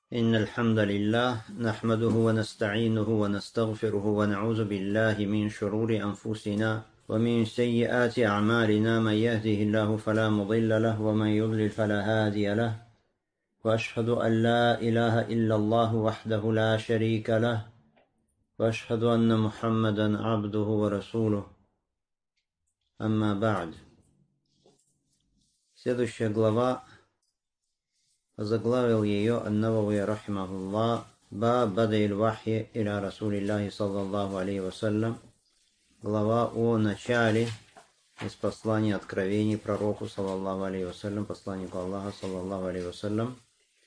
إن الحمد لله نحمده ونستعينه ونستغفره ونعوذ بالله من شرور أنفسنا ومن سيئات أعمالنا. من يهده الله فلا مضل له ومن يضلل فلا هادي له، وأشهد أن لا إله إلا الله وحده لا شريك له، وأشهد أن محمدا عبده ورسوله. أما بعد. Следующая глава, заглавил ее Ан-Навави рахимахуллах «Баб бад'иль вахи иля Расулиллахи саллаллаху алейхи вассалям». Глава о начале из послания откровений пророку саллаллаху алейхи вассалям, посланнику Аллаха саллаллаху алейхи вассалям.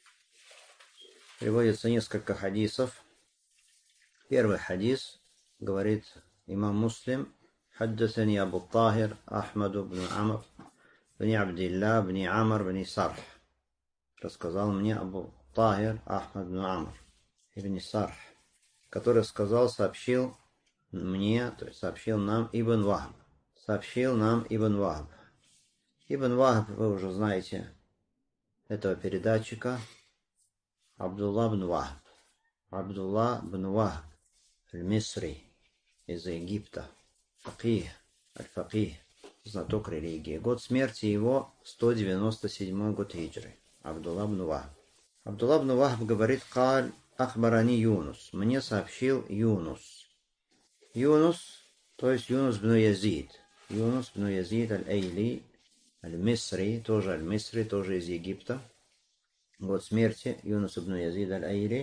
Приводится несколько хадисов. Первый хадис говорит имам Муслим: «Хаддасани Абу Тахир Ахмаду бн Амр бн Абдилла бн Амр бн Сарх». Рассказал мне Абу Тахир Ахмад бн Амр ибн Сарх, который сообщил мне, то есть сообщил нам Ибн Вахб. Сообщил нам Ибн Вахб. Ибн Вахб, вы уже знаете этого передатчика, Абдулла бн Вахб. Абдулла бн Вахб аль-Мисри, из Египта. Факих, аль-Факих, знаток религии. Год смерти его 197 год хиджры. Абдулла бн Вахб. Абдулла бн Вахб говорит: «Каль ахбарани Юнус». Мне сообщил Юнус. Юнус, то есть Юнус бн Язид. Юнус бн Язид аль-Эйли, аль-Мисри, тоже из Египта. Год смерти Юнус бн Язид аль-Эйли,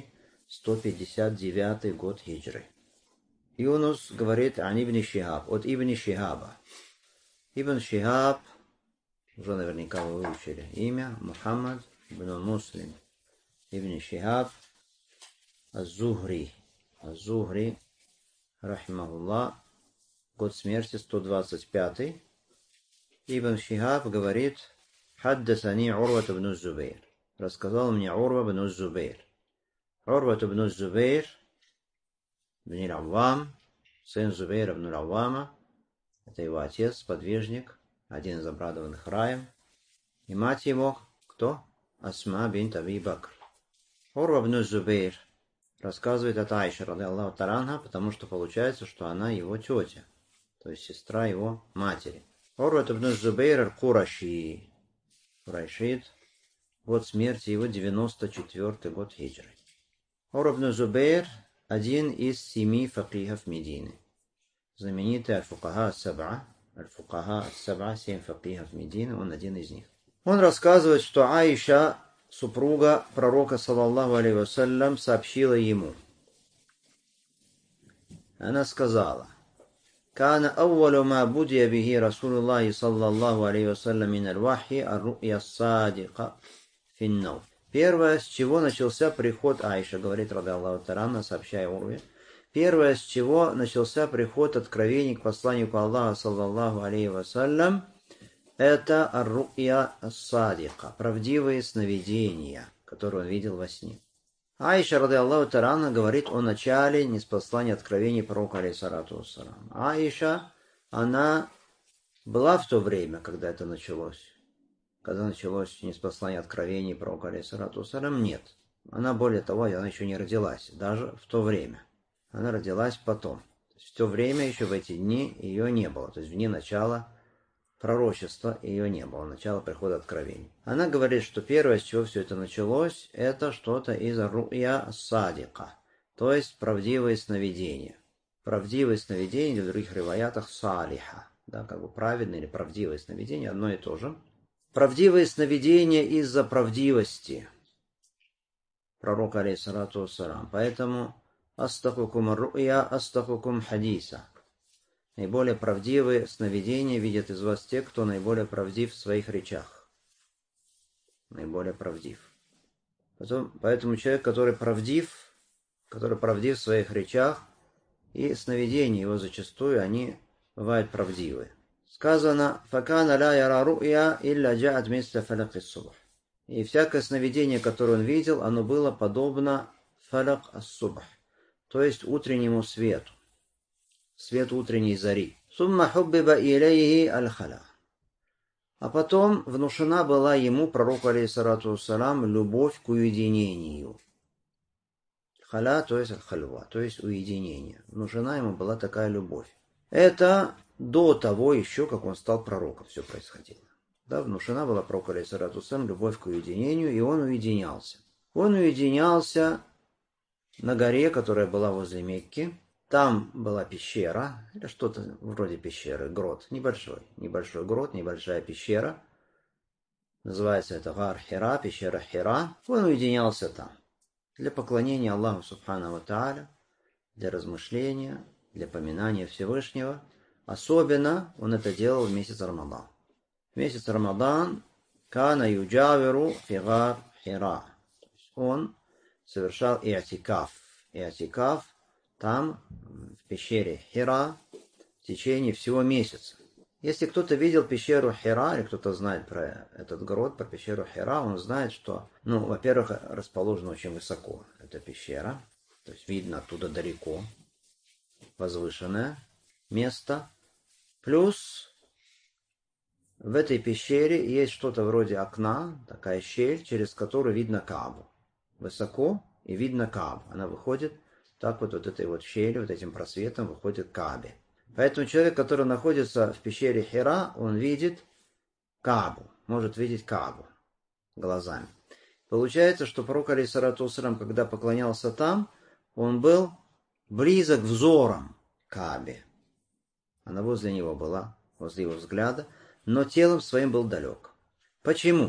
159 год хиджры. Юнус говорит ан Ибн Шихаб, от Ибн Шихаба. Ибн Шихаб, уже наверняка вы выучили имя, Мухаммад бн Муслим Ибн Шихаб аз-Зухри. Az-Zuhri, рахимахуллах, год смерти 125. Ибн Шихаб говорит: «Хаддасани Урват бн Зубейр». Рассказал мне Урва бн Зубейр. Урват бн Зубейр бн Аввам, сын Зубейра бн Аввама, это его отец, сподвижник, один из обрадованных раем. И мать его, кто? Асма бинт Аби Бакр. Урва бн Зубейр рассказывает от Аиши, радиаллаху та'аля анха, потому что получается, что она его тетя, то есть сестра его матери. Урва бн Зубейр аль-Кураши, Курайшит, год смерти его 94 год хиджры. Урва бн Зубейр один из 7 факихов Медины. Знаменитый аль-Фукаха ас-Саб'а. Аль-Фукаха ас-Саб'а, 7 факихов Медины, он один из них. Он рассказывает, что Аиша, супруга пророка, саллаллаху алейхи вассалям, сообщила ему. Она сказала: «Кана аввалу ма будия бихи Расулуллахи саллаллаху алейхи вассалям мин аль-вахи ар-ру'я ас-садика фин-нав». Первое, с чего начался приход, Аиша говорит, радиаллаху та'аля, сообщая Урве, первое, с чего начался приход откровений к посланнику Аллаха, саллаллаху алейхи вассалям, это ар-ру'я ас-садика, правдивые сновидения, которые он видел во сне. Аиша, радиаллаху та'аля, говорит о начале ниспослания откровений пророка, алейхиссалату вассалам. Аиша, она была в то время, когда это началось. Когда началось ниспослание откровений пророка, алейхиссалату вассалам, нет. Она, более того, она еще не родилась, даже в то время. Она родилась потом. То есть в то время, еще в эти дни, ее не было. То есть в дни начала пророчества ее не было, начала прихода откровений. Она говорит, что первое, с чего все это началось, это что-то из ру'я садика, то есть правдивые сновидения. Правдивые сновидения, в других риваятах салиха, да, как бы праведные или правдивые сновидения, одно и то же. Правдивые сновидения из-за правдивости пророка, алейхиссалату вассалам. Поэтому астахукум ру'я, астахукум хадиса. Наиболее правдивые сновидения видят из вас те, кто наиболее правдив в своих речах. Наиболее правдив. Поэтому человек, который правдив в своих речах, и сновидения его зачастую, они бывают правдивые. Сказано: «Факана ла яра ру'я илля джа'ат мисля фалак ас-субх». И всякое сновидение, которое он видел, оно было подобно фалак ас-субх, то есть утреннему свету. Свет утренней зари. Сумма хуббиба илейхи аль-халя. А потом внушена была ему, пророку, алейхиссалату вассалам, любовь к уединению. Халя, то есть хальва, то есть уединение. Нужна ему была такая любовь. Это до того еще, как он стал пророком, все происходило. Да, внушена была пророку алейхиссалату вассалям любовь к уединению, и он уединялся. Он уединялся на горе, которая была возле Мекки. Там была пещера, или что-то вроде пещеры, грот, небольшой грот, небольшая пещера. Называется это Гар Хира, пещера Хира. Он уединялся там для поклонения Аллаху Субхану ва Тааля, для размышления, для поминания Всевышнего. Особенно он это делал в месяц Рамадан. В месяц Рамадан кана юджавиру фигар Хира. Он совершал иатикаф. Иатикаф там, в пещере Хира, в течение всего месяца. Если кто-то видел пещеру Хира, или кто-то знает про этот грот, про пещеру Хира, он знает, что, во-первых, расположена очень высоко эта пещера, то есть видно оттуда далеко, возвышенное место. Плюс в этой пещере есть что-то вроде окна, такая щель, через которую видно Каабу. Высоко и видно Каабу. Она выходит, так вот этой вот щелью, вот этим просветом выходит к Каабе. Поэтому человек, который находится в пещере Хира, он видит Каабу, может видеть Каабу глазами. Получается, что пророк алейхиссалату вассалям, когда поклонялся там, он был близок взором к Каабе. Она возле него была, возле его взгляда, но телом своим был далек. Почему?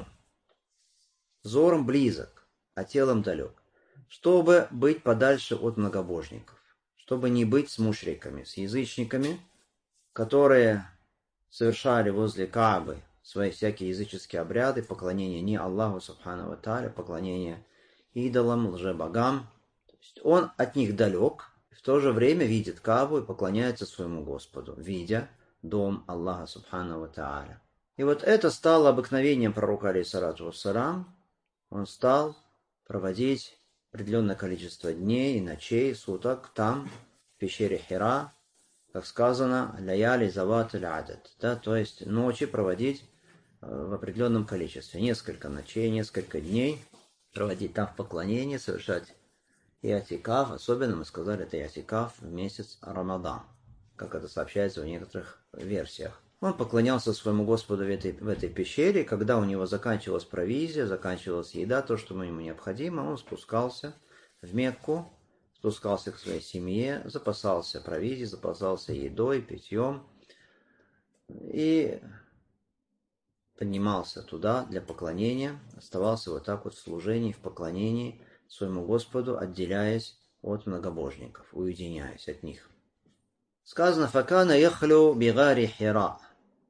Взором близок, а телом далек. Чтобы быть подальше от многобожников. Чтобы не быть с мушриками, с язычниками, которые совершали возле Каабы свои всякие языческие обряды, поклонение не Аллаху Субхану ва Тааля, поклонение идолам, лжебогам. То есть он от них далек, в то же время видит Каабу и поклоняется своему Господу, видя дом Аллаха Субхану ва Тааля. И вот это стало обыкновением пророка алейхиссалату вассалям. Он стал проводить определенное количество дней и ночей, суток там, в пещере Хира, как сказано, ляяли зават адад, да, то есть ночи проводить в определенном количестве, несколько ночей, несколько дней, проводить там в поклонении, совершать иатикаф, особенно мы сказали, это иатикаф в месяц Рамадан, как это сообщается в некоторых версиях. Он поклонялся своему Господу в этой пещере, когда у него заканчивалась провизия, заканчивалась еда, то, что ему необходимо, он спускался в Мекку, спускался к своей семье, запасался провизией, запасался едой, питьем и поднимался туда для поклонения, оставался вот так вот в служении, в поклонении своему Господу, отделяясь от многобожников, уединяясь от них. Сказано, «Факана яхлю бигари Хира».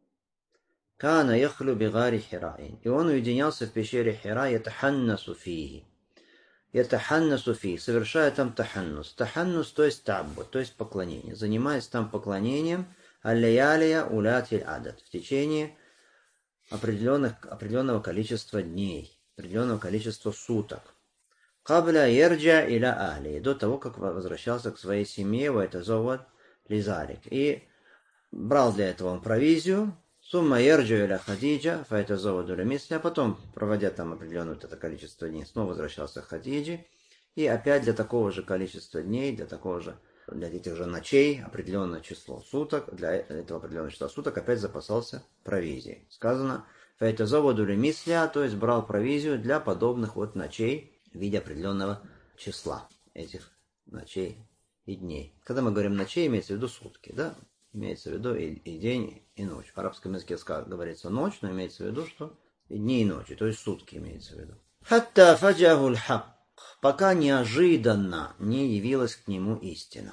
Кана яхлю бигари Хираин. И он уединялся в пещере Хира, ятаханнасу фиhi. Ятаханнасу фиhi, совершая там таханнус. Таханнус, то есть таббу, то есть поклонение. Занимаясь там поклонением, аллаялия улятиль адад. В течение определенного количества дней, определенного количества суток. Кабля ерджа иля ахли. До того, как возвращался к своей семье, в это зовут лизарик. И брал для этого он провизию, сумма ерджу иля Хадиджа, файта зовут мисли, а потом, проводя там определенное вот это количество дней, снова возвращался к Хадиджи, и опять для такого же количества дней, для этих же ночей, определенное число суток, для этого определенного числа суток опять запасался провизией. Сказано, файта зовут мисля, то есть брал провизию для подобных вот ночей в виде определенного числа этих ночей и дней. Когда мы говорим ночей, имеется в виду сутки, да? Имеется в виду и день, и ночь. В арабском языке говорится ночь, но имеется в виду, что и дни, и ночи, то есть сутки имеется в виду. Хатта фаджахуль хак, пока неожиданно не явилась к нему истина.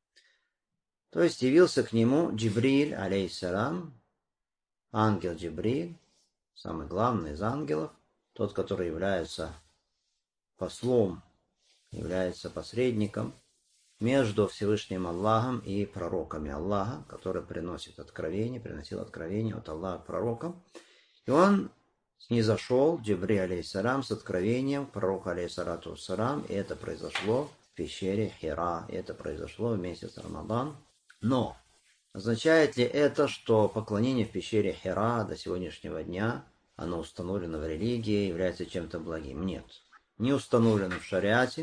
То есть явился к нему Джибриль, алейхиссалам, ангел Джибриль, самый главный из ангелов, тот, который является послом, является посредником между Всевышним Аллахом и пророками Аллаха, который приносил откровение от Аллаха к пророкам. И он снизошел, Джибриль алейхиссалам, с откровением к пророку алейхиссалату вассалам, и это произошло в пещере Хира, и это произошло в месяц Рамадан. Но означает ли это, что поклонение в пещере Хира до сегодняшнего дня, оно установлено в религии, является чем-то благим? Нет. Не установлено в шариате,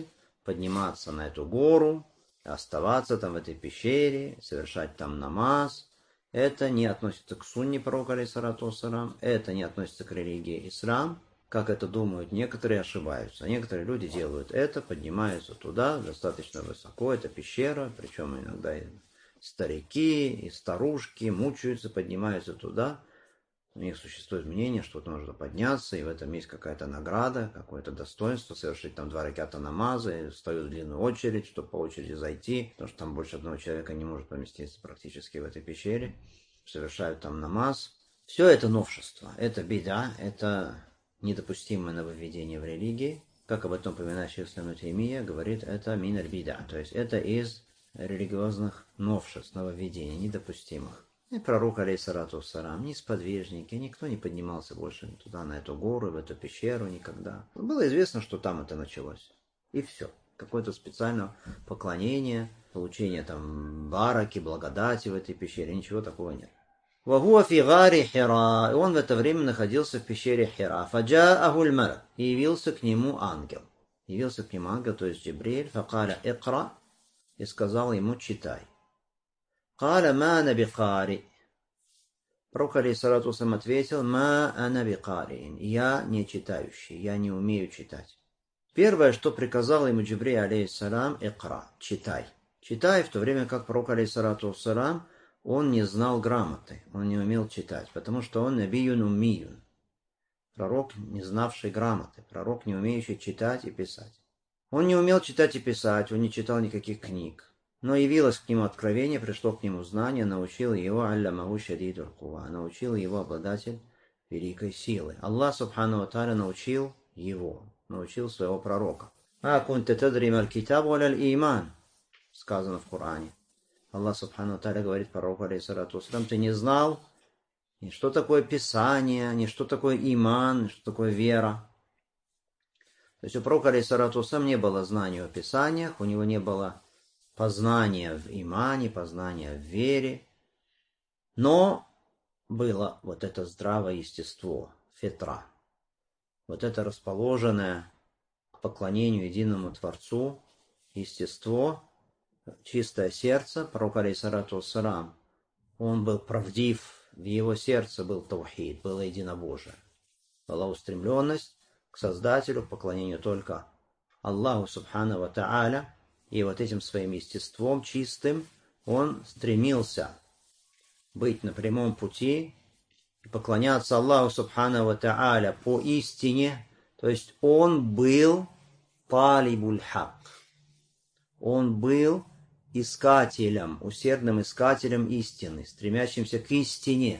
подниматься на эту гору, оставаться там в этой пещере, совершать там намаз. Это не относится к сунне пророка, алейхиссалату вассалам, это не относится к религии ислам, как это думают некоторые, ошибаются. Некоторые люди делают это, поднимаются туда, достаточно высоко, это пещера, причем иногда и старики, и старушки мучаются, поднимаются туда. У них существует мнение, что вот нужно подняться, и в этом есть какая-то награда, какое-то достоинство, совершить там 2 раката намаза, и встают в длинную очередь, чтобы по очереди зайти, потому что там больше одного человека не может поместиться практически в этой пещере. Совершают там намаз. Все это новшество, это беда, это недопустимое нововведение в религии. Как об этом упоминает шейх ислам ибн Таймия, говорит, это мин аль-бида, то есть это из религиозных новшеств, нововведений, недопустимых. И пророк, алейхиссалату вассалам, ни сподвижники, никто не поднимался больше туда, на эту гору, в эту пещеру никогда. Было известно, что там это началось. И все. Какое-то специальное поклонение, получение там бараки, благодати в этой пещере, ничего такого нет. وهو في غار حراء. И он в это время находился в пещере Хира. فجاءه الملك. И явился к нему ангел. Явился к нему ангел, то есть Джибриль. فقال اقرأ. И сказал ему, читай. قال ما أنا بقارئ. Пророк, алейхиссалату вассалам, ответил, ма ана биқариин. Я не читающий, я не умею читать. Первое, что приказал ему Джибриль, алейхиссалам, икра, читай. Читай, в то время как пророк, алейхиссалату вассалам, он не знал грамоты, он не умел читать, потому что он набиюн уммиюн. Пророк, не знавший грамоты, пророк, не умеющий читать и писать. Он не умел читать и писать, он не читал никаких книг. Но явилось к нему откровение, пришло к нему знание, научил его аллямаху шадидуль кува, научил его обладатель великой силы. Аллах субхану ва тааля научил его, научил своего пророка. А кунта тадри маль китаб валяль иман, сказано в Коране. Аллах субхану ва тааля говорит пророку, алейхиссалату вассалам, ты не знал ни что такое писание, ни что такое иман, ни что такое вера. То есть у пророка, алейхиссалату вассалам, не было знаний о писаниях, у него не было познание в имане, познание в вере, но было вот это здравое естество, фитра, вот это расположенное к поклонению единому Творцу естество, чистое сердце. Пророк, алейхиссалату вассалам, он был правдив, в его сердце был таухид, было единобожие, была устремленность к Создателю, к поклонению только Аллаху субхану ва тааля. И вот этим своим естеством чистым он стремился быть на прямом пути и поклоняться Аллаху субхану ва тааля по истине. То есть он был талибуль хак. Он был искателем, усердным искателем истины, стремящимся к истине.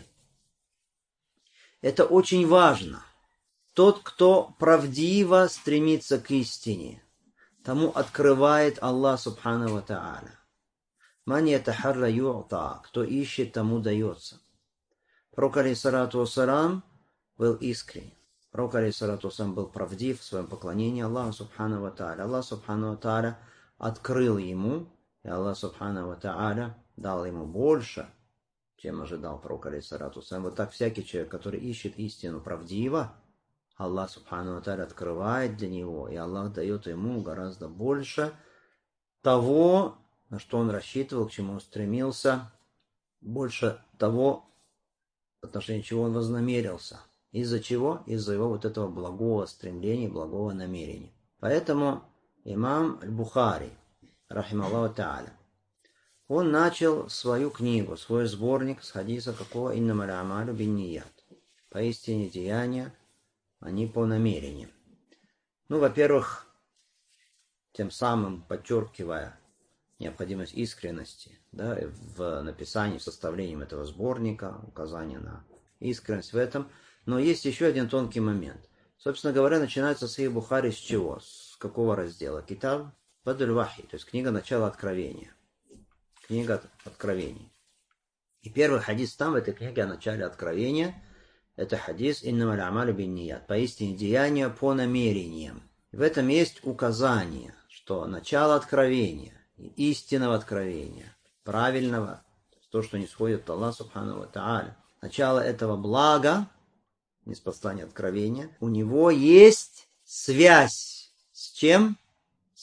Это очень важно. Тот, кто правдиво стремится к истине, тому открывает Аллах субхану ва тааля. Ман ятахарра ю'та, кто ищет, тому дается. Пророк, алейхиссалату вассалам, был искренен. Пророк, алейхиссалату вассалам, был правдив в своем поклонении Аллаху субхану ва тааля. Аллах субхану ва тааля открыл ему, и Аллах субхану ва тааля дал ему больше, чем ожидал пророк, алейхиссалату вассалам. Вот так всякий человек, который ищет истину правдиво, Аллах субхану ва тааля открывает для него, и Аллах дает ему гораздо больше того, на что он рассчитывал, к чему он стремился, больше того, в отношении чего он вознамерился. Из-за чего? Из-за его вот этого благого стремления, благого намерения. Поэтому имам Аль-Бухари, рахималлаху тааля, он начал свою книгу, свой сборник с хадиса какого? «Иннамаль а'малю бинният». Поистине деяния, они по намерениям. Ну, во-первых, тем самым подчеркивая необходимость искренности, да, в написании, в составлении этого сборника, указание на искренность в этом. Но есть еще один тонкий момент. Собственно говоря, начинается Сахих Бухари с чего? С какого раздела? Китаб Бадуль Вахи, то есть книга начала откровения. Книга откровений. И первый хадис там, в этой книге о начале откровения, это хадис «Иннамаль а'малю бинният», поистине деяния по намерениям. В этом есть указание, что начало откровения, истинного откровения, правильного, то, что не сходит от Аллаха субхану ва тааля, начало этого блага, ниспослания откровения, у него есть связь с чем? С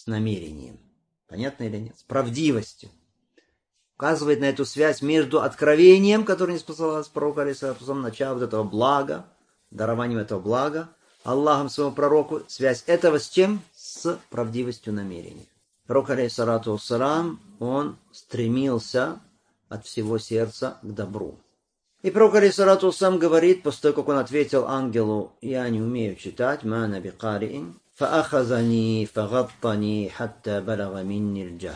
с намерением. Понятно или нет? С правдивостью. Указывает на эту связь между откровением, которое не спасалось пророку, алейхиссалату, начало вот этого блага, дарованием этого блага, Аллахом своему пророку, связь этого с чем? С правдивостью намерения. Пророк, алейхиссалату вассалам, он стремился от всего сердца к добру. И пророк, алейхиссалату вассалам, говорит, после того, как он ответил ангелу: «Я не умею читать, ма ана бикариин, фаахазани, фагаттани, хатта балага минни аль-джахд».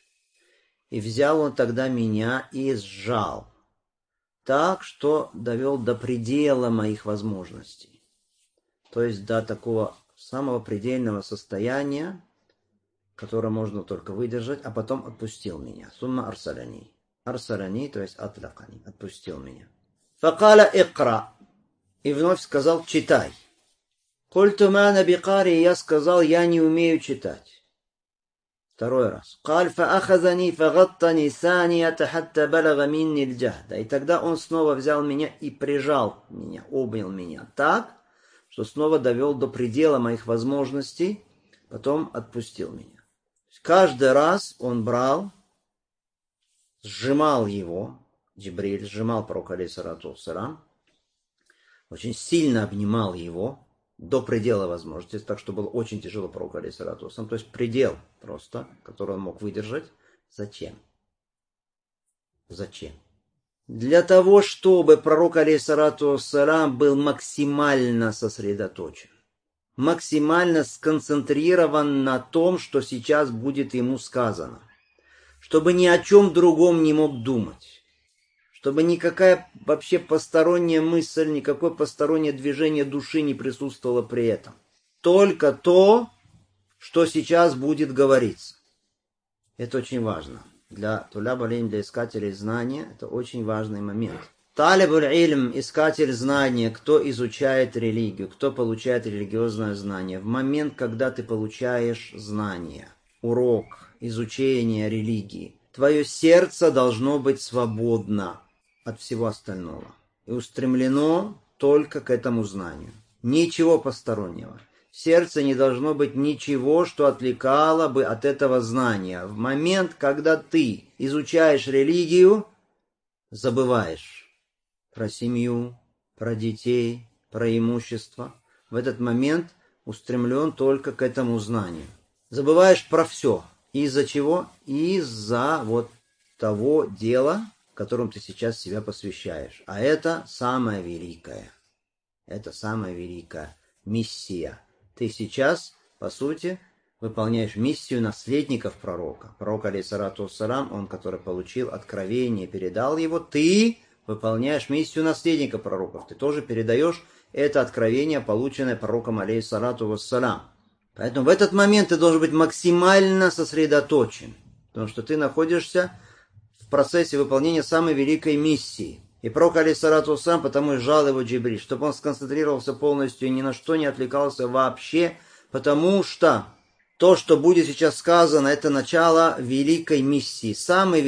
И взял он тогда меня и сжал, так, что довел до предела моих возможностей. То есть до такого самого предельного состояния, которое можно только выдержать, а потом отпустил меня. Сумма арсалани. Арсалани, то есть атлакани, отпустил меня. Факаля икра. И вновь сказал: читай. Культу ма ана бикари, я сказал: я не умею читать. Второй раз. Каль фаахазани фагаттани санията хатта балага минни аль-джахд. И тогда он снова взял меня и прижал меня, обнял меня так, что снова довел до предела моих возможностей, потом отпустил меня. Каждый раз он брал, сжимал его, Джибриль сжимал пророка, алейхиссалату вассалам, очень сильно обнимал его до предела возможностей, так что было очень тяжело пророку, алейхиссалату вассалам, то есть предел просто, который он мог выдержать. Зачем? Зачем? Для того, чтобы пророк, алейхиссалату вассалам, был максимально сосредоточен, максимально сконцентрирован на том, что сейчас будет ему сказано, чтобы ни о чем другом не мог думать, чтобы никакая вообще посторонняя мысль, никакое постороннее движение души не присутствовало при этом. Только то, что сейчас будет говориться. Это очень важно. Для туляба илм, для искателей знания, это очень важный момент. Талибуль ильм, искатель знания, кто изучает религию, кто получает религиозное знание. В момент, когда ты получаешь знание, урок, изучение религии, твое сердце должно быть свободно от всего остального и устремлено только к этому знанию. Ничего постороннего. В сердце не должно быть ничего, что отвлекало бы от этого знания. В момент, когда ты изучаешь религию, забываешь про семью, про детей, про имущество. В этот момент устремлен только к этому знанию. Забываешь про все. Из-за чего? Из-за вот того дела, которым ты сейчас себя посвящаешь. А это самое великое. Это самая великая миссия. Ты сейчас, по сути, выполняешь миссию наследников пророка. Пророк, алейхиссалату вассалам, он, который получил откровение, передал его, ты выполняешь миссию наследника пророков. Ты тоже передаешь это откровение, полученное пророком, алейхиссалату вассалам. Поэтому в этот момент ты должен быть максимально сосредоточен, потому что ты находишься в процессе выполнения самой великой миссии. И пророк, алейхиссалату вассалам, потому и сжал его Джибриль, чтобы он сконцентрировался полностью и ни на что не отвлекался вообще, потому что то, что будет сейчас сказано, это начало великой миссии, самой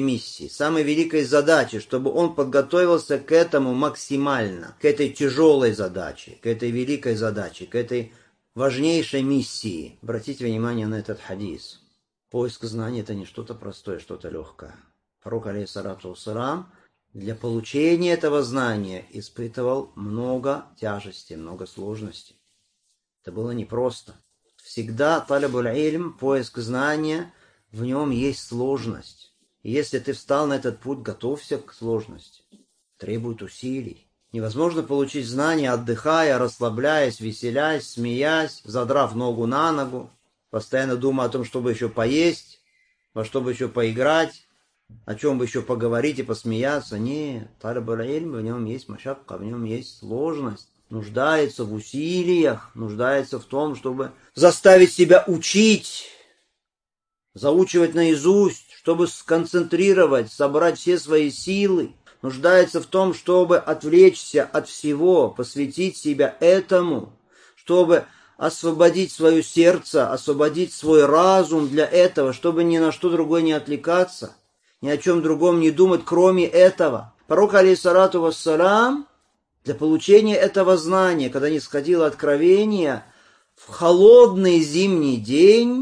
великой задачи, чтобы он подготовился к этому максимально, к этой тяжелой задаче, к этой великой задаче, к этой важнейшей миссии. Обратите внимание на этот хадис. Поиск знаний – это не что-то простое, что-то легкое. Пророк, алейхиссалату вассалам, для получения этого знания испытывал много тяжестей, много сложностей. Это было непросто. Всегда талибуль ильм, поиск знания, в нем есть сложность. И если ты встал на этот путь, готовься к сложности. Требует усилий. Невозможно получить знания, отдыхая, расслабляясь, веселясь, смеясь, задрав ногу на ногу, постоянно думая о том, чтобы еще поесть, во что бы еще поиграть, о чем бы еще поговорить и посмеяться. Нет, талибуль ильм, в нем есть машакка, в нем есть сложность. Нуждается в усилиях, нуждается в том, чтобы заставить себя учить, заучивать наизусть, чтобы сконцентрировать, собрать все свои силы. Нуждается в том, чтобы отвлечься от всего, посвятить себя этому, чтобы освободить свое сердце, освободить свой разум для этого, чтобы ни на что другое не отвлекаться, ни о чем другом не думать, кроме этого. Пророк, алейхиссалату вассалам, для получения этого знания, когда не сходило откровение, в холодный зимний день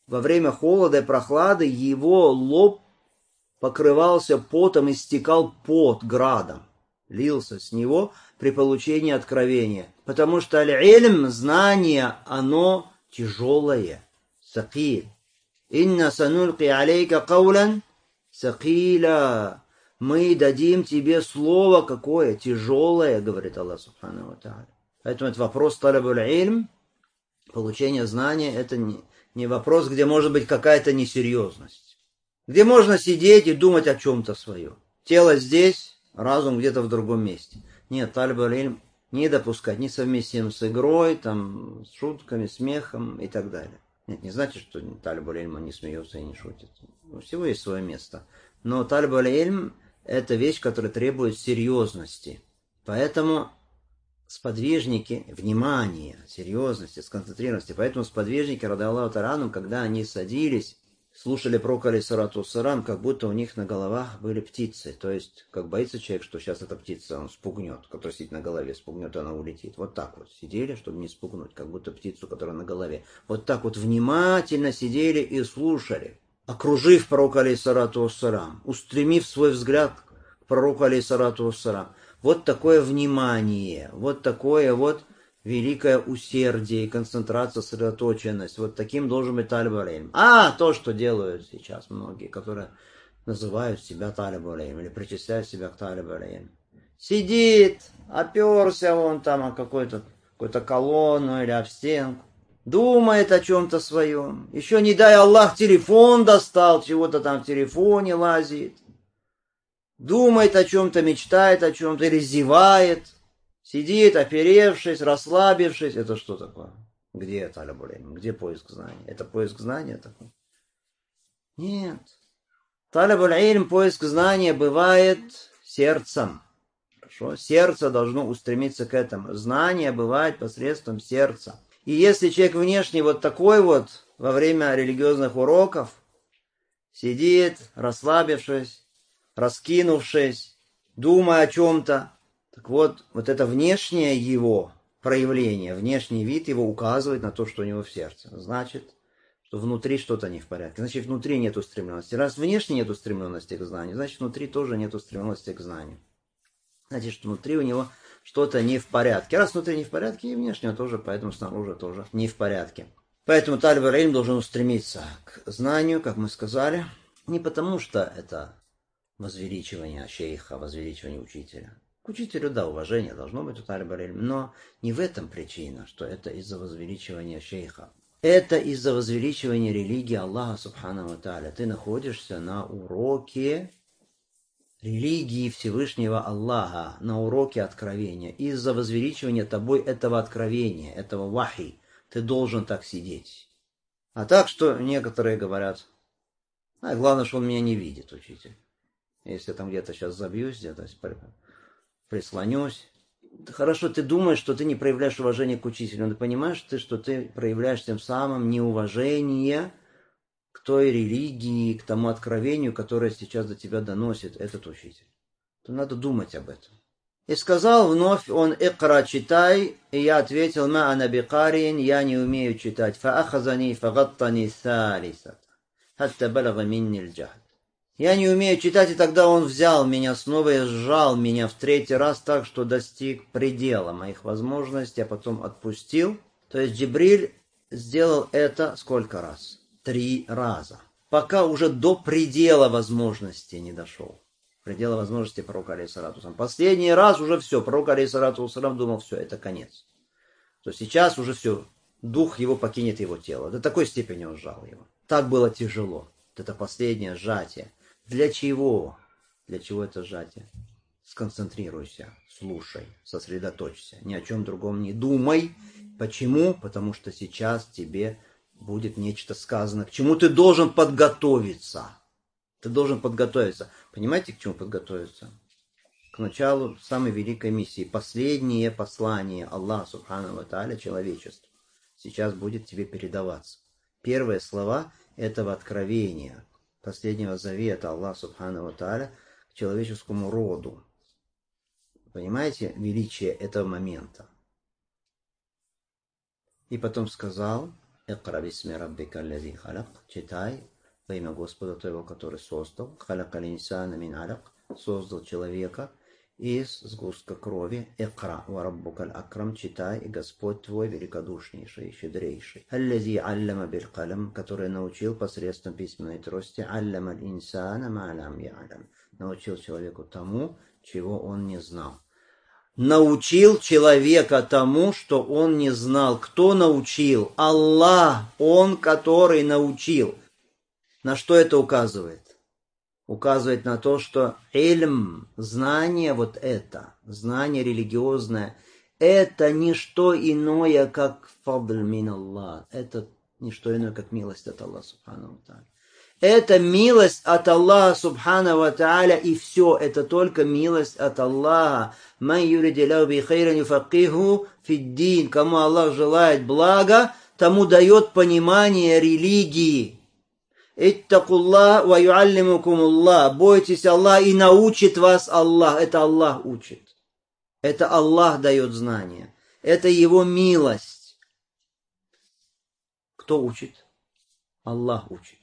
во время холода и прохлады его лоб покрывался потом и стекал пот градом, лился с него при получении откровения. Потому что аль-ильм, знание, оно тяжелое, сакиль. Инна санульки алейка каулян сакиля. Мы дадим тебе слово какое? Тяжелое, говорит Аллах субхану ва тааля. Поэтому это вопрос талабуль ильм, получение знания, это не вопрос, где может быть какая-то несерьезность. Где можно сидеть и думать о чем-то своем. Тело здесь, разум где-то в другом месте. Нет, талабуль ильм не допускать, не совместим с игрой, там, с шутками, смехом и так далее. Нет, не значит, что талибуль ильма не смеется и не шутит. У всего есть свое место. Но талибуль ильм – это вещь, которая требует серьезности. Поэтому сподвижники, внимания, серьезности, сконцентрированности. Поэтому сподвижники, ради Аллаху та'аля, когда они садились, слушали пророка алейхиссалату вассалам, как будто у них на головах были птицы. То есть, как боится человек, что сейчас эта птица он спугнет, которая сидит на голове, спугнет, она улетит. Вот так вот сидели, чтобы не спугнуть, как будто птицу, которая на голове. Вот так вот внимательно сидели и слушали, окружив пророка алейхиссалату вассалам, устремив свой взгляд к пророку алейхиссалату вассалам. Вот такое внимание, вот такое вот великое усердие, концентрация, сосредоточенность. Вот таким должен быть талиб аль-илм. А то, что делают сейчас многие, которые называют себя талиб аль-илм или причисляют себя к талиб аль-илм. Сидит, оперся он там о какую-то колонну или об стенку, думает о чем-то своем. Еще не дай Аллах, телефон достал, чего-то там в телефоне лазит. Думает о чем-то, мечтает о чем-то или зевает. Сидит, оперевшись, расслабившись. Это что такое? Где это талибуль ильм? Где поиск знаний? Это поиск знания такой? Нет. Талибуль ильм, поиск знания бывает сердцем. Хорошо? Сердце должно устремиться к этому. Знание бывает посредством сердца. И если человек внешне вот такой вот во время религиозных уроков сидит, расслабившись, раскинувшись, думая о чем-то, так вот, вот это внешнее его проявление, внешний вид его указывает на то, что у него в сердце. Значит, что внутри что-то не в порядке. Значит, внутри нет устремленности. Раз внешне нет устремленности к знанию, значит, внутри тоже нет устремленности к знанию. Значит, что внутри у него что-то не в порядке. Раз внутри не в порядке, и внешне тоже, поэтому снаружи тоже не в порядке. Поэтому талиб аль-илм должен устремиться к знанию, как мы сказали, не потому, что это возвеличивание шейха, возвеличивание учителя. К учителю, да, уважение должно быть у талиб аль-илм, но не в этом причина, что это из-за возвеличивания шейха. Это из-за возвеличивания религии Аллаха субхану ва тааля. Ты находишься на уроке религии Всевышнего Аллаха, на уроке откровения. Из-за возвеличивания тобой этого откровения, этого вахи, ты должен так сидеть. А так, что некоторые говорят, главное, что он меня не видит, учитель. Если там где-то сейчас забьюсь, где-то прислонюсь. Хорошо, ты думаешь, что ты не проявляешь уважение к учителю, но ты понимаешь, что ты проявляешь тем самым неуважение к той религии, к тому откровению, которое сейчас до тебя доносит этот учитель. То надо думать об этом. И сказал вновь он: «Икра, читай». И я ответил: «Ма ана бикарин, я не умею читать». «Фаахазани фагаттани салисат, хатта балага минни аль-джахд». Я не умею читать, и тогда он взял меня снова и сжал меня в третий раз так, что достиг предела моих возможностей, а потом отпустил. То есть Джибриль сделал это сколько раз? 3 раза. Пока уже до предела возможностей не дошел. Предела возможностей пророка алейхиссалату вассалам. Последний раз уже все. Пророк алейхиссалату вассалам думал, все, это конец. То сейчас уже все. Дух его покинет его тело. До такой степени он сжал его. Так было тяжело. Это последнее сжатие. Для чего? Для чего это сжатие? Сконцентрируйся, слушай, сосредоточься. Ни о чем другом не думай. Почему? Потому что сейчас тебе будет нечто сказано, к чему ты должен подготовиться. Ты должен подготовиться. Понимаете, к чему подготовиться? К началу самой великой миссии. Последнее послание Аллаха субхану ва тааля человечеству сейчас будет тебе передаваться. Первые слова этого откровения, последнего завета Аллаха субхану ва тааля к человеческому роду. Понимаете величие этого момента? И потом сказал: Икра бисми раббика аллази халак. Читай во имя Господа твоего, который создал. Халакал инсана мин алак. Создал человека из сгустка крови. Икра ва раббукаль акрам. Читай, и Господь твой великодушнейший, щедрейший. Аллази аллама биль калам, который научил посредством письменной трости. Аллама аль инсана ма лам я'лам. Научил человеку тому, чего он не знал. Научил человека тому, что он не знал. Кто научил? Аллах, Он, который научил. На что это указывает? Указывает на то, что ильм, знание вот это, знание религиозное, это не что иное, как фадль мин Аллах. Это не что иное, как милость от Аллаха субхану ва тааля. Это милость от Аллаха субхану ва тааля, и все, это только милость от Аллаха. Ман юридилляху би хайран юфақиху фиддин. Кому Аллах желает блага, тому дает понимание религии. Иттакуллах ва юаллимукумуллах. Бойтесь Аллаха, и научит вас Аллах. Это Аллах учит. Это Аллах дает знания. Это Его милость. Кто учит? Аллах учит.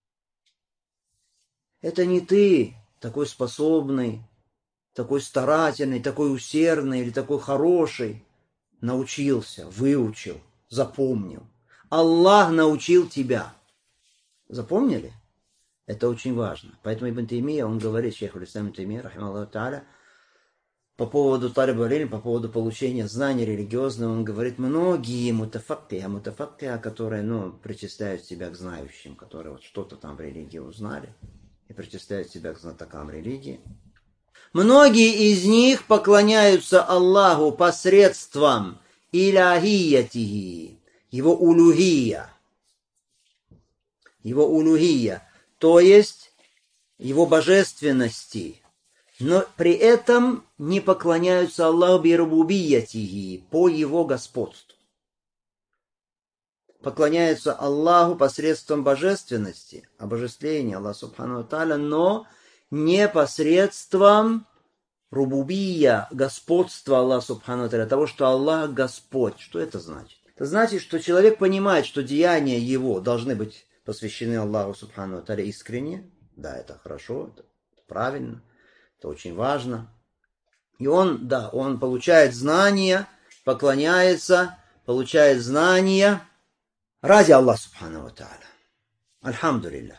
Это не ты, такой способный, такой старательный, такой усердный или такой хороший, научился, выучил, запомнил. Аллах научил тебя. Запомнили? Это очень важно. Поэтому Ибн Таймия, он говорит, шейх аль-Ислам Ибн Таймия, рахимахуллаху тааля, по поводу талиб аль-илм, по поводу получения знаний религиозного, он говорит, многие мутафаккиха, которые, причисляют себя к знающим, которые вот что-то там в религии узнали, и причисляют себя к знатокам религии. Многие из них поклоняются Аллаху посредством иляхиятихи, его улухия, то есть его божественности, но при этом не поклоняются Аллаху бирубубиятихи, по его господству. Поклоняются Аллаху посредством божественности, обожествления Аллаха субхану ва тааля, но не посредством рубубия, господства Аллаха субхану ва тааля, того, что Аллах Господь. Что это значит? Это значит, что человек понимает, что деяния его должны быть посвящены Аллаху субхану ва тааля искренне. Да, это хорошо, это правильно, это очень важно. И он получает знания, поклоняется, получает знания ради Аллаха субхану ва тааля. Альхамдулиллах.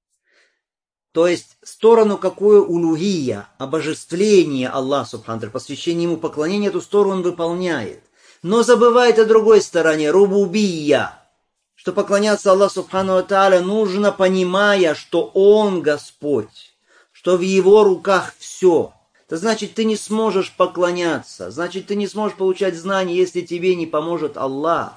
То есть сторону какую улухия, обожествление Аллаха субхану ва тааля, посвящение ему поклонения, эту сторону он выполняет. Но забывает о другой стороне, рубубия, что поклоняться Аллаху субхану ва тааля нужно, понимая, что Он Господь, что в Его руках все. Это значит, ты не сможешь поклоняться, значит, ты не сможешь получать знания, если тебе не поможет Аллах.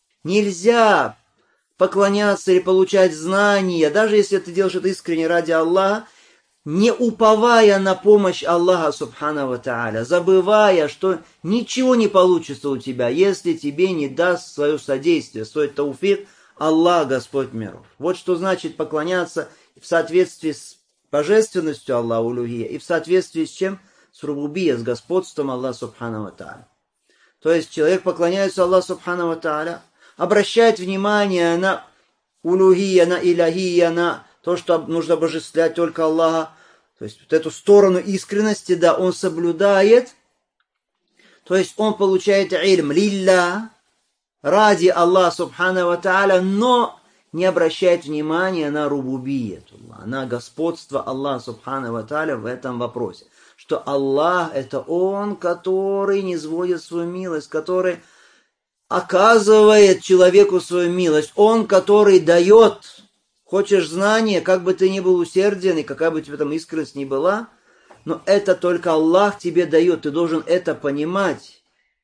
Нельзя поклоняться или получать знания, даже если ты делаешь это искренне ради Аллаха, не уповая на помощь Аллаха субхану ва тааля, забывая, что ничего не получится у тебя, если тебе не даст свое содействие, свой тауфик Аллах, Господь миров. Вот что значит поклоняться в соответствии с божественностью Аллаха улухия и в соответствии с чем? С рубубия, с господством Аллаха субхану ва тааля. То есть человек поклоняется Аллаху субхану ва тааля, обращает внимание на улухия, на иляхия, на то, что нужно обожествлять только Аллаха. То есть вот эту сторону искренности, да, он соблюдает. То есть он получает ильм лилля, ради Аллаха субхану ва тааля, но не обращает внимания на рубубиятуллах, на господство Аллаха субхану ва тааля в этом вопросе. Что Аллах это Он, который низводит свою милость, который оказывает человеку свою милость. Он, который дает. Хочешь знания, как бы ты ни был усерден, и какая бы у тебя там искренность ни была, но это только Аллах тебе дает. Ты должен это понимать.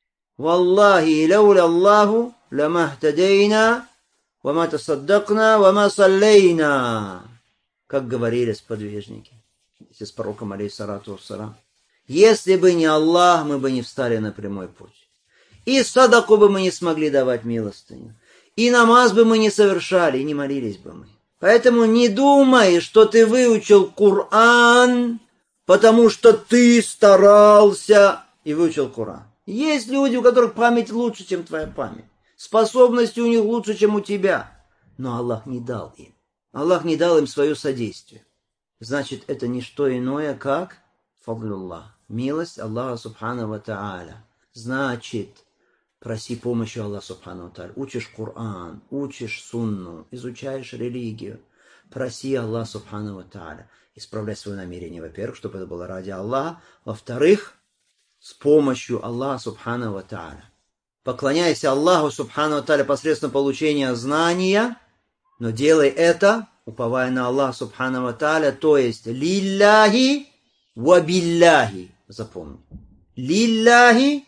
Валлахи, лауля Аллаху, ламахтадейна, вама тасаддакна, вама саллейна. Как говорили сподвижники с пророком алейхиссалату вассалам. Если бы не Аллах, мы бы не встали на прямой путь. И садаку бы мы не смогли давать милостыню. И намаз бы мы не совершали, и не молились бы мы. Поэтому не думай, что ты выучил Коран, потому что ты старался и выучил Коран. Есть люди, у которых память лучше, чем твоя память. Способности у них лучше, чем у тебя. Но Аллах не дал им. Аллах не дал им свое содействие. Значит, это не что иное, как фадлуллах, милость Аллаха субхану ва тааля. Значит, проси помощи Аллаха субхану ва тааля. Учишь Коран, учишь сунну, изучаешь религию. Проси Аллаха субхану ва тааля. Исправляй свое намерение, во-первых, чтобы это было ради Аллаха. Во-вторых, с помощью Аллаха субхану ва тааля. Поклоняйся Аллаху субхану ва тааля посредством получения знания, но делай это, уповая на Аллаха субхану ва тааля, то есть лилляхи ва билляхи. Запомни. Лилляхи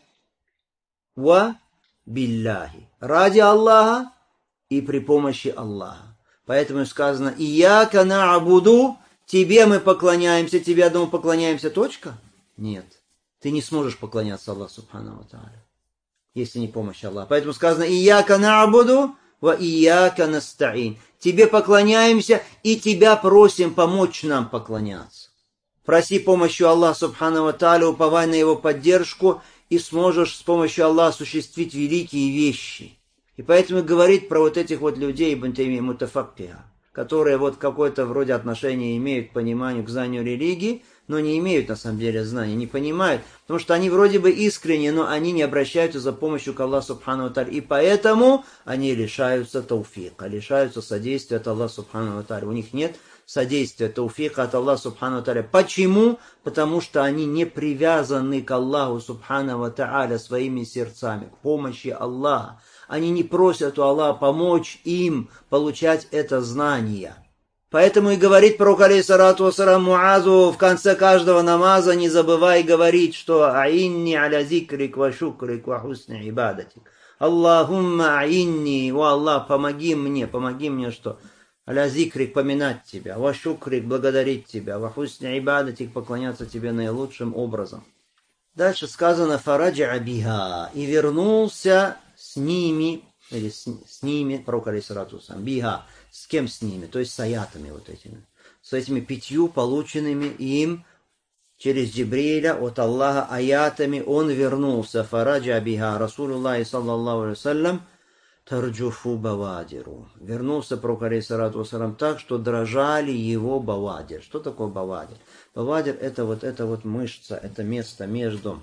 ва билляхи. Ради Аллаха и при помощи Аллаха. Поэтому сказано: «Ияка на'буду», тебе мы поклоняемся, тебе одному поклоняемся, точка? Нет. Ты не сможешь поклоняться Аллаху субхану ва тааля, если не помощь Аллаха. Поэтому сказано: «Ияка на'буду ва ияка наста'ин». Тебе поклоняемся и тебя просим помочь нам поклоняться. Проси помощью Аллаха субхану ва тааля, уповай на его поддержку, и сможешь с помощью Аллаха осуществить великие вещи. И поэтому говорит про вот этих вот людей, Ибн Таймия мутафаккиха, которые вот какое-то вроде отношения имеют к пониманию, к знанию религии, но не имеют на самом деле знания, не понимают, потому что они вроде бы искренне, но они не обращаются за помощью к Аллаху субхану ва тааля, и поэтому они лишаются тауфика, лишаются содействия от Аллаха субхану ва тааля. У них нет содействия, тауфика от Аллаха субхану ва тааля. Почему? Потому что они не привязаны к Аллаху субхану ва тааля своими сердцами, к помощи Аллаха. Они не просят у Аллаха помочь им получать это знание. Поэтому и говорит пророк алейхиссалату вассалам Муазу в конце каждого намаза: не забывай говорить, что «Аинни аля зикрик ва шукрик ва хусни ибадатик». Аллахумма аинни, о Аллах, помоги мне что? Аля зикрик, поминать тебя, ва шукрик, благодарить тебя, ва хусни ибадатик, поклоняться тебе наилучшим образом. Дальше сказано: «Фараджа биха», и вернулся с ними, или с ними, пророк алейхиссалату вассалам, биха, с кем с ними? То есть с аятами вот этими. С этими 5 полученными им через Джибриля от Аллаха аятами он вернулся. Фараджа биха Расулуллах саллаллаху алейхи вассалям тарджуфу бавадиру. Вернулся пророк алейхиссалату вассалам так, что дрожали его бавадир. Что такое бавадир? Бавадир это вот мышца, это место между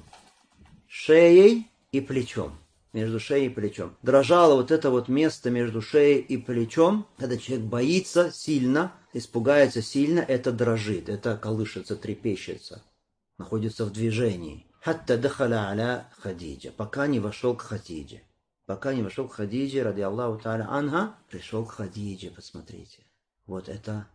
шеей и плечом. Между шеей и плечом. Дрожало вот это вот место между шеей и плечом. Когда человек боится сильно, испугается сильно, это дрожит, это колышется, трепещется, находится в движении. Хатта дахаля аля Хадиджа, пока не вошел к Хадидже. Пока не вошел к Хадидже, ради Аллаху тааля анха, пришел к Хадидже, посмотрите. Вот это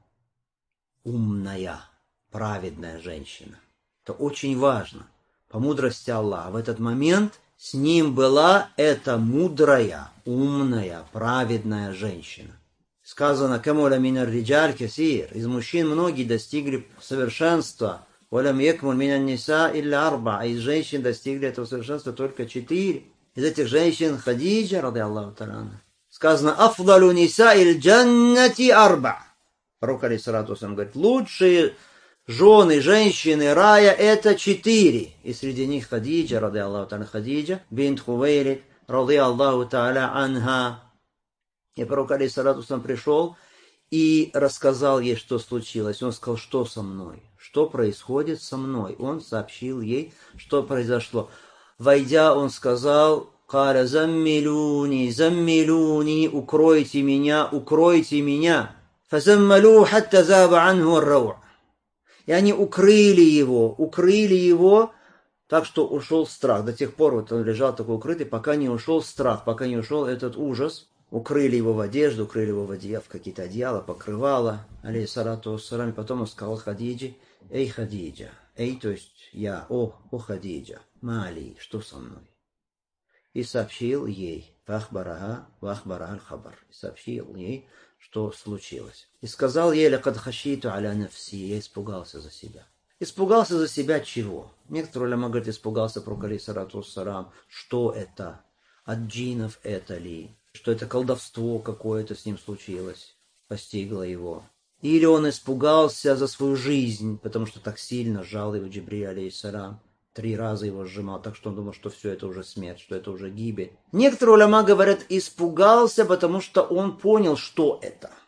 умная, праведная женщина. Это очень важно. По мудрости Аллаха в этот момент с ним была эта мудрая, умная, праведная женщина. Сказано: «Камуля минар риджаль касир». Из мужчин многие достигли совершенства. «Валям якмуль минан ниса илля арба». А из женщин достигли этого совершенства только 4. Из этих женщин Хадиджа, ради Аллаху тааля, сказано: «Афдалу ниса иль джаннати арба». Пророк алейхиссалату вассалам говорит: лучшие жены, женщины рая это 4. И среди них Хадиджа, ради Аллаху тааля, Хадиджа, бинт Хувейлид, ради Аллаху тааля анха. И пророк алейхиссалату вассалам пришел и рассказал ей, что случилось. Он сказал: что со мной? Что происходит со мной? Он сообщил ей, что произошло. Войдя, он сказал: «Каля заммилуни, заммилуни, укройте меня, укройте меня». «Фазаммалу хатта заба анху ар-рау». И они укрыли его, так что ушел страх. До тех пор вот он лежал такой укрытый, пока не ушел страх, пока не ушел этот ужас. Укрыли его в одежду, укрыли его в какие-то одеяла, покрывала, алейхиссалату вассалам. Потом он сказал Хадиджи: «Эй, Хадиджа, эй, то есть я, о Хадиджа, мали, что со мной?» И сообщил ей, вахбараха аль-хабар, и сообщил ей, что случилось. И сказал ей: «Лакад хашиту аля нафси», я испугался за себя. Испугался за себя чего? Некоторые уляма говорят, испугался пророк алейхиссалату вассалам. Что это? От джиннов это ли? Что это колдовство какое-то с ним случилось, постигло его? Или он испугался за свою жизнь, потому что так сильно сжал его Джибриль алейхиссалам, 3 раза его сжимал, так что он думал, что все, это уже смерть, что это уже гибель. Некоторые уляма говорят, испугался, потому что он понял, что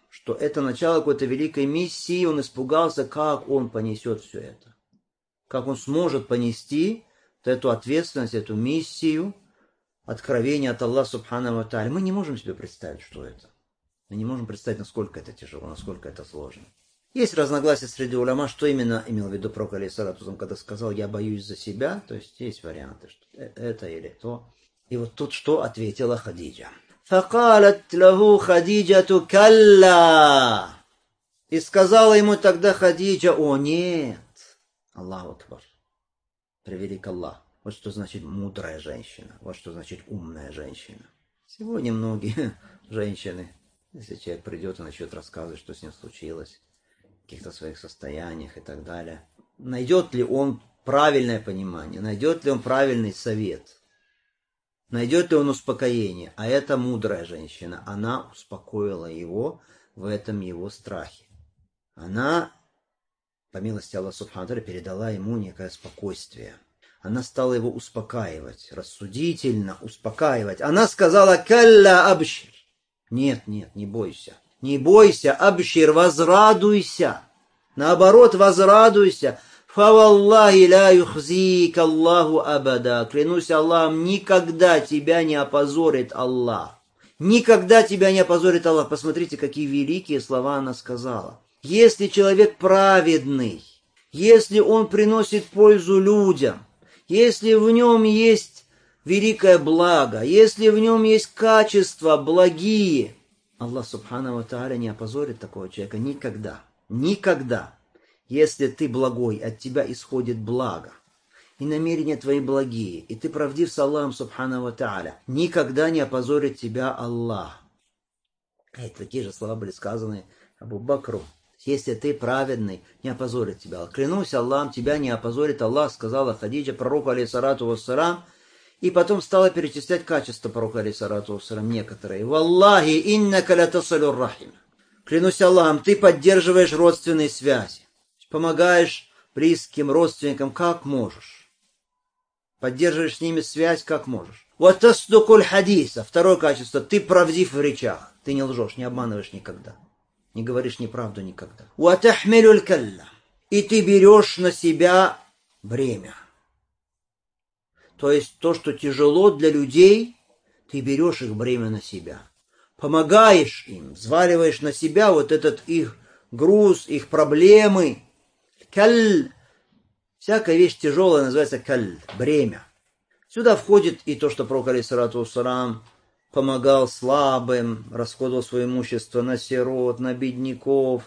это начало какой-то великой миссии, он испугался, как он понесет все это, как он сможет понести эту ответственность, эту миссию, откровение от Аллаха Субхану ва Тааля. Мы не можем себе представить, что это. Мы не можем представить, насколько это тяжело, насколько это сложно. Есть разногласия среди уляма, что именно имел в виду пророк, алейхиссалату, когда сказал «я боюсь за себя», то есть есть варианты, что это или то. И вот тут что ответила Хадиджа. فَقَالَتْ لَهُ خَدِيجَةُ كَلَّا. И сказала ему тогда Хадиджа: «О нет». Аллаху Акбар. Превелик Аллах. Вот что значит мудрая женщина. Вот что значит умная женщина. Сегодня многие женщины, если человек придет и начнет рассказывать, что с ним случилось, в каких-то своих состояниях и так далее, найдет ли он правильное понимание, найдет ли он правильный совет, найдет ли он успокоение. А это мудрая женщина. Она успокоила его в этом его страхе. Она, по милости Аллаха Субхану ва Тааля, передала ему некое спокойствие. Она стала его успокаивать, рассудительно успокаивать. Она сказала: «Калля абшир». Нет, не бойся. Не бойся, абшир, возрадуйся. Наоборот, возрадуйся. Фаваллахи ла юхзик Аллаху абада. Клянусь Аллахом, никогда тебя не опозорит Аллах. Никогда тебя не опозорит Аллах. Посмотрите, какие великие слова она сказала. Если человек праведный, если он приносит пользу людям, если в нем есть великое благо, если в нем есть качества благие, Аллах Субхану ва Тааля не опозорит такого человека никогда. Никогда. Если ты благой, от тебя исходит благо, и намерения твои благие, и ты правдив с Аллахом Субхану ва Тааля, никогда не опозорит тебя Аллах. Такие же слова были сказаны Абу Бакру. Если ты праведный, не опозорит тебя. Клянусь Аллахом, тебя не опозорит Аллах, сказала Хадиджа пророку, алейхиссалату вассалам, и потом стала перечислять качества пророка, алейхиссалату вассалам, некоторые. «Валлахи иннака латасалюр рахим». Клянусь Аллахом, ты поддерживаешь родственные связи, помогаешь близким родственникам, как можешь. Поддерживаешь с ними связь, как можешь. «Ватасдукуль хадиса». Второе качество, ты правдив в речах, ты не лжешь, не обманываешь никогда. Не говоришь неправду никогда. «Ватахмилюль калла». И ты берешь на себя бремя. То есть то, что тяжело для людей, ты берешь их бремя на себя. Помогаешь им, взваливаешь на себя вот этот их груз, их проблемы. Каль. Всякая вещь тяжелая называется каль, бремя. Сюда входит и то, что пророк, алейхиссалату вассалам, помогал слабым, расходовал свое имущество на сирот, на бедняков,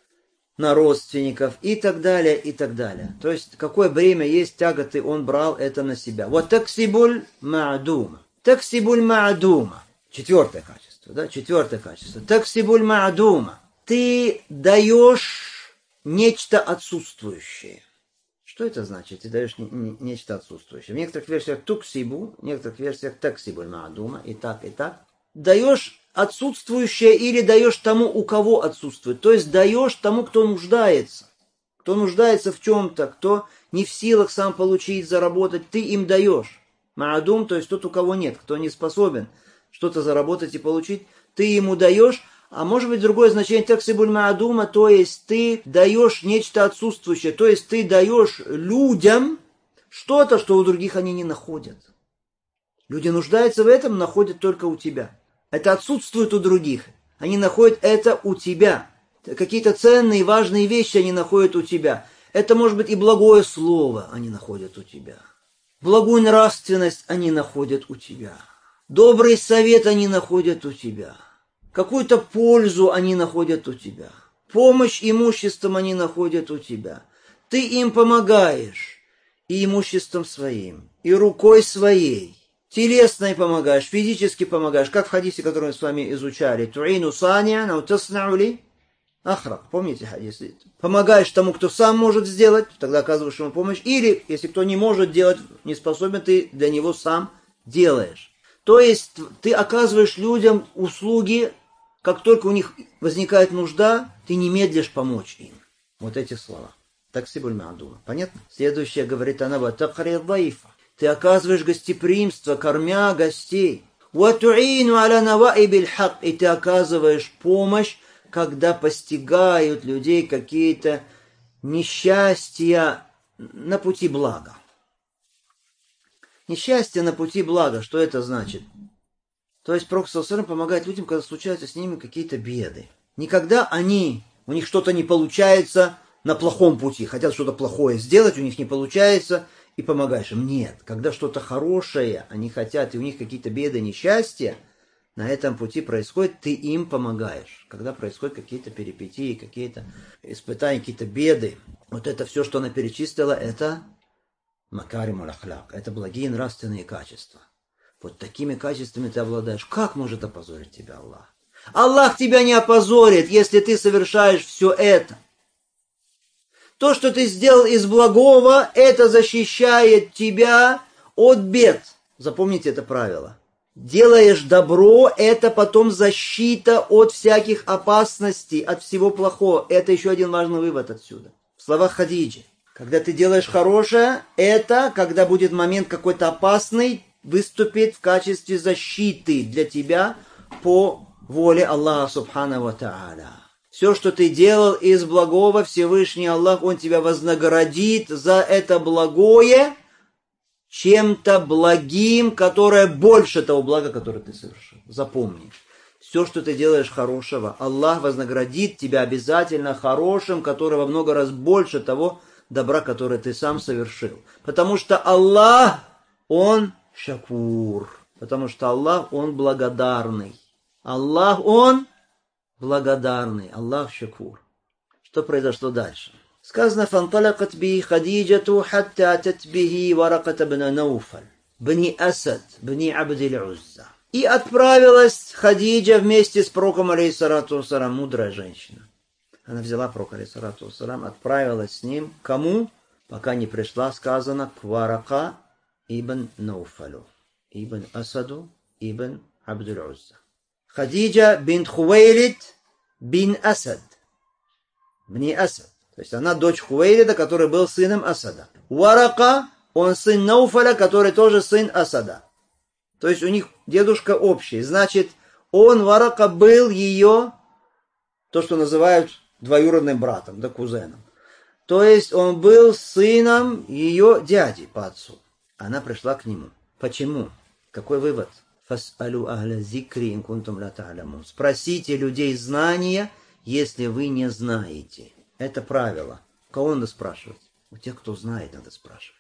на родственников и так далее, и так далее. То есть, какое бремя есть, тяготы, он брал это на себя. Вот таксибуль ма'дума. Таксибуль ма'дума. Четвертое качество, да, четвертое качество. Таксибуль ма'дума. Ты даешь нечто отсутствующее. Что это значит? Ты даешь нечто отсутствующее. В некоторых версиях туксибу, в некоторых версиях таксибуль ма'дума. И так, и так. Даешь отсутствующее или даешь тому, у кого отсутствует. То есть даешь тому, кто нуждается. Кто нуждается в чем-то, кто не в силах сам получить, заработать, ты им даешь. Ма'дум, то есть тот, у кого нет, кто не способен что-то заработать и получить, ты ему даешь. А может быть другое значение таксибуль ма'дума, то есть ты даешь нечто отсутствующее, то есть ты даешь людям что-то, что у других они не находят. Люди нуждаются в этом, находят только у тебя. Это отсутствует у других. Они находят это у тебя. Какие-то ценные, важные вещи они находят у тебя. Это может быть и благое слово они находят у тебя. Благую нравственность они находят у тебя. Добрый совет они находят у тебя. Какую-то пользу они находят у тебя. Помощь имуществом они находят у тебя. Ты им помогаешь и имуществом своим, и рукой своей. Телесно помогаешь, физически помогаешь. Как в хадисе, который мы с вами изучали. Ту'ину сани'ан ау таснa'у ли ахрак. Помните хадис? Помогаешь тому, кто сам может сделать, тогда оказываешь ему помощь. Или, если кто не может делать, не способен, ты для него сам делаешь. То есть ты оказываешь людям услуги, как только у них возникает нужда, ты не медлишь помочь им. Вот эти слова. таксибуль ма'дума. Понятно? Следующее говорит она: ва такри дайфа. Ты оказываешь гостеприимство, кормя гостей. Ва ту'ину аля наваибиль хак. И ты оказываешь помощь, когда постигают людей какие-то несчастья на пути блага. Несчастье на пути блага. Что это значит? То есть Пророк саллаллаху алейхи ва саллям помогает людям, когда случаются с ними какие-то беды. Никогда у них что-то не получается на плохом пути, хотят что-то плохое сделать, у них не получается, и помогаешь им. Нет, когда что-то хорошее они хотят, и у них какие-то беды, несчастья, на этом пути происходит, ты им помогаешь. Когда происходят какие-то перипетии, какие-то испытания, какие-то беды, вот это все, что она перечислила, это макаримуль ахляк, это благие нравственные качества. Вот такими качествами ты обладаешь. Как может опозорить тебя Аллах? Аллах тебя не опозорит, если ты совершаешь все это. То, что ты сделал из благого, это защищает тебя от бед. Запомните это правило. Делаешь добро, это потом защита от всяких опасностей, от всего плохого. Это еще один важный вывод отсюда. В словах Хадиджи. Когда ты делаешь хорошее, это, когда будет момент какой-то опасный, выступит в качестве защиты для тебя по воле Аллаха Субхану ва Тааля. Все, что ты делал из благого, Всевышний Аллах, Он тебя вознаградит за это благое чем-то благим, которое больше того блага, которое ты совершил. Запомни, все, что ты делаешь хорошего, Аллах вознаградит тебя обязательно хорошим, которое во много раз больше того добра, которое ты сам совершил. Потому что Аллах, Он шакур. Потому что Аллах, Он благодарный. Аллах, Он благодарный. Аллах шакур. Что произошло дальше? Сказано: «Фанталакат би Хадиджату хатта атат бихи Вараката бна Науфаль, бни Асад, бни Абдиль Узза». И отправилась Хадиджа вместе с пророком, алейхиссалату вассалям, мудрая женщина. Она взяла пророка, алейхиссалату вассалям, отправилась с ним. Кому? Пока не пришла, сказано, к Варака ибн Науфалю, ибн Асаду, ибн Абдиль Узза. Хадиджа бинт Хувейлид бин Асад. Бни Асад. То есть она дочь Хувейлида, который был сыном Асада. Варака, он сын Науфаля, который тоже сын Асада. То есть у них дедушка общий. Значит, он, Варака, был ее, то, что называют двоюродным братом, да, кузеном. То есть он был сыном ее дяди по отцу. Она пришла к нему. Почему? Какой вывод? «Фас'алю ахля зикри ин кунтум ла та'лямун». Спросите людей знания, если вы не знаете. Это правило. У кого надо спрашивать? У тех, кто знает, надо спрашивать.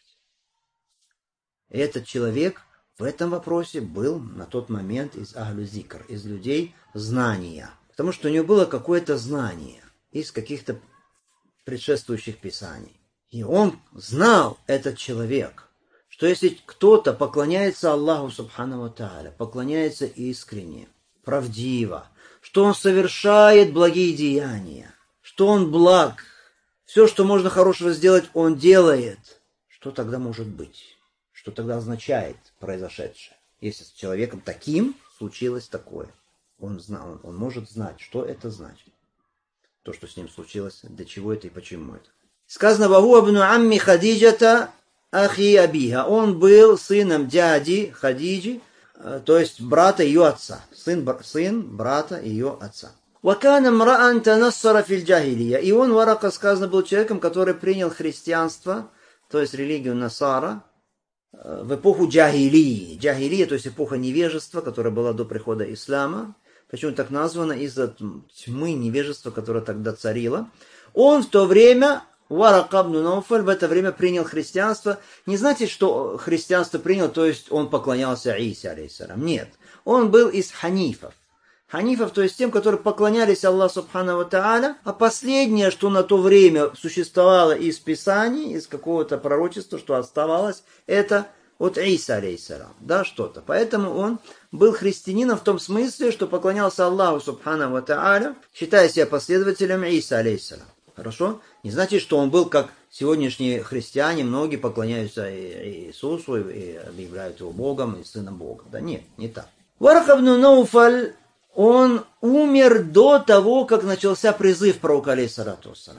И этот человек в этом вопросе был на тот момент из ахлю зикр, из людей знания. Потому что у него было какое-то знание из каких-то предшествующих писаний. И он знал, этот человек, что если кто-то поклоняется Аллаху Субхану ва Тааля, поклоняется искренне, правдиво, что он совершает благие деяния, что он благ, все, что можно хорошего сделать, он делает, что тогда может быть? Что тогда означает произошедшее? Если с человеком таким случилось такое, он может знать, что это значит. То, что с ним случилось, для чего это и почему это. Сказано: «Ваху абну амми Хадиджата ахи абиха». Он был сыном дяди Хадиджи, то есть брата ее отца. Сын брата ее отца. «Вакана мраан танассара фил джахилия». И он, Варака, сказано, был человеком, который принял христианство, то есть религию Насара, в эпоху джахилии. Джахилия, то есть эпоха невежества, которая была до прихода ислама. Почему так названо? Из-за тьмы невежества, которая тогда царила. Он в то время, Варака ибн Науфаль, в это время принял христианство. Не значит, что христианство принял, то есть он поклонялся Исе, алейхиссалям. Нет. Он был из ханифов. Ханифов, то есть тем, которые поклонялись Аллаху Субхану ва Тааля. А последнее, что на то время существовало из Писаний, из какого-то пророчества, что оставалось, это от Иса, алейхиссалям. Да, что-то. Поэтому он был христианином в том смысле, что поклонялся Аллаху Субхану ва Тааля, считая себя последователем Иса, алейхиссалям. Хорошо? Не значит, что он был как сегодняшние христиане, многие поклоняются Иисусу и объявляют его Богом и Сыном Бога. Да нет, не так. Варака ибн Он умер до того, как начался призыв пророка, алейхиссалату вассалям.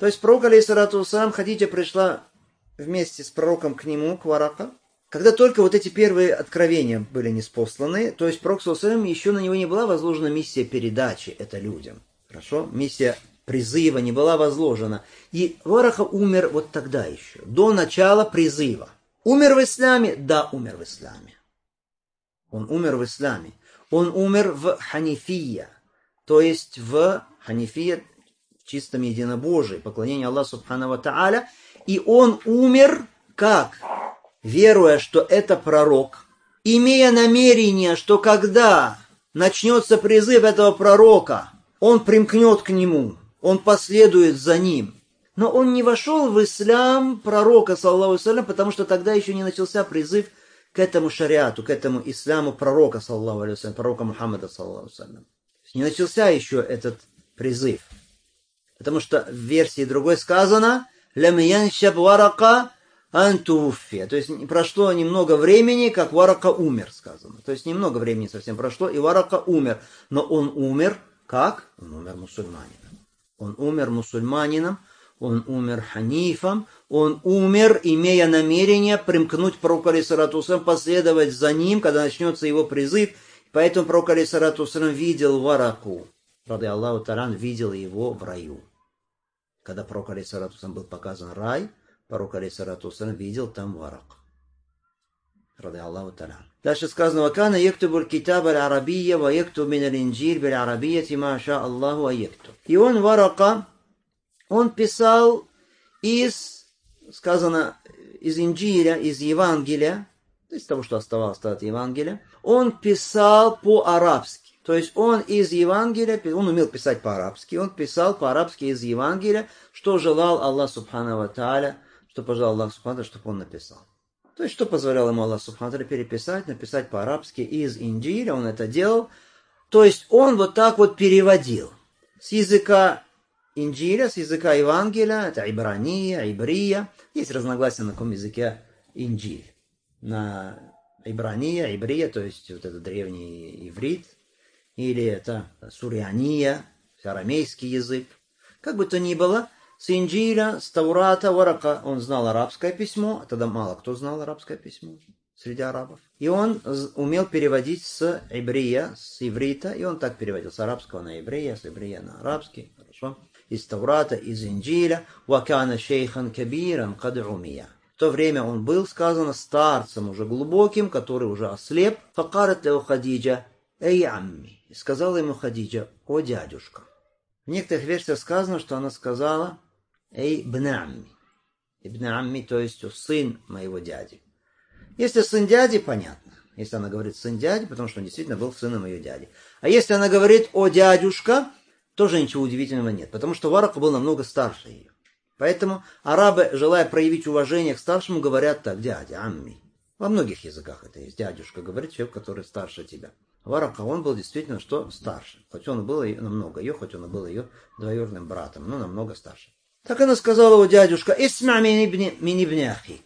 То есть пророк, алейхиссалату вассалам, Хадиджа пришла вместе с пророком к нему, к Варака, когда только вот эти первые откровения были ниспосланы, то есть пророк, саллаллаху еще на него не была возложена миссия передачи это людям. Хорошо? Миссия призыва не была возложена. И Варака умер вот тогда еще, до начала призыва. Умер в исламе? Да, умер в исламе. Он умер в исламе. Он умер в ханифия, то есть в ханифия, в чистом единобожии, поклонении Аллаху субхану ва тааля. И он умер как? Веруя, что это пророк, имея намерение, что когда начнется призыв этого пророка, он примкнет к нему, он последует за ним. Но он не вошел в ислам пророка, саллаллаху алейхи ва саллям, потому что тогда еще не начался призыв к этому шариату, к этому исламу пророка, саллаллаху алейхи ва саллям, пророка Мухаммада, саллаллаху алейхи ва саллям. Не начался еще этот призыв. Потому что в версии другой сказано «Лям яншаб Варака антуффи». То есть прошло немного времени, как Варака умер, сказано. То есть немного времени совсем прошло, и Варака умер. Но он умер как? Он умер мусульманином. Он умер мусульманином, он умер ханифом, он умер, имея намерение примкнуть к пророку, алейхиссалату вассалам, последовать за ним, когда начнется его призыв. Поэтому пророк, алейхиссалату вассалам, видел Вараку, ради Аллаху Таран, видел его в раю. Когда пророк, алейхиссалату вассалам, был показан рай, пророк, алейхиссалату вассалам, видел там Варак. Ради Аллаху Таран. Дальше сказано: «Вакана ектубуль китаб аль-арабия, ва ектуб мин аль-инджиль биль-арабияти ма ша Аллаху а ектуб». И он, Варака, он писал из, сказано, из Инджиля, из Евангелия, из того, что оставалось от Евангелия, он писал по-арабски. То есть он из Евангелия, он умел писать по-арабски, он писал по-арабски из Евангелия, что желал Аллах Субхану ва Тааля, что пожелал Аллах Субхану ва Тааля, чтобы он написал. То есть, что позволял ему Аллах Субхану ва Тааля переписать, написать по-арабски из Инджиля, он это делал. То есть он вот так вот переводил с языка Инджиля, с языка Евангелия, это ибрания, ибрия. Есть разногласия, на каком языке Инджиль. На ибрания, ибрия, то есть вот это древний иврит, или это суриания, арамейский язык. Как бы то ни было, с Инджиля, с Таурата, Варака, он знал арабское письмо, а тогда мало кто знал арабское письмо среди арабов. И он умел переводить с ибрия, с иврита, и он так переводил с арабского на иврия, с иврия на арабский, хорошо. Из Таурата, из Инджиля, «Вакана шейхан кабиран кад умия». В то время он был, сказано, старцем уже глубоким, который уже ослеп. «Факарат леу Хадиджа, эй амми». И сказала ему Хадиджа: «О дядюшка». В некоторых версиях сказано, что она сказала: «Эй бна амми». Ибн амми, то есть сын моего дяди. Если сын дяди, понятно. Если она говорит сын дяди, потому что он действительно был сыном ее дяди. А если она говорит «о дядюшка», тоже ничего удивительного нет, потому что Варака был намного старше ее. Поэтому арабы, желая проявить уважение к старшему, говорят так: дядя, амми. Во многих языках это есть. Дядюшка говорит человек, который старше тебя. Варака, он был действительно что? Старше. Хоть он был намного ее, хоть он был ее двоюродным братом, но намного старше. Так она сказала: о дядюшка, исма мин ибн ахик.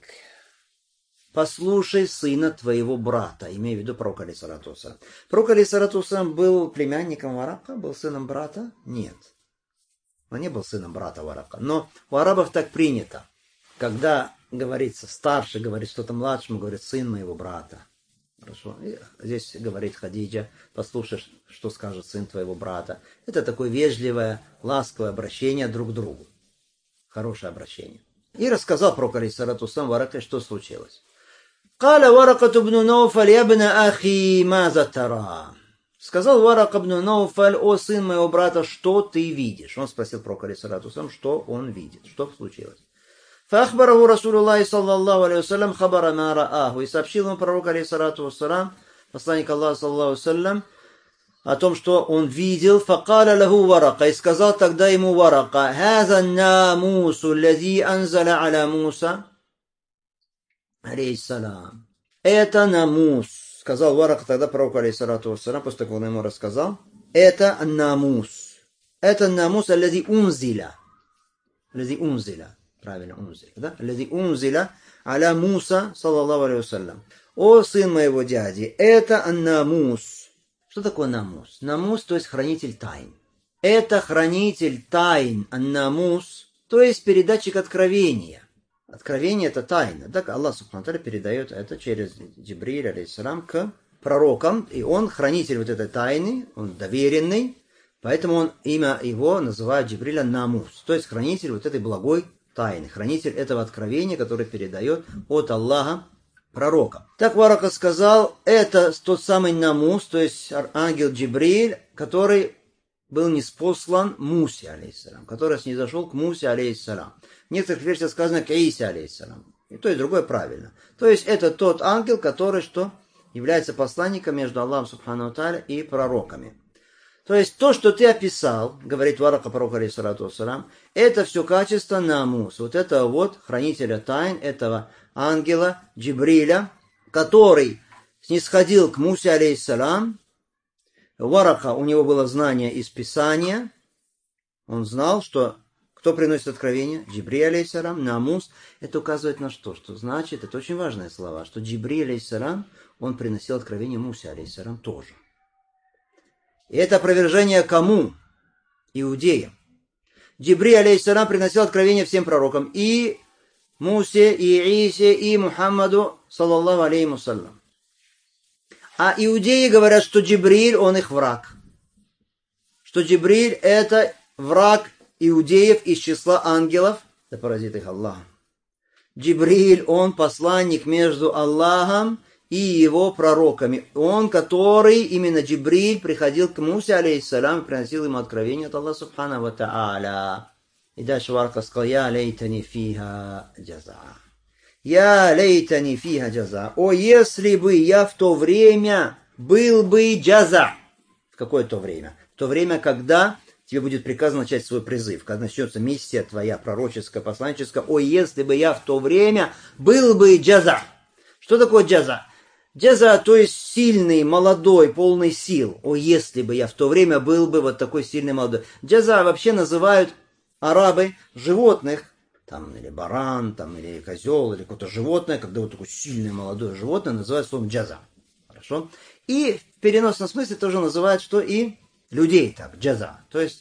Послушай сына твоего брата, имея в виду пророка, алейхиссалату вассалам. Пророк, алейхиссалату вассалам, был племянником Варака, был сыном брата? Нет. Он не был сыном брата Варака. Но у арабов так принято. Когда говорится старший, говорит что-то младшему, говорит сын моего брата. Хорошо. И здесь говорит Хадиджа: послушай, что скажет сын твоего брата. Это такое вежливое, ласковое обращение друг к другу. Хорошее обращение. И рассказал пророк, алейхиссалату вассалам, Вараке, что случилось. «Каля Варакату бну Науфаль, ябна ахи, маза тара». Сказал Варака бну Науфаль: о сын моего брата, что ты видишь? Он спросил пророка, алейхиссалату вассалам, что он видит, что случилось. «Фахбараху Расулуллахи саллаллаху алейхи вассалям хабара ма рааху». И сообщил ему пророк, алейхиссалату вассалам, посланник Аллаха саллаллаху алейхи вассалям, о том, что он видел. «Факаля лаху Варака». И сказал тогда ему Варака: «Хаза намусу лази анзаля аля Муса». Алейхиссалам. Это намус. Сказал Варака тогда пророку, алейхиссалату вассалам, после того, как он ему рассказал. Это намус. Это намус аллади унзиля. Аллади унзиля. Правильно, унзиля. Да? Аллади унзиля аля Муса, саллаллаху алейхи вассалям. О сын моего дяди, это намус. Что такое намус? Намус, то есть хранитель тайн. Это хранитель тайн, намус, то есть передатчик откровения. Откровение – это тайна. Так Аллах Субхану ва Тааля передает это через Джибриля, алейхиссалам, к пророкам, и он хранитель вот этой тайны, он доверенный, поэтому имя его называют Джибриля Намус, то есть хранитель вот этой благой тайны, хранитель этого откровения, который передает от Аллаха пророка. Так Варака сказал, это тот самый Намус, то есть ангел Джибриль, который был ниспослан Мусе, алейхиссалам, который снизошел к Мусе, алейхиссалам. В некоторых версиях сказано к Иисе, алейхиссалам. И то, и другое правильно. То есть это тот ангел, который что? Является посланником между Аллахом Субхану ва Тааля и пророками. То есть то, что ты описал, говорит Варака пророк, алейхиссалату вассалам, это все качество Намус. Вот это вот хранителя тайн, этого ангела Джибриля, который снисходил к Мусе, алейхиссалам. Варака, у него было знание из Писания. Он знал, что кто приносит откровение? Джибриль, алейхиссалам, Намус. Это указывает на что? Что значит, это очень важные слова, что Джибриль, алейхиссалам, он приносил откровение Мусе, алейхиссалам, тоже. И это опровержение кому? Иудеям. Джибриль, алейхиссалам, приносил откровение всем пророкам. И Мусе, и Иисе, и Мухаммаду, саллаллаху алейхи вассалям. А иудеи говорят, что Джибриль, он их враг. Что Джибриль это враг иудеев из числа ангелов. Да поразит их Аллах. Джибриль, он посланник между Аллахом и его пророками. Он, который, именно Джибриль, приходил к Мусе, алейхиссалам, и приносил ему откровение от Аллаха Субхану ва Тааля. И дальше Варака сказал, «Я лейтани фиха джаза». «Я лейтани фиха джаза». О, если бы я в то время был бы джаза. В какое то время? В то время, когда тебе будет приказано начать свой призыв, когда начнется миссия твоя пророческая, посланническая. О, если бы я в то время был бы джаза. Что такое джаза? Джаза, то есть сильный, молодой, полный сил. О, если бы я в то время был бы вот такой сильный, молодой. Джаза вообще называют арабы животных, там, или баран, там, или козел, или какое-то животное, когда вот такое сильное, молодое животное называют словом джаза. Хорошо? И в переносном смысле тоже называют, что и людей так, джаза. То есть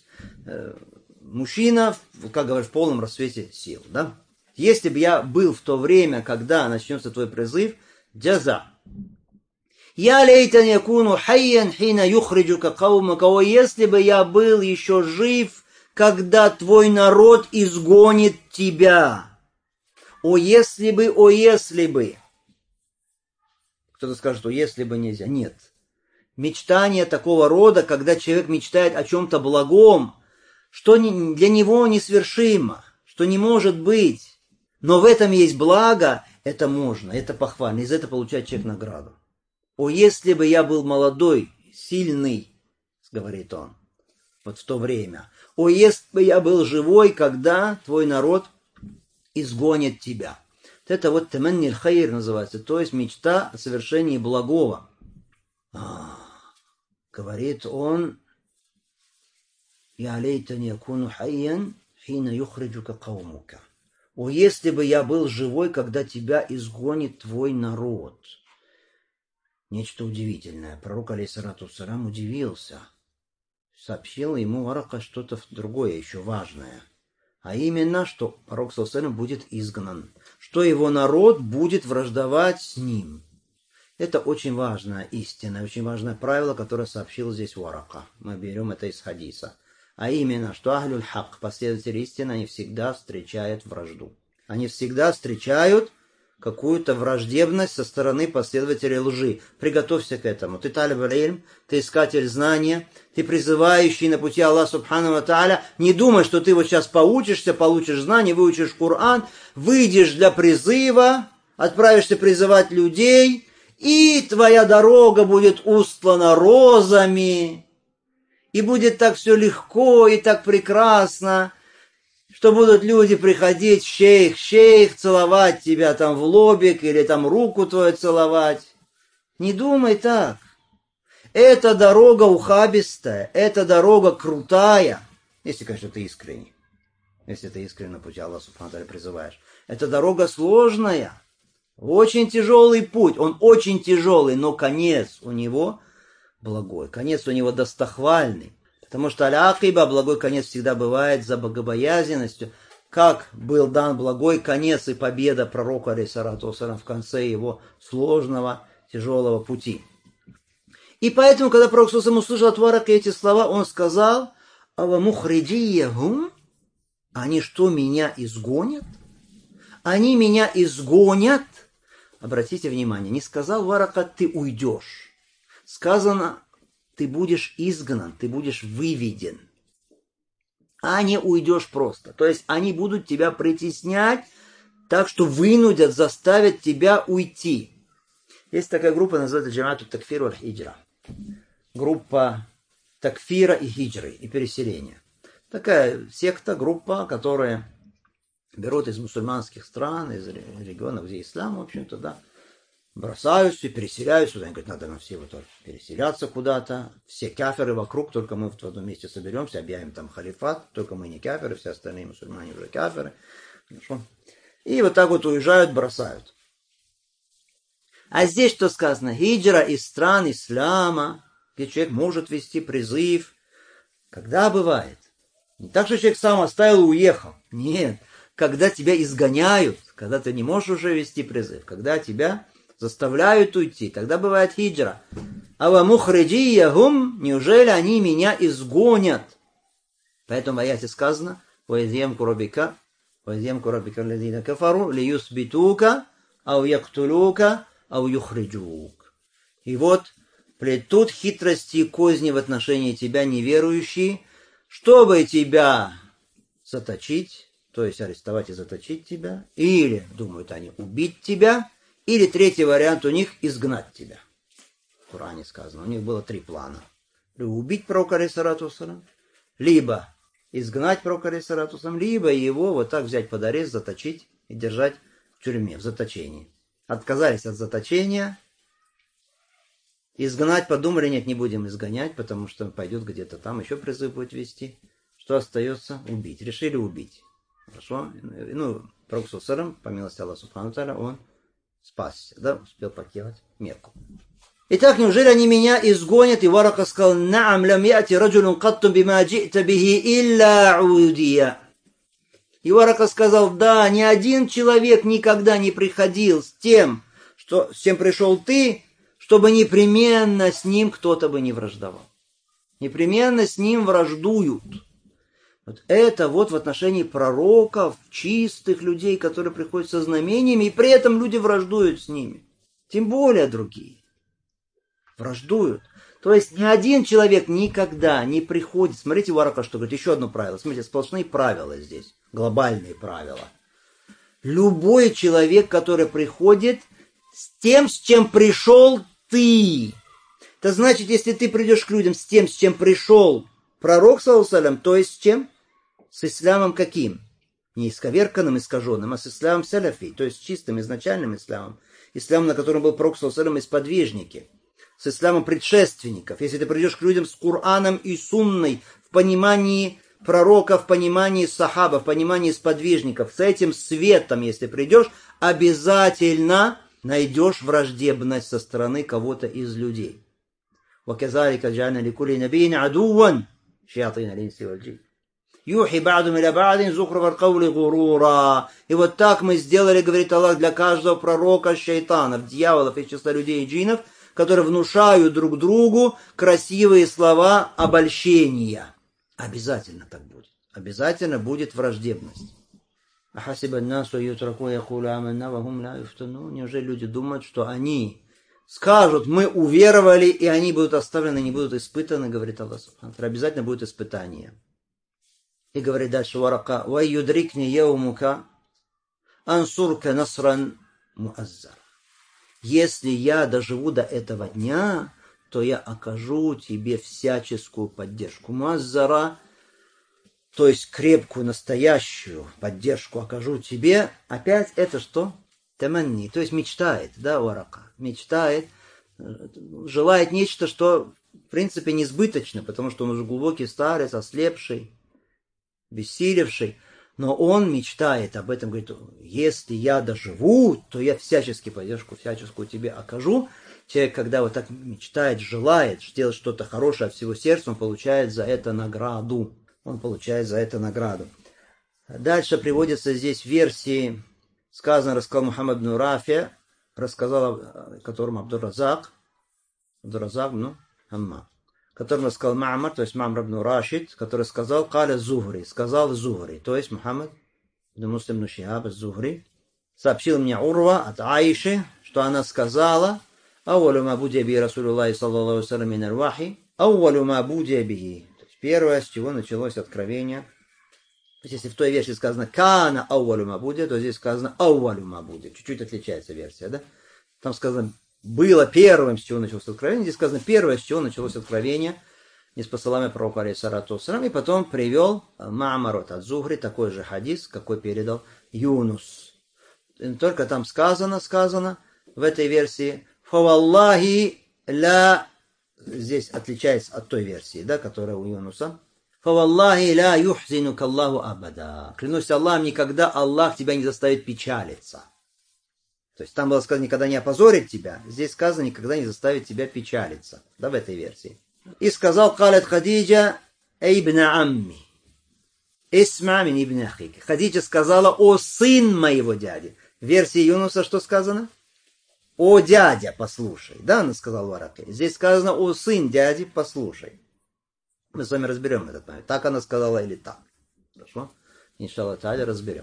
мужчина, как говорят, в полном расцвете сил. Да? Если бы я был в то время, когда начнется твой призыв, джаза. Я лейтан якуну хайян хина юхриджука каумака. О, если бы я был еще жив, когда твой народ изгонит тебя. О, если бы, о, если бы. Кто-то скажет, о, если бы нельзя. Нет. Мечтание такого рода, когда человек мечтает о чем-то благом, что для него несвершимо, что не может быть. Но в этом есть благо, это можно, это похвально, и за это получает человек награду. О, если бы я был молодой, сильный, говорит он, вот в то время. О, если бы я был живой, когда твой народ изгонит тебя. Вот это вот таманни аль-хайр называется, то есть мечта о совершении благого. Говорит он, «Я лейтани якуну хайян, хина юхриджука каумука». О, если бы я был живой, когда тебя изгонит твой народ. Нечто удивительное. Пророк, алейхиссалату вассалям, удивился. Сообщил ему Варака что-то другое, еще важное. А именно, что пророк, саллаллаху алейхи ва саллям, будет изгнан. Что его народ будет враждовать с ним. Это очень важная истина, очень важное правило, которое сообщил здесь Варака. Мы берем это из хадиса. А именно, что ахлюль хак, последователи истины, они всегда встречают вражду. Они всегда встречают какую-то враждебность со стороны последователей лжи. Приготовься к этому. Ты талиб аль-илм, ты искатель знания, ты призывающий на пути Аллаха Субхану ва Тааля. Не думай, что ты вот сейчас поучишься, получишь знания, выучишь Коран, выйдешь для призыва, отправишься призывать людей, и твоя дорога будет устлана розами, и будет так все легко и так прекрасно, что будут люди приходить, шейх, целовать тебя там в лобик или там руку твою целовать. Не думай так. Это дорога ухабистая, это дорога крутая, если, конечно, ты искренний. Если ты искренне на пути Аллаха Субхану ва Тааля призываешь. Это дорога сложная, очень тяжелый путь. Он очень тяжелый, но конец у него благой. Конец у него достохвальный. Потому что аль-акиба, благой конец, всегда бывает за богобоязненностью. как был дан благой конец и победа пророку алейхиссалату вассалям в конце его сложного, тяжелого пути. И поэтому, когда пророк услышал от Варака эти слова, он сказал: «Ава мухриджиягум, они что, меня изгонят? Они меня изгонят». Обратите внимание, не сказал Варака: «ты уйдешь». Сказано: «ты будешь изгнан, ты будешь выведен». А не уйдешь просто. То есть они будут тебя притеснять, так что вынудят, заставят тебя уйти. Есть такая группа, называется Джамату Такфир валь Хиджра. Группа такфира и хиджры, и переселения. Такая секта, группа, которая берут из мусульманских стран, из регионов, где ислам, в общем-то, да, бросаются и переселяются. Они говорят: надо нам все вот переселяться куда-то. Все каферы вокруг, только мы в одном месте соберемся, объявим там халифат, только мы не каферы, все остальные мусульмане уже каферы. Хорошо. И вот так вот уезжают, бросают. А здесь что сказано? Хиджра из стран ислама, где человек может вести призыв. Когда бывает? Не так, что человек сам оставил и уехал. Нет. Когда тебя изгоняют, когда ты не можешь уже вести призыв, когда тебя заставляют уйти, тогда бывает хиджра. Ава мухриджиягум, неужели они меня изгонят? Поэтому в аяте сказано: «Ваидьямку рабика лазина кафару лиюсбитука ау яктулука ау юхриджук». И вот плетут хитрости и козни в отношении тебя неверующие, чтобы тебя заточить, то есть арестовать и заточить тебя, или, думают они, убить тебя, или третий вариант у них — изгнать тебя. В Коране сказано, у них было 3 плана. Либо убить пророка алейхиссалату вассалям, либо изгнать пророка алейхиссалату вассалям, либо его вот так взять под арест, заточить и держать в тюрьме, в заточении. Отказались от заточения. Изгнать подумали: нет, не будем изгонять, потому что пойдет где-то там, еще призыв будет вести. Что остается? Убить. Решили убить. Хорошо? Ну, пророк саллаллаху, по милости Аллаха субхану тааля, он спасся, да, успел покинуть Мекку. Итак, неужели они меня изгонят? И Варака сказал: «Наам лям яти раджулун каттум бима джи'та бихи илля удия». И Варака сказал: да, ни один человек никогда не приходил с тем пришел ты, чтобы непременно с ним кто-то бы не враждовал. Непременно с ним враждуют. Вот это вот в отношении пророков, чистых людей, которые приходят со знамениями, и при этом люди враждуют с ними. Тем более другие. Враждуют. То есть ни один человек никогда не приходит. Смотрите, Варака что говорит, еще одно правило. Смотрите, сплошные правила здесь. Глобальные правила. Любой человек, который приходит с тем, с чем пришел ты. Это значит, если ты придешь к людям с тем, с чем пришел пророк, саллаллаху, то есть с чем? С исламом каким? Не исковерканным, искаженным, а с исламом саляфи, то есть чистым, изначальным исламом. Исламом, на котором был пророк, саллаллаху, и сподвижники. С исламом предшественников. Если ты придешь к людям с Кораном и Сунной в понимании пророка, в понимании сахаба, в понимании сподвижников, с этим светом, если придешь, обязательно найдешь враждебность со стороны кого-то из людей. وَكَذَلِكَ جَعَلْنَا لِكُلِّ نَبِيٍّ عَدُوًّا شَيَاطِينَ الْإِنسِ وَالْجِنِّ يُوحِي بَعْضُهُمْ إِلَى بَعْضٍ زُخْرُفَ الْقَوْلِ غُرُورًا. И вот так мы сделали, говорит Аллах, для каждого пророка шайтанов, дьяволов из числа людей и джиннов, которые внушают друг другу красивые слова обольщения. Обязательно так будет. Обязательно будет враждебность. Неужели люди думают, что они скажут: мы уверовали, и они будут оставлены, не будут испытаны, говорит Аллах. Обязательно будет испытание. И говорит дальше Варака: «Вай юдрикни яумука ансурка насран муаззар». Если я доживу до этого дня, то я окажу тебе всяческую поддержку. Муаззара, то есть крепкую, настоящую поддержку окажу тебе. Опять это что? Таманни, то есть мечтает, да, Варака? Мечтает, желает нечто, что в принципе несбыточно, потому что он уже глубокий старец, ослепший, бессилевший. Но он мечтает об этом, говорит: если я доживу, то я всячески поддержку, всяческую тебе окажу. Человек, когда вот так мечтает, желает сделать что-то хорошее от всего сердца, он получает за это награду. Он получает за это награду. Дальше приводятся здесь версии, рассказал Мухаммад бн Рафи, рассказал, которому Абдур-Разак, Хаммам, которому рассказал Ма'мар, то есть Ма'мар бн Рашид, который сказал Каля Зухри, сказал Зухри, то есть Мухаммад бн Муслим бн Шихаб Зухри, сообщил мне Урва от Аиши, что она сказала: «Ауалу ма будия би Расулуллахи саллаллаху алейхи ва саллям мин аль-вахи, ауалу ма будия биhi». Первое, с чего началось откровение. То есть, если в той версии сказано «Кана ауалу ма будия», то здесь сказано «Ауалу ма будия». Чуть-чуть отличается версия, да? Там сказано «было первым, с чего началось откровение». Здесь сказано «первое, с чего началось откровение». Неспосылаемый пророк, алейхиссалату вассалям, и потом привел Ма'мар от Зухри, такой же хадис, какой передал Юнус. Только там сказано в этой версии «Фаваллахи ла», здесь отличается от той версии, да, которая у Юнуса. «Фаваллахи ла юхзинука Аллаху абада». Клянусь Аллахом, никогда Аллах тебя не заставит печалиться. То есть там было сказано «никогда не опозорит тебя», здесь сказано «никогда не заставит тебя печалиться», да, в этой версии. И сказал «Калят Хадиджа эйбна амми». «Исма мин ибн ахик». Хадиджа сказала: «О сын моего дяди». В версии Юнуса что сказано? «О дядя, послушай». Да, она сказала в Араке. Здесь сказано: «О сын дяди, послушай». Мы с вами разберем этот момент. Так она сказала или так. Хорошо? Иншаллах та'аля разберем.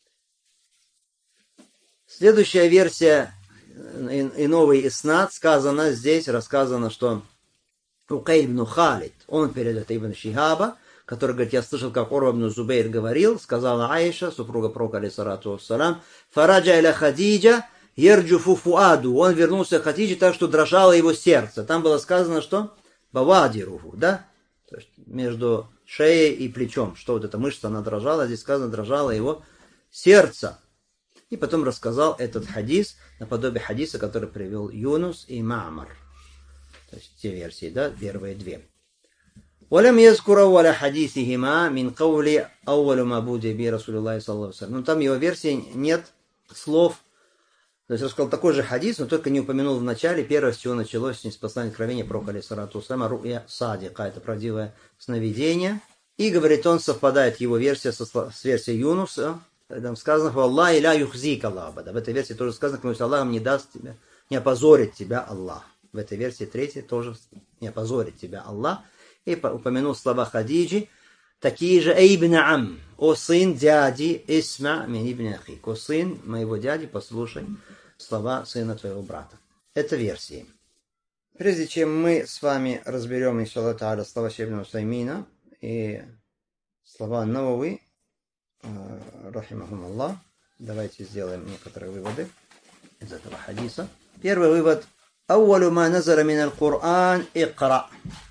Следующая версия и новый иснад сказано здесь, рассказано, что Укайль ибн Халид, он передает Ибн Шихаба, который говорит: я слышал, как Урва ибн Зубейр говорил, сказала Аиша, супруга пророка, алейхиссалату вассалям, «Фараджа иля Хадиджа ерджуфу фуаду». Он вернулся к Хадиджи так, что дрожало его сердце. Там было сказано, что бавадируху, да? То есть между шеей и плечом, что вот эта мышца, она дрожала, здесь сказано, дрожало его сердце. И потом рассказал этот хадис, наподобие хадиса, который привел Юнус и Ма'мар. То есть те версии, да, первые две. ولم يذكر ولا حديثهما من قول أول ما بدأ به رسول الله صلى الله عليه وسلم. Но там его версии нет слов. То есть рассказал такой же хадис, но только не упомянул в начале. Первое, с чего началось неспослание откровения пророка, алейхиссалату вассалям, ру'я садика, это правдивое сновидение. И, говорит он, совпадает его версия с версией Юнуса. Там сказано: «Аллах ля юхзика лабада». В этой версии тоже сказано: «Клянусь Аллахом, не даст тебя, не опозорит тебя Аллах». В этой версии третьей тоже: «не опозорит тебя Аллах». И упомянул слова Хадиджи, такие же: «Эйбна ам», «О сын дяди, исма мин ибн ахик», «О сын моего дяди, послушай слова сына твоего брата». Это версии. Прежде чем мы с вами разберем, иншаллах та'аля, слова Шейх ибн Усаймина и слова Навави, рахимахумуллах, давайте сделаем некоторые выводы из этого хадиса. Первый вывод: «Ауалу ма назара мин аль-Кур'ан икра».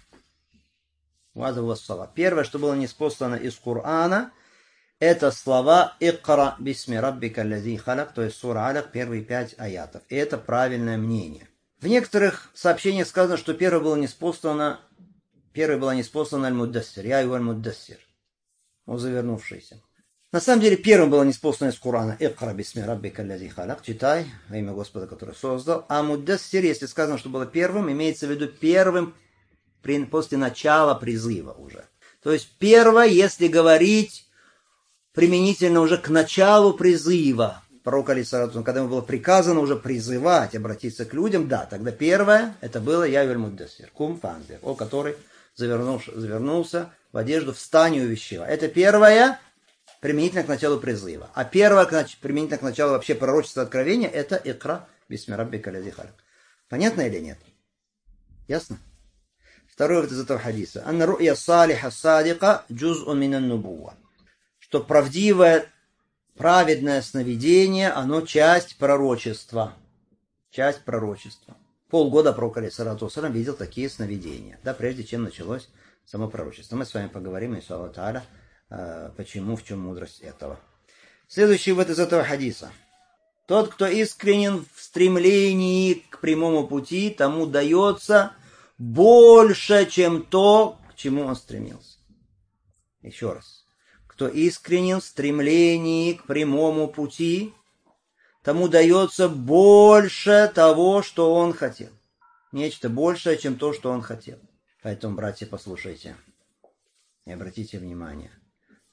Первое, что было ниспослано из Корана, это слова «Икра бисми раббика аллази халак», то есть сура Алак, первые 5 аятов. И это правильное мнение. В некоторых сообщениях сказано, что первое было ниспослано аль-Муддассир, я его аль-Муддассир, он завернувшийся. На самом деле, первым было ниспослано из Корана «Икра бисми раббика аллази халак», читай во имя Господа, который создал. А Муддассир, если сказано, что было первым, имеется в виду первым после начала призыва уже. То есть первое, если говорить применительно уже к началу призыва пророка, алейхиссалату, когда ему было приказано уже призывать, обратиться к людям, да, тогда первое, это было «Я аль-Муддассир», кум фанзир, о, который завернулся в одежду, встань и увещевай. Это первое применительно к началу призыва. А первое применительно к началу вообще пророчества откровения, это «Икра бисми раббика аллази халак». Понятно или нет? Ясно? Второй вывод из этого хадиса. «Анна ру'я салиха садика джуз'ун минан нубуа». Что правдивое, праведное сновидение, оно часть пророчества. Часть пророчества. Полгода пророк, алейхиссалату вассалям, видел такие сновидения, да, прежде чем началось само пророчество. Мы с вами поговорим, иншаллах та'аля, почему, в чем мудрость этого. Следующий вывод из этого хадиса. Тот, кто искренен в стремлении к прямому пути, тому дается больше, чем то, к чему он стремился. Еще раз. Кто искренен в стремлении к прямому пути, тому дается больше того, что он хотел. Нечто большее, чем то, что он хотел. Поэтому, братья, послушайте и обратите внимание.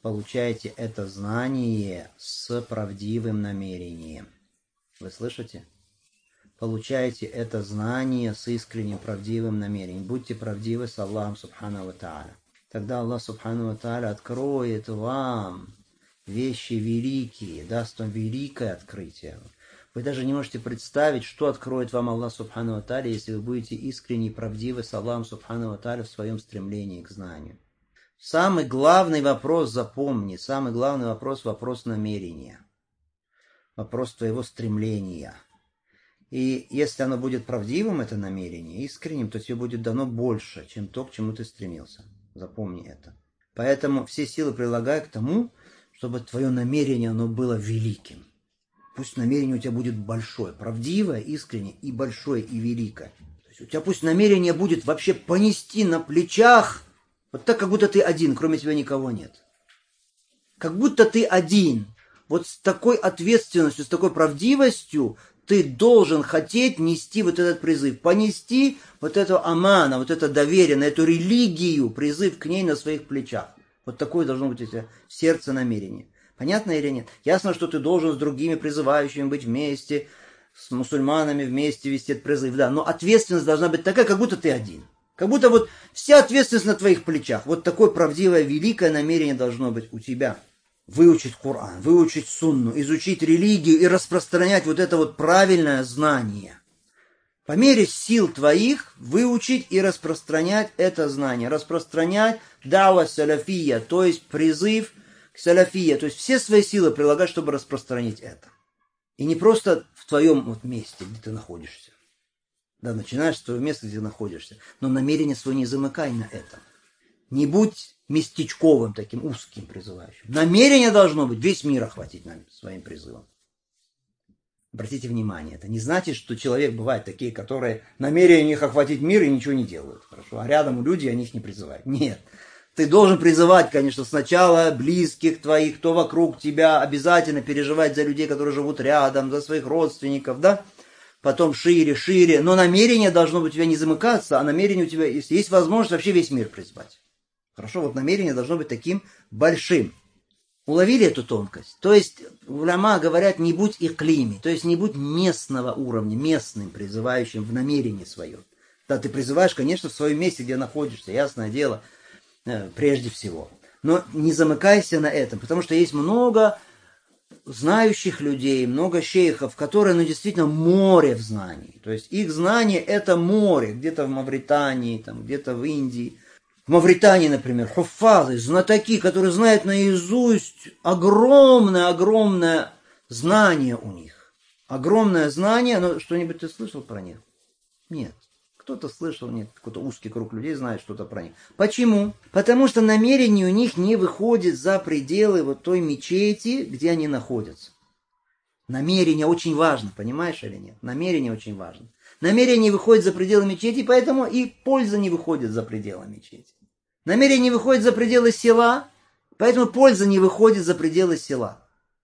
получаете это знание с правдивым намерением. Вы слышите? Получаете это знание с искренним правдивым намерением. Будьте правдивы с Аллахом Субхану ва Тааля. Тогда Аллах Субхану ва Тааля откроет вам вещи великие, даст вам великое открытие. Вы даже не можете представить, что откроет вам Аллах Субхану ва Тааля, если вы будете искренне и правдивы с Аллахом Субхану ва Тааля в своем стремлении к знанию. Самый главный вопрос, запомни, самый главный вопрос – вопрос намерения. Вопрос твоего стремления. И если оно будет правдивым, это намерение, искренним, то тебе будет дано больше, чем то, к чему ты стремился. Запомни это. Поэтому все силы прилагай к тому, чтобы твое намерение, оно было великим. Пусть намерение у тебя будет большое, правдивое, искреннее и большое, и великое. То есть у тебя пусть намерение будет вообще понести на плечах, вот так, как будто ты один, кроме тебя никого нет. Как будто ты один. Вот с такой ответственностью, с такой правдивостью ты должен хотеть нести вот этот призыв, понести вот это амана, вот это доверие, на эту религию, призыв к ней на своих плечах. Вот такое должно быть у тебя сердце намерение. Понятно или нет? Ясно, что ты должен с другими призывающими быть вместе, с мусульманами вместе вести этот призыв, да, но ответственность должна быть такая, как будто ты один. Как будто вот вся ответственность на твоих плечах. Вот такое правдивое, великое намерение должно быть у тебя. Выучить Коран, выучить сунну, изучить религию и распространять вот это вот правильное знание. По мере сил твоих выучить и распространять это знание. Распространять дава салафия, то есть призыв к салафия. То есть все свои силы прилагать, чтобы распространить это. И не просто в твоем вот месте, где ты находишься. Да, начинаешь с твоего места, где находишься. Но намерение свое не замыкай на этом. Не будь местечковым таким узким призывающим. Намерение должно быть весь мир охватить своим призывом. Обратите внимание, это не значит, что человек бывает такие, которые намерение у них охватить мир и ничего не делают. Хорошо, а рядом люди о них не призывают. Нет. Ты должен призывать, конечно, сначала близких твоих, кто вокруг тебя, обязательно переживать за людей, которые живут рядом, за своих родственников, да? Потом шире, но намерение должно быть у тебя не замыкаться, а намерение у тебя, если есть возможность, вообще весь мир призвать. Хорошо, вот намерение должно быть таким большим. Уловили эту тонкость? То есть, уляма говорят, не будь иклими, то есть не будь местного уровня, местным, призывающим в намерении своем. Да, ты призываешь, конечно, в своем месте, где находишься, ясное дело, прежде всего. Но не замыкайся на этом, потому что есть много знающих людей, много шейхов, которые, действительно море в знании. То есть их знание это море, где-то в Мавритании, там, где-то в Индии. В Мавритании, например, хуффазы, знатоки, которые знают наизусть огромное знание у них. Огромное знание, но что-нибудь ты слышал про них? Нет. Кто-то слышал, нет, какой-то узкий круг людей знает что-то про них. Почему? Потому что намерение у них не выходит за пределы вот той мечети, где они находятся. Намерение очень важно, понимаешь или нет? Намерение очень важно. Намерение не выходит за пределы мечети, поэтому и польза не выходит за пределы мечети. Намерение не выходит за пределы села, поэтому польза не выходит за пределы села.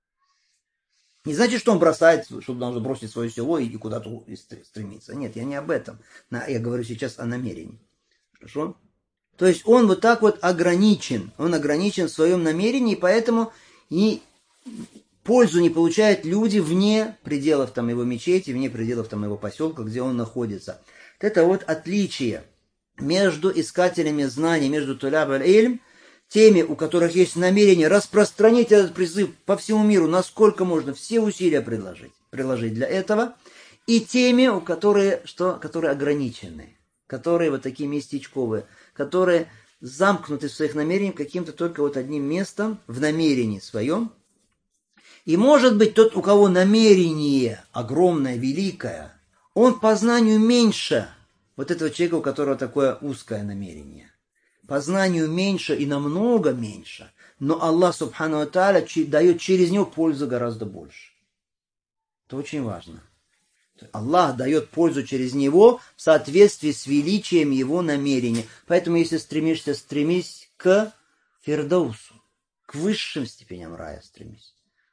Не значит, что он бросает, что он должен бросить свое село и куда-то стремиться. Нет, я не об этом. Я говорю сейчас о намерении. Хорошо? То есть он вот так вот ограничен. Он ограничен в своем намерении, поэтому и пользу не получают люди вне пределов там, его мечети, вне пределов там, его поселка, где он находится. Это вот отличие между искателями знаний, между туляб аль-илм, теми, у которых есть намерение распространить этот призыв по всему миру, насколько можно, все усилия приложить для этого, и теми, которые ограничены, которые вот такие местечковые, которые замкнуты в своих намерениях каким-то только вот одним местом в намерении своем. И может быть тот, у кого намерение огромное, великое, он по знанию меньше вот этого человека, у которого такое узкое намерение. По знанию меньше и намного меньше, но Аллах Субхану ва Тааля дает через него пользу гораздо больше. Это очень важно. Аллах дает пользу через него в соответствии с величием его намерения. Поэтому, если стремишься, стремись к фирдаусу, к высшим степеням рая стремись.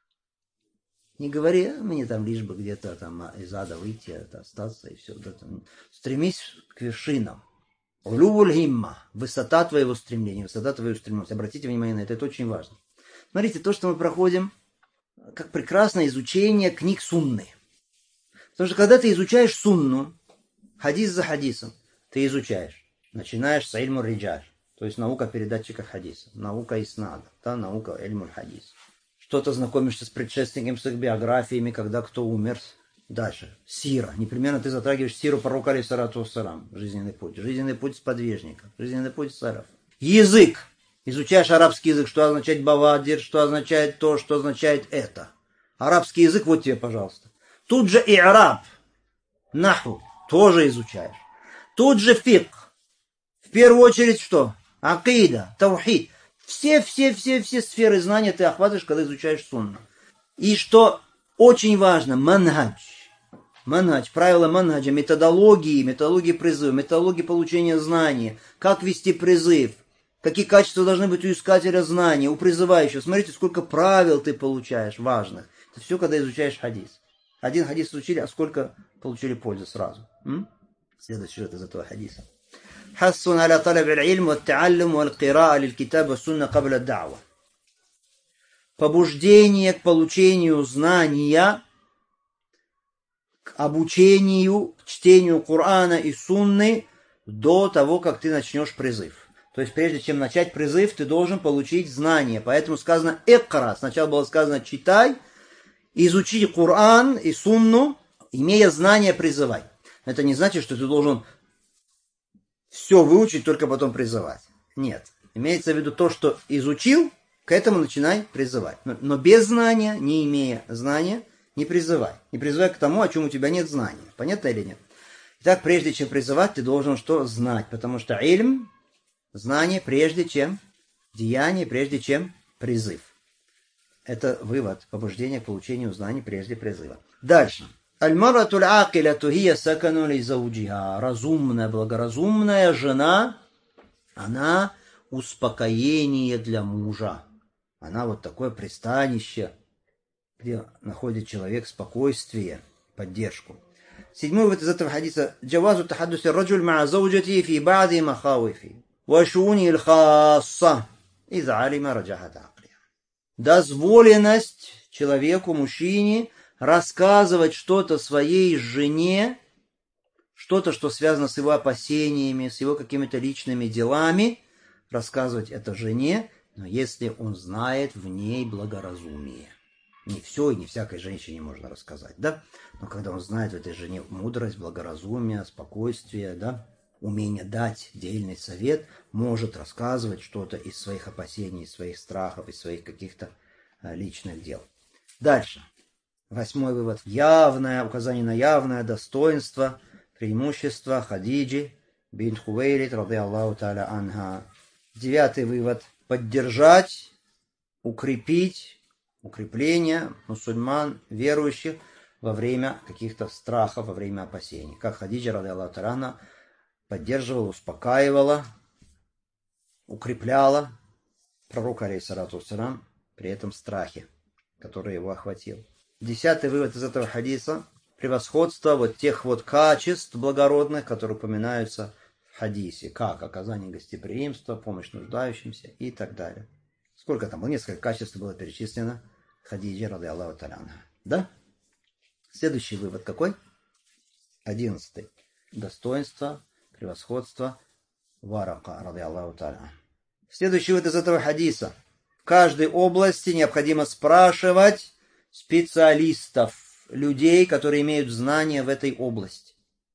Не говори, мне там лишь бы где-то там из ада выйти, остаться и все. Стремись к вершинам. Улюбуль химма, высота твоего стремления, высота твоей устремленности. Обратите внимание на это очень важно. Смотрите, то, что мы проходим, как прекрасное изучение книг сунны. Потому что когда ты изучаешь сунну, хадис за хадисом, ты изучаешь. Начинаешь с ильму риджаль, то есть наука передатчика хадиса, наука иснада, да, наука ильму хадис. Что-то знакомишься с предшественниками, с их биографиями, когда кто умер. Дальше. Сира. Непременно ты затрагиваешь сиру пророка алейхиссалату вассалам. Жизненный путь сподвижника, жизненный путь сараф. Язык. Изучаешь арабский язык, что означает бавадир, что означает то, что означает это. Арабский язык, вот тебе, пожалуйста. Тут же и'раб, наху, тоже изучаешь. Тут же фикх. В первую очередь что? Акида, таухид. Все сферы знания ты охватываешь, когда изучаешь сунну. И что очень важно, манхадж. Манхадж, правила манхаджа, методологии призыва, методологии получения знаний, как вести призыв, какие качества должны быть у искателя знаний, у призывающего. Смотрите, сколько правил ты получаешь, важных. Это все, когда изучаешь хадис. Один хадис изучили, а сколько получили пользы сразу. Следующий сюжет из этого хадиса. حث على طلب العلم والتعلم والقراءة للكتاب والسنة قبل الدعوة. Побуждение к получению знания, к обучению, к чтению Корана и Сунны до того, как ты начнешь призыв. То есть, прежде чем начать призыв, ты должен получить знания. Поэтому сказано «икра». Сначала было сказано «читай», изучи Коран и Сунну, имея знания, призывай. Это не значит, что ты должен все выучить, только потом призывать. Нет. Имеется в виду то, что изучил, к этому начинай призывать. Но без знания, не имея знания, не призывай. Не призывай к тому, о чем у тебя нет знания. Понятно или нет? Итак, прежде чем призывать, ты должен что? Знать. Потому что ильм, знание прежде чем деяние, прежде чем призыв. Это вывод, побуждение к получению знаний прежде призыва. Дальше. Аль-марату аль-акиляту хия сакану ли зауджиха. Разумная, благоразумная жена, она успокоение для мужа. Она вот такое пристанище, где находит человек спокойствие, поддержку. Седьмой вывод из этого хадиса. Джавазу тахаддуси раджуль ма зауджати фи ба'ди махавифи ва шуни аль-хасса иза алима раджахат акли. Дозволенность человеку, мужчине, рассказывать что-то своей жене, что-то, что связано с его опасениями, с его какими-то личными делами, рассказывать это жене, но если он знает в ней благоразумие. Не все и не всякой женщине можно рассказать, да? Но когда он знает в этой жене мудрость, благоразумие, спокойствие, да, умение дать дельный совет, может рассказывать что-то из своих опасений, из своих страхов, из своих каких-то личных дел. Дальше. Восьмой вывод. Явное, указание на явное достоинство, преимущество Хадиджи бинт Хувейлид, ради Аллаху та'аля анха. Девятый вывод. Поддержать, укрепить, укрепление мусульман, верующих во время каких-то страхов, во время опасений. Как Хадиджа, ради Аллаху та'аля анха, поддерживала, успокаивала, укрепляла пророка, алейхиссалату вассалям, при этом страхе, который его охватил. Десятый вывод из этого хадиса. Превосходство вот тех вот качеств благородных, которые упоминаются в хадисе. Как оказание гостеприимства, помощь нуждающимся и так далее. Сколько там? Несколько качеств было перечислено Хадиджи, ради Аллаху та'аля анха. Да? Следующий вывод какой? 11. Достоинство, превосходство Варака, ради Аллаху та'аля. Следующий вывод из этого хадиса. В каждой области необходимо спрашивать специалистов, людей, которые имеют знания в этой области.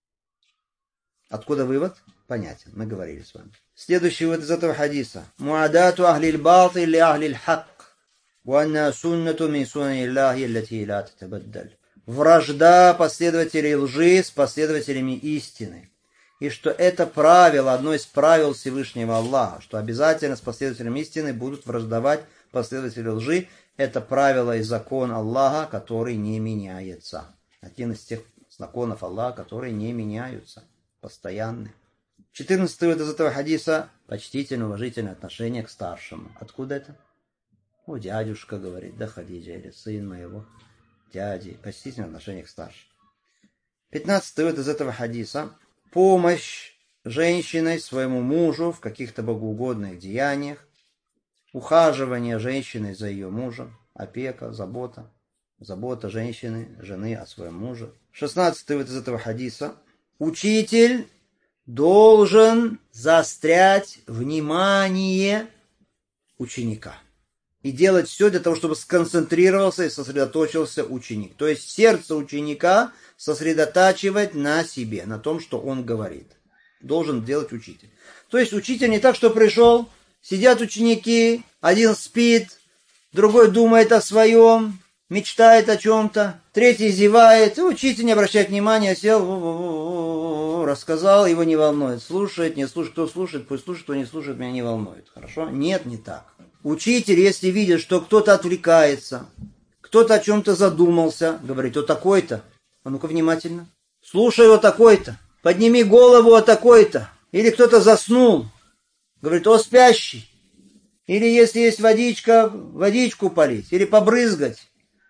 Откуда вывод? Понятен, мы говорили с вами. Следующий вывод из этого хадиса. Муадату ахлиль баты ли ахлиль хак. Уанна суннату мин сунани Аллахи аллати ла татабаддаль. Вражда последователей лжи с последователями истины. И что это правило, одно из правил Всевышнего Аллаха, что обязательно с последователями истины будут враждовать последователи лжи. Это правило и закон Аллаха, который не меняется. Один из тех законов Аллаха, которые не меняются. Постоянны. 14 вывод из этого хадиса. Почтительное, уважительное отношение к старшему. Откуда это? О, дядюшка говорит, да, Хадиджа, или сын моего дяди. Почтительное отношение к старшему. 15 вывод из этого хадиса. Помощь женщиной своему мужу в каких-то богоугодных деяниях. ухаживание женщины за ее мужем, опека, забота. Забота женщины, жены о своем муже. 16-й вот из этого хадиса. Учитель должен заострять внимание ученика. И делать все для того, чтобы сконцентрировался и сосредоточился ученик. То есть сердце ученика сосредотачивать на себе, на том, что он говорит. Должен делать учитель. То есть учитель не так, что пришел, сидят ученики, один спит, другой думает о своем, мечтает о чем-то, третий зевает, и учитель не обращает внимания, сел, рассказал, его не волнует. Слушает, не слушает, кто слушает, пусть слушает, кто не слушает, меня не волнует. Хорошо? Нет, не так. Учитель, если видит, что кто-то отвлекается, кто-то о чем-то задумался, говорит, о такой-то, а ну-ка внимательно, слушай о такой-то, подними голову о такой-то, или кто-то заснул, говорит, о спящий, или если есть водичка, водичку полить, или побрызгать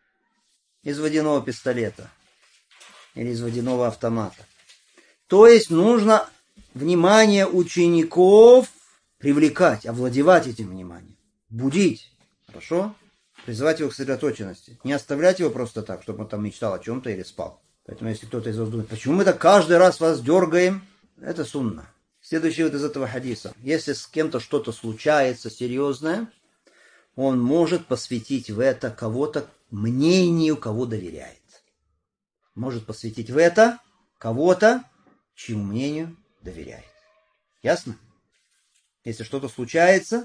из водяного пистолета, или из водяного автомата. То есть нужно внимание учеников привлекать, овладевать этим вниманием. Будить, хорошо? Призывать его к сосредоточенности. Не оставлять его просто так, чтобы он там мечтал о чем-то или спал. Поэтому если кто-то из вас думает, почему мы так каждый раз вас дергаем, это сунна. Следующий вот из этого хадиса. Если с кем-то что-то случается серьезное, он может посвятить в это кого-то мнению, кого доверяет. Может посвятить в это кого-то, чьему мнению доверяет. Ясно? Если что-то случается,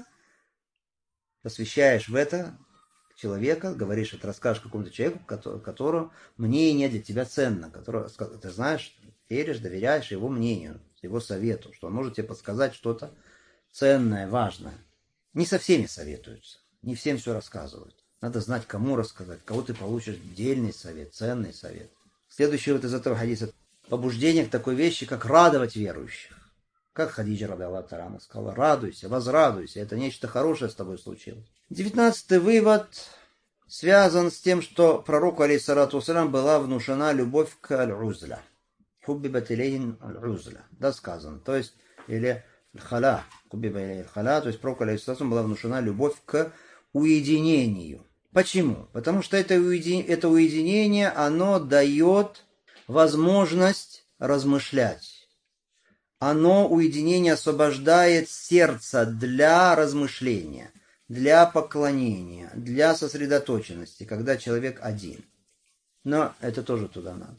посвящаешь в это человека, говоришь, это расскажешь какому-то человеку, которого мнение для тебя ценно, которого ты знаешь, веришь, доверяешь его мнению, его совету, что он может тебе подсказать что-то ценное, важное. Не со всеми советуются, не всем все рассказывают. Надо знать, кому рассказать, кого ты получишь дельный совет, ценный совет. Следующий вот из этого хадиса. Побуждение к такой вещи, как радовать верующих. Как Хадиджа радиаллаху та'аля сказала, радуйся, возрадуйся, это нечто хорошее с тобой случилось. 19-й вывод связан с тем, что пророку, алейхиссалату вассалям, была внушена любовь к аль-узля. Хуббибат илейхин аль-узля. Да, сказано. То есть, или халя, хуббиба илейхин халя, то есть пророку, алейхиссалату вассалям, была внушена любовь к уединению. Почему? Потому что это уединение, оно дает возможность размышлять. Оно, уединение, освобождает сердце для размышления, для поклонения, для сосредоточенности, когда человек один. Но это тоже туда надо.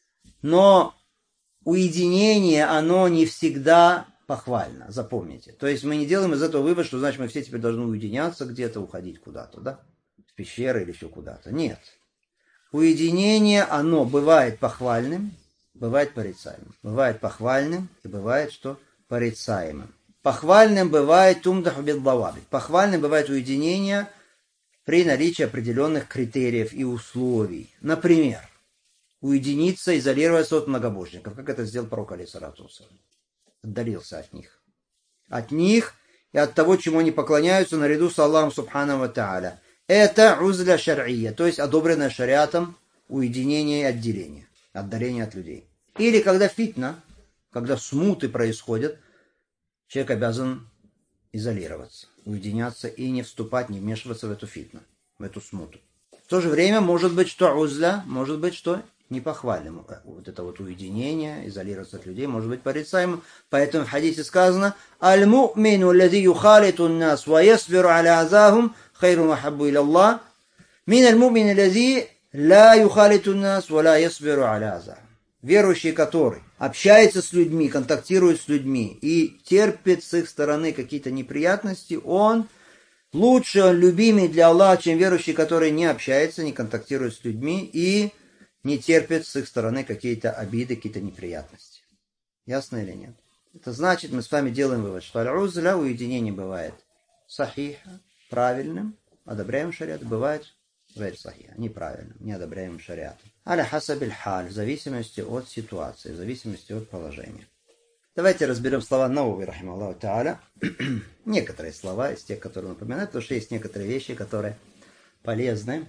Но уединение, оно не всегда похвально, запомните. То есть мы не делаем из этого вывод, что значит мы все теперь должны уединяться где-то, уходить куда-то, да? В пещеры или еще куда-то. Нет. Уединение, оно бывает похвальным, бывает порицаемым. Бывает похвальным и бывает что? Порицаемым. Похвальным бывает тумдаху биддавабит. Похвальным бывает уединение при наличии определенных критериев и условий. Например, уединиться, изолироваться от многобожников, как это сделал пророк, алейхиссалату вассалям. Отдалился от них. От них и от того, чему они поклоняются, наряду с Аллахом субхану ва тааля. Это узля шар'ия, то есть одобренное шариатом уединение и отделение, отдаление от людей. Или когда фитна, когда смуты происходят, человек обязан изолироваться, уединяться и не вступать, не вмешиваться в эту фитну, в эту смуту. В то же время может быть, что узля, может быть, что непохвальным. Вот это вот уединение, изолироваться от людей, может быть порицаемым. Поэтому в хадисе сказано «Аль-му'мину лади юхалиту нас ва ясбиру аля азахум хайру махаббу иля Аллах мин аль-му'мин лади ла юхалиту нас ва ла ясбиру аля азахум». Верующий, который общается с людьми, контактирует с людьми и терпит с их стороны какие-то неприятности, он лучше, он любимый для Аллаха, чем верующий, который не общается, не контактирует с людьми и не терпит с их стороны какие-то обиды, какие-то неприятности. Ясно или нет? Это значит, мы с вами делаем вывод, что аль-узля, уединение бывает сахиха, правильным, одобряем шариат, бывает сахиха, неправильным, не одобряем шариатом. Аля хасабиль халь, в зависимости от ситуации, в зависимости от положения. Давайте разберем слова Навави, рахимахуллаху та'аля. Некоторые слова из тех, которые он упоминает, потому что есть некоторые вещи, которые полезны,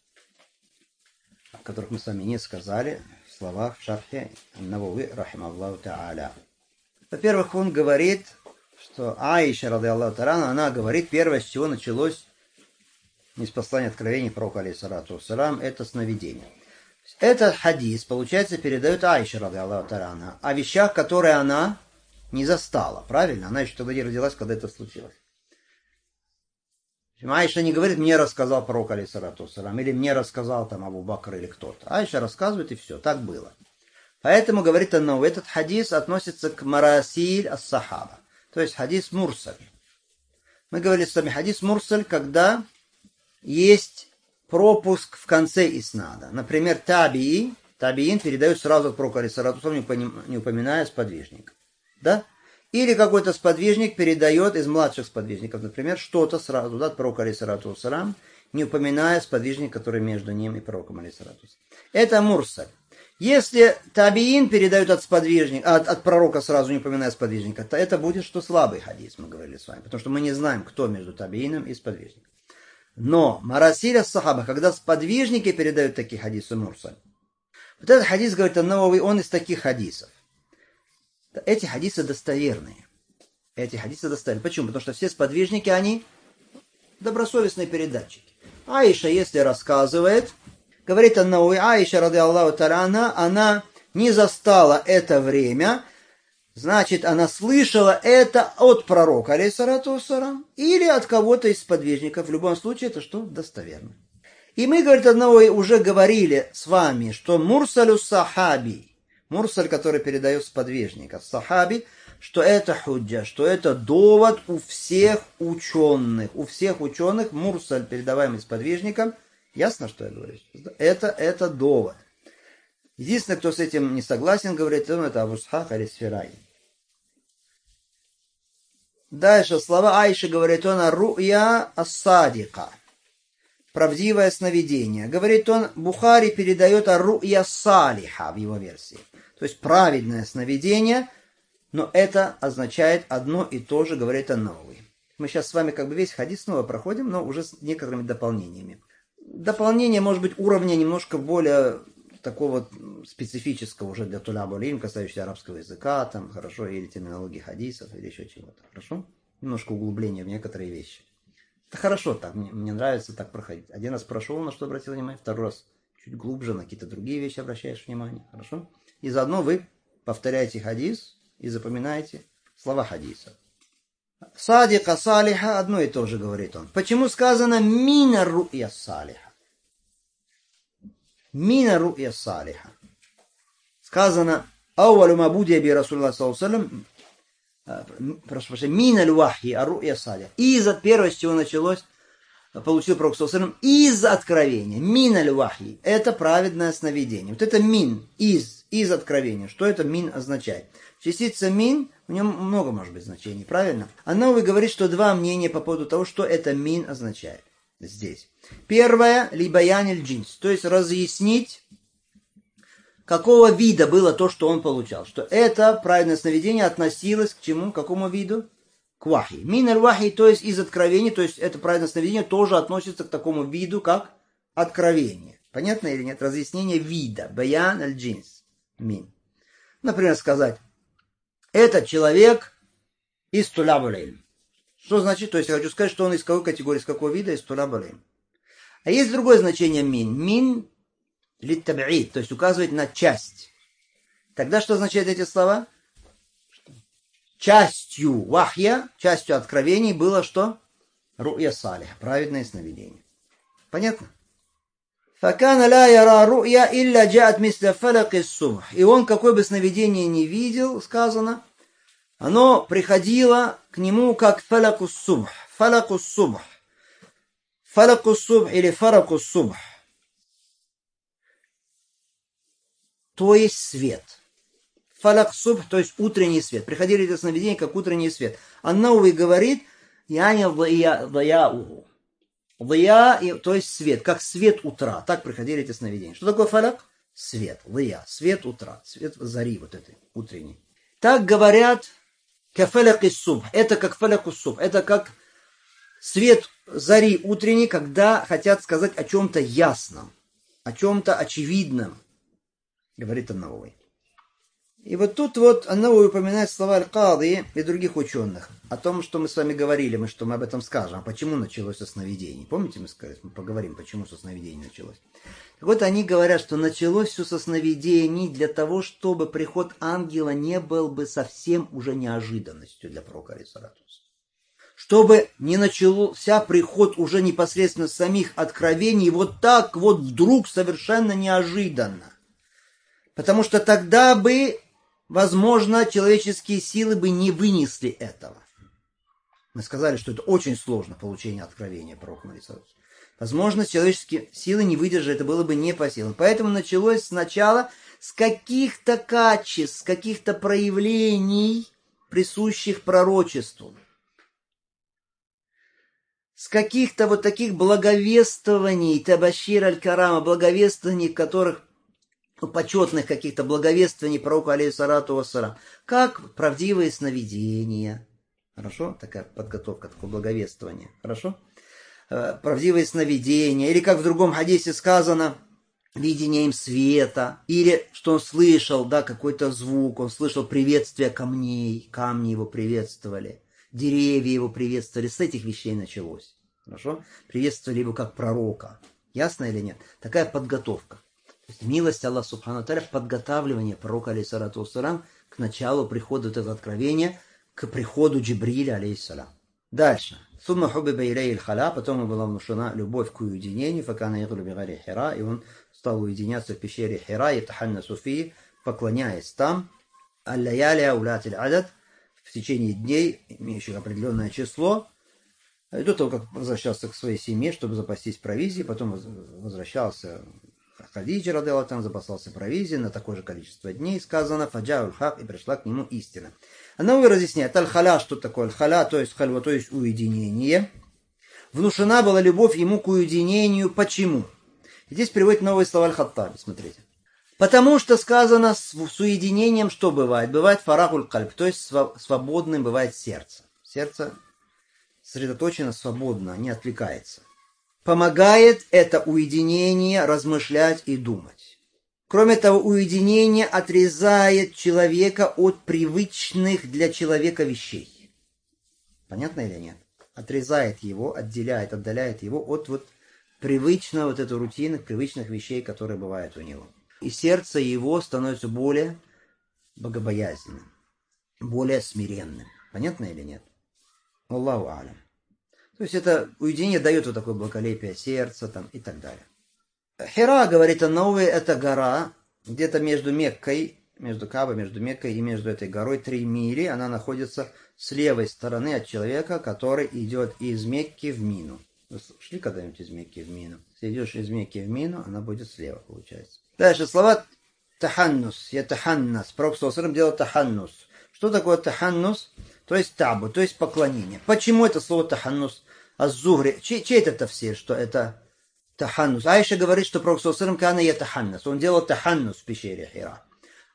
о которых мы с вами не сказали в словах в шархе Навави, рахимахуллаху та'аля. Во-первых, он говорит что Аиша, ради Аллаху та'аля, она говорит, первое, с чего началось ниспослание откровений пророка, алейхиссалату вассалам, это сновидение. Этот хадис, получается, передает Аиша, ради Аллаху та'аля, о вещах, которые она не застала, правильно? Она еще тогда не родилась, когда это случилось. Аиша не говорит, мне рассказал пророк, алейхиссалату вассалам, или мне рассказал там Абу Бакр или кто-то. Аиша рассказывает, и все, так было. Поэтому, говорит она, этот хадис относится к марасиль ас-сахаба, то есть хадис мурсаль. Мы говорили с вами хадис мурсаль, когда есть пропуск в конце иснада. Например, табиин передают сразу от пророка, алейхиссалату вассалам, не упоминая сподвижника. Да? Или какой-то сподвижник передает из младших сподвижников, например, что-то сразу от пророка, алейхиссалату вассалам, не упоминая сподвижника, который между ним и пророком, алейхиссалату вассалам. Это мурсаль. Если табиин передают от сподвижника, от пророка сразу не упоминая сподвижника, то это будет что слабый хадис, мы говорили с вами, потому что мы не знаем, кто между табиином и сподвижником. Но марасиля сахаба, когда сподвижники передают такие хадисы мурсаль, вот этот хадис, говорит ан-Навави, он из таких хадисов. Эти хадисы достоверные. Почему? Потому что все сподвижники, они добросовестные передатчики. Аиша, если рассказывает, говорит ан-Навави, Аиша, ради Аллаху та'аля, она не застала это время, значит, она слышала это от пророка, алейхиссалату вассалам, или от кого-то из сподвижников. В любом случае, это что? Достоверно. И мы, говорит ан-Навави, уже говорили с вами, что мурсалю сахаби, мурсаль, который передает сподвижника, сахаби, что это худжа, что это довод у всех ученых. У всех ученых мурсаль, передаваемый сподвижником, ясно, что я говорю? Это довод. Единственное, кто с этим не согласен, говорит, это Абу Исхак аль-Исфираи. Дальше слова Аиши, говорит он, ру'я ас-садика, правдивое сновидение. Говорит он, Бухари передает ру'я салиха в его версии. То есть праведное сновидение, но это означает одно и то же, говорит ан-Навави. Мы сейчас с вами как бы весь хадис снова проходим, но уже с некоторыми дополнениями. Дополнение может быть уровня немножко более такого специфического уже для туляб аль-илм, касающегося арабского языка, там, хорошо, или терминологии хадисов, или еще чего-то, хорошо? Немножко углубления в некоторые вещи. Это хорошо так, мне нравится так проходить. Один раз прошел, на что обратил внимание, второй раз чуть глубже, на какие-то другие вещи обращаешь внимание, хорошо? И заодно вы повторяете хадис и запоминаете слова хадиса. Садика салиха, одно и то же говорит он. Почему сказано мина ру'я салиха? Мина ру'я салиха. Сказано ауалу мабудия би Расулуллах саллаллаху алейхи ва саллям, прошу прощения, мина ль-вахи ру'я салиха. Из от первого, с чего началось, получил пророк саллаллаху алейхи ва саллям, из откровения. Мина ль-вахи. Это праведное сновидение. Вот это мин, из откровения. Что это мин означает? Частица мин, в нем много может быть значений, правильно? Ан-Навави говорит, что два мнения по поводу того, что это мин означает здесь. Первое, либаяниль джинс, то есть разъяснить, какого вида было то, что он получал. Что это праведное сновидение относилось к чему? К какому виду? К вахи. Мин аль-вахи, то есть из откровения, то есть это праведное сновидение тоже относится к такому виду, как откровение. Понятно или нет? Разъяснение вида. Баян аль-джинс. Мин. Например, сказать, этот человек из туляб аль-илм. Что значит? То есть я хочу сказать, что он из какой категории, из какого вида, из туляб аль-илм. А есть другое значение мин. Мин лит-таб'ид, то есть указывает на часть. Тогда что означают эти слова? Частью вахья, частью откровений было что? Ру'я салиха, праведное сновидение. Понятно? فَكَانَ لَا يَرَى رُؤْيَا إِلَّا جَاءَتْ مِثْلَ فَلَقِ الصُّبْحِ. И он, какое бы сновидение не видел, сказано, оно приходило к нему как фалаку субх. Фалаку субх. Фалаку субх или фараку субх. То есть свет. Фалак субх, то есть утренний свет. Приходили эти сновидения как утренний свет. Ан-Навави говорит, яня даяуху. Дая, то есть свет, как свет утра. Так приходили эти сновидения. Что такое фалак? Свет. Дая, свет утра. Свет зари вот этой утренней. Так говорят кафаляк из субх. Это как фаляк из субх. Это как свет зари утренний, когда хотят сказать о чем-то ясном, о чем-то очевидном. Говорит ан-Навави. И вот тут вот Ан-Навави упоминает слова Аль-Кади и других ученых о том, что мы с вами говорили, что мы об этом скажем. А почему началось со сновидений? Помните, мы сказали, мы поговорим, почему со сновидений началось. Так вот, они говорят, что началось все со сновидений для того, чтобы приход ангела не был бы совсем уже неожиданностью для пророка алейхиссалату вассалам. Чтобы не начался приход уже непосредственно самих откровений, вот так вот вдруг совершенно неожиданно. Потому что тогда бы, возможно, человеческие силы бы не вынесли этого. Мы сказали, что это очень сложно, получение откровения пророка алейхиссалату вассалам. Возможно, человеческие силы не выдержали, это было бы не по силам. Поэтому началось сначала с каких-то качеств, с каких-то проявлений, присущих пророчеству. С каких-то вот таких благовествований, табашир аль-карама, благовествований, которых, почетных каких-то благовествований пророка алейхиссалату вассалам, как правдивые сновидения. Хорошо? Такая подготовка, такое благовествование. Хорошо? Правдивые сновидения, или как в другом хадисе сказано, видение им света, или что он слышал, да, какой-то звук, он слышал приветствие камней, камни его приветствовали, деревья его приветствовали, с этих вещей началось. Хорошо? Приветствовали его как пророка. Ясно или нет? Такая подготовка. То есть милость Аллаха Субхану ва Тааля, подготавливание пророка алейхиссалату вассалам к началу прихода этого откровения, к приходу Джибриля алейхиссалам. Дальше. Сумма хубиба илей халя, потом ему была внушена любовь к уединению, факана яглу бигари хира, и он стал уединяться в пещере Хира, и таханна суфии, поклоняясь там, аль-лаяли аулятиль адад, в течение дней, имеющих определенное число, и до того, как возвращался к своей семье, чтобы запастись провизией, потом возвращался Хадиджа, радиаллаху анха, запасался провизией на такое же количество дней, сказано, фаджауль хак, и пришла к нему истина. Она разъясняет, аль-халя, что такое аль-халя, то есть хальва, то есть уединение. Внушена была любовь ему к уединению. Почему? И здесь приводит новые слова аль-Хаттаби, смотрите. Потому что сказано, с уединением что бывает? Бывает фарагуль кальб, то есть свободным бывает сердце. Сердце сосредоточено свободно, не отвлекается. Помогает это уединение размышлять и думать. Кроме того, уединение отрезает человека от привычных для человека вещей. Понятно или нет? Отрезает его, отделяет, отдаляет его от вот привычного, вот этой рутинных, привычных вещей, которые бывают у него. И сердце его становится более богобоязненным, более смиренным. Понятно или нет? Аллаху алям. То есть это уединение дает вот такое благолепие сердца там, и так далее. Хира, говорит Ан-Навави, это гора, где-то между Меккой, между Каабой, между Меккой и между этой горой 3 мили. Она находится с левой стороны от человека, который идет из Мекки в Мину. Вы шли когда-нибудь из Мекки в Мину? Если идешь из Мекки в Мину, она будет слева, получается. Дальше слова таханнус, я таханнас. Пророк саллаллаху алейхи ва саллям делал таханнус. Что такое таханнус? То есть табу, то есть поклонение. Почему это слово таханнус? Аз-Зухри. Чей это тафсир, что это таханнус? Айша говорит, что пророк саллаллаху алейхи ва саллям кана я таханнас. Он делал таханнус в пещере Хира.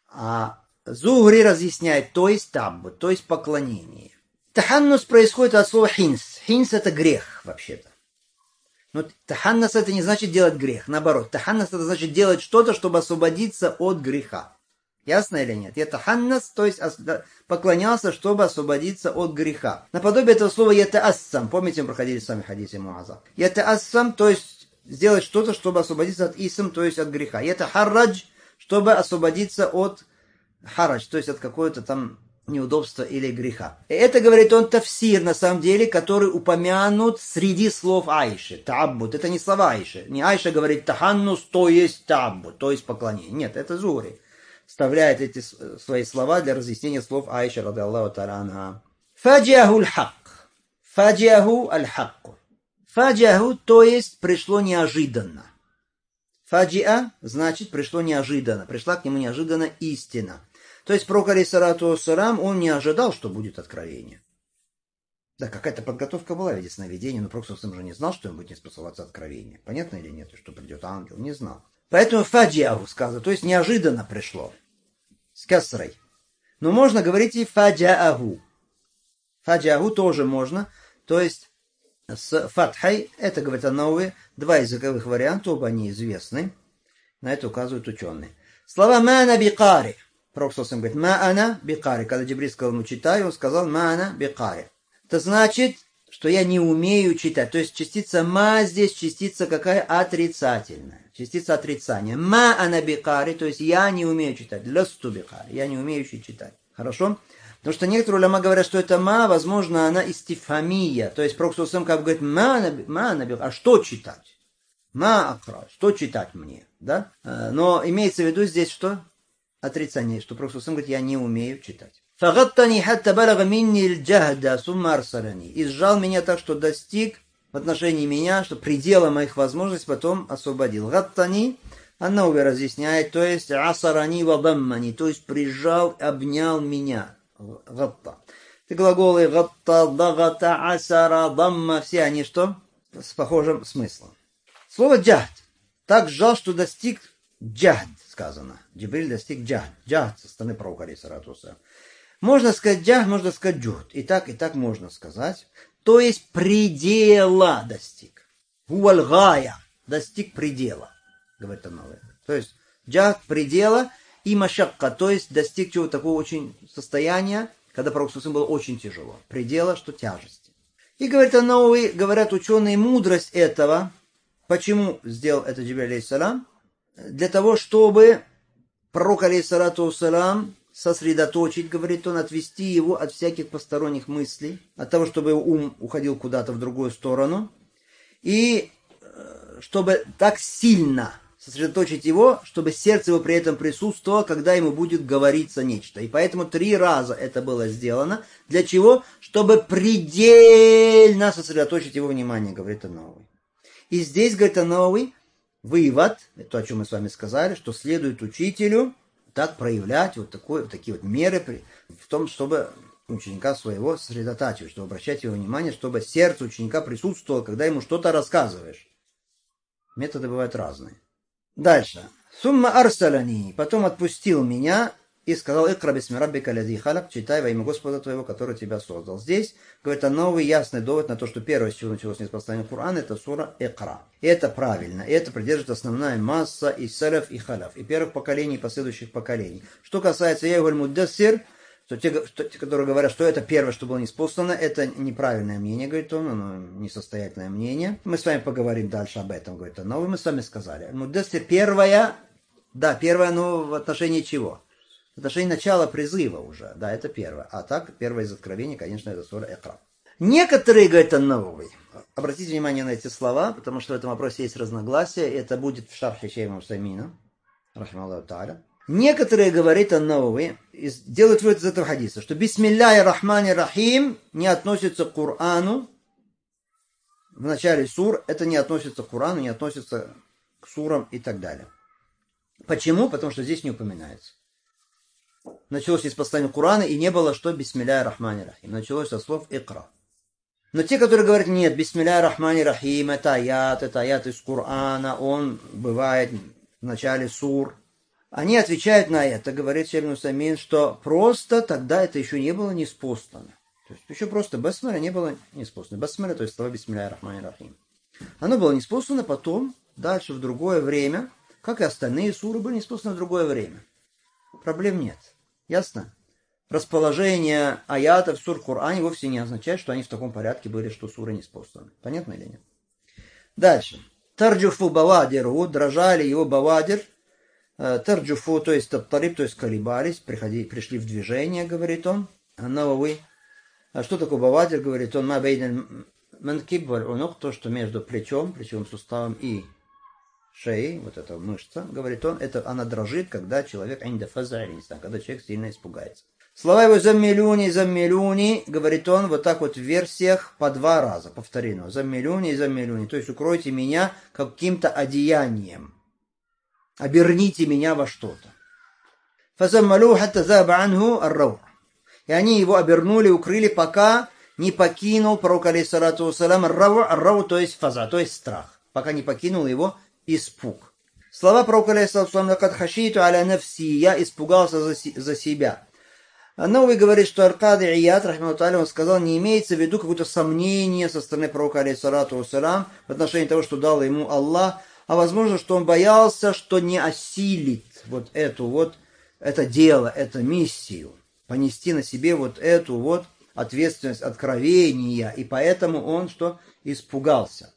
А Зухри разъясняет, то есть табу, то есть поклонение. Таханнус происходит от слова хинс. Хинс это грех, вообще-то. Но таханнас это не значит делать грех. Наоборот, таханнас это значит делать что-то, чтобы освободиться от греха. Ясно или нет? Ятаханнас, то есть поклонялся, чтобы освободиться от греха. Наподобие этого слова ятаассам. Помните, мы проходили с вами хадисе Муаза. Ятаассам, то есть сделать что-то, чтобы освободиться от исм, то есть от греха. Ятахаррадж, чтобы освободиться от харадж, то есть от какого-то там неудобства или греха. И это, говорит он, тафсир, на самом деле, который упомянут среди слов Айши. Таббут. Это не слова Айши. Не Айша говорит таханнус, то есть таббут, то есть поклонение. Нет, это Зухри вставляет эти свои слова для разъяснения слов Айши, радиаллаху та'аля анха. Фаджаху аль-хак. Фаджаху аль-хак. Фаджаху, то есть пришло неожиданно. Фаджиа значит пришло неожиданно. Пришла к нему неожиданно истина. То есть пророк алейхиссалату вассалам, он не ожидал, что будет откровение. Да, какая-то подготовка была в виде сновидения, но пророк же не знал, что ему будет неспособствоваться откровение. Понятно или нет, что придет ангел? Не знал. Поэтому фаджиаху сказано, то есть неожиданно пришло. С касрой. Но можно говорить и фаджааху. Фаджааху тоже можно, то есть с фатхой, это, говорит Ан-Навави, 2 языковых варианта, оба они известны. На это указывают ученые. Слова мана бикари. Пророк сам говорит, ма ана бикари. Когда Джибриль сказал ему читай, он сказал, ма ана бикари. Это значит, что я не умею читать. То есть частица ма здесь, частица какая? Отрицательная. Частица отрицания. Ма ана бикари, то есть я не умею читать. Ласту бикари, я не умеющий читать. Хорошо? Потому что некоторые уляма говорят, что это ма, возможно, она истифамия. То есть Пророк сам как бы говорит, ма ана бикари, а что читать? Ма акра, что читать мне? Да? Но имеется в виду здесь что? Отрицание, что Пророк сам говорит, я не умею читать. فغطني حتى بلغ مني الجهد ثم أرسلني. И сжал меня так, что достиг в отношении меня, что предела моих возможностей, потом освободил. Гаттани, Ан-Науви разъясняет, то есть асарани вадаммани, то есть прижал, обнял меня. Гатта. Это глаголы гатта, дагата, асара, дамма, все они что? С похожим смыслом. Слово джахд. Так сжал, что достиг джахд, сказано. Джибриль достиг джахд. Джахд со стороны пророка, алейхиссалату вассалям. Можно сказать джахд, можно сказать джухд. И так можно сказать. То есть предела достиг. Гуальгая. Достиг предела. Говорит Ан-Науви. То есть джахд предела и машакка. То есть достиг чего такого очень состояния, когда пророк было очень тяжело. Предела, что тяжести. И говорит Ан-Науви, говорят ученые, мудрость этого. Почему сделал это Джибриль алейхиссалам? Для того, чтобы пророк алейхиссалату вассалам сосредоточить, говорит он, отвести его от всяких посторонних мыслей, от того, чтобы его ум уходил куда-то в другую сторону, и чтобы так сильно сосредоточить его, чтобы сердце его при этом присутствовало, когда ему будет говориться нечто. И поэтому 3 раза это было сделано. Для чего? Чтобы предельно сосредоточить его внимание, говорит Ан-Науви. И здесь, говорит Ан-Науви, вывод, то, о чем мы с вами сказали, что следует учителю так проявлять вот такие вот меры в том, чтобы ученика своего сосредотачивать, чтобы обращать его внимание, чтобы сердце ученика присутствовало, когда ему что-то рассказываешь. Методы бывают разные. Дальше. Сумма арсалани. Потом отпустил меня и сказал, «Икра бисми раббика лази халак», читай во имя Господа твоего, который тебя создал. Здесь, говорит, новый ясный довод на то, что первое, с чего началось неспростание Корана, это сура Икра. И это правильно. И это придерживает основная масса и салаф, и халяф, и первых поколений, и последующих поколений. Что касается Яйгуль Муддассир, то те, которые говорят, что это первое, что было ниспослано, это неправильное мнение, говорит он, оно несостоятельное мнение. Мы с вами поговорим дальше об этом, говорит он. Но мы с вами сказали. Муддассир первое, но в отношении чего? В отношении начала призыва уже, да, это первое. А так, первое из откровений, конечно, это сура Икра. Некоторые, говорит Ан-Науви, обратите внимание на эти слова, потому что в этом вопросе есть разногласия, и это будет в шархе Шейха Усаймина, рахмаллаху тааля. Некоторые, говорит Ан-Науви, делают вывод из этого хадиса, что бисмилляхи рахмани рахим не относится к Корану, в начале сур, это не относится к Корану, не относится к сурам и так далее. Почему? Потому что здесь не упоминается. Началось из послания Корана, и не было, что бисмилляхи рахмани рахим. Началось со слов Икра. Но те, которые говорят, нет, бисмилляхи рахмани рахим, это аят из Корана, он бывает в начале сур. Они отвечают на это, говорит Шейх Усаймин, что просто тогда это еще не было ниспослано. То есть еще просто басмаля не было ниспослано. Басмаля, то есть слова бисмилляхи рахмани рахим. Оно было ниспослано потом, дальше в другое время, как и остальные суры были ниспосланы в другое время. Проблем нет. Ясно? Расположение аятов сур Коране вовсе не означает, что они в таком порядке были, что суры ниспосланы. Понятно или нет? Дальше. Тарджуфу бавадиру, дрожали его бавадир. Тарджуфу, то есть тариб, то есть колебались, пришли в движение, говорит он. Ан-Науви. А что такое бавадир, говорит он? Ма бейн манкиб валь унук, то, что между плечевым суставом и шеей, вот эта мышца, говорит он, это она дрожит, когда человек, когда человек сильно испугается. Слова его заммилюни, говорит он, вот так вот в версиях по 2 раза, повторено. Заммилюни, то есть укройте меня каким-то одеянием. Оберните меня во что-то. И они его обернули, укрыли, пока не покинул пророк, алейхиссалату вассалям, ар-рау, то есть фаза, то есть страх. Пока не покинул его испуг. Слова пророка, алейхиссалату вассалям, «Лакад хашиту аля нафси», я испугался за себя. Ан-Науви говорит, что Ар-Кади Ияд, рахматуллаху тааля, он сказал, не имеется в виду какое-то сомнение со стороны пророка, алейхиссалату вассалям, в отношении того, что дал ему Аллах, а возможно, что он боялся, что не осилит вот эту вот это дело, это миссию, понести на себе вот эту вот ответственность откровения, и поэтому он что? Испугался.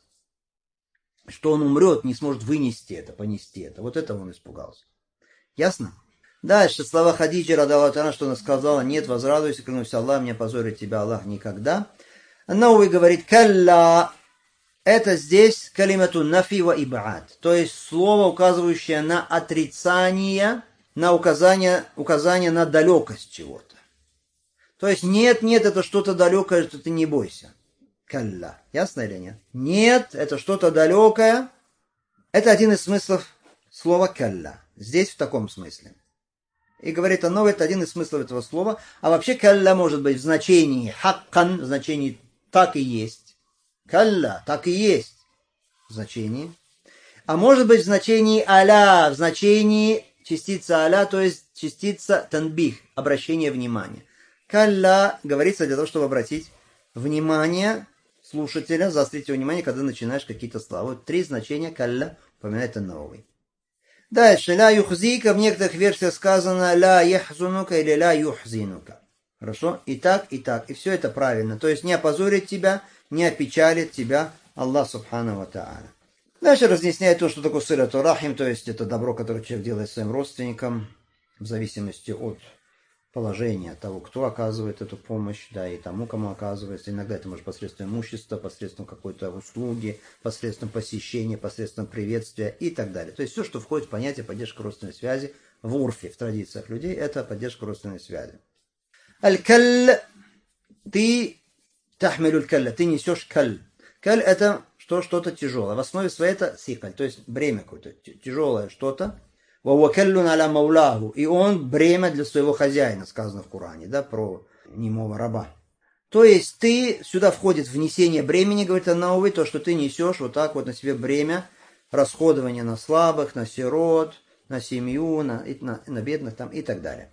Что он умрет, не сможет вынести это, понести это. Вот этого он испугался. Ясно? Дальше слова Хадиджи, радаллаху анха, что она сказала: нет, возрадуйся, клянусь Аллах, не опозорит тебя Аллах никогда. Новый говорит: калла. Это здесь калимату нафи ва ибаад, то есть слово, указывающее на отрицание, на указание на далекость чего-то. То есть нет, это что-то далекое, что ты не бойся. Калла. Ясно или нет? Нет, это что-то далекое. Это один из смыслов слова калла. Здесь в таком смысле. И говорит оно, это один из смыслов этого слова. А вообще калла может быть в значении хаккан, в значении так и есть. Калла, так и есть в значении. А может быть в значении аля, в значении частица аля, то есть частица танбих, обращение внимания. Калла говорится для того, чтобы обратить внимание слушателя, заострить его внимание, когда начинаешь какие-то слова. Вот 3 значения калла упоминает Ан-Навави. Дальше. Ля юхзика, в некоторых версиях сказано ля яхзунука или ля юхзинука. Хорошо? И так, и так. И все это правильно. То есть не опозорит тебя, не опечалит тебя Аллах Субхану ва Тааля. Дальше разъясняет то, что такое силату рахим, то есть это добро, которое человек делает своим родственникам, в зависимости от положения того, кто оказывает эту помощь, да, и тому, кому оказывается. Иногда это может посредством имущества, посредством какой-то услуги, посредством посещения, посредством приветствия и так далее. То есть все, что входит в понятие поддержка родственной связи в урфе, в традициях людей, это поддержка родственной связи. Аль-каль, ты тахмилюль калля, ты несешь каль. Каль это что-то тяжелое. В основе своей это сикаль, то есть бремя какое-то, тяжелое что-то. Вавакаллюн аля маулаху. И он бремя для своего хозяина, сказано в Коране, да, про немого раба. То есть ты, сюда входит внесение бремени, говорит Ан-Навави, то, что ты несешь вот так вот на себе бремя, расходование на слабых, на сирот, на семью, на бедных там и так далее.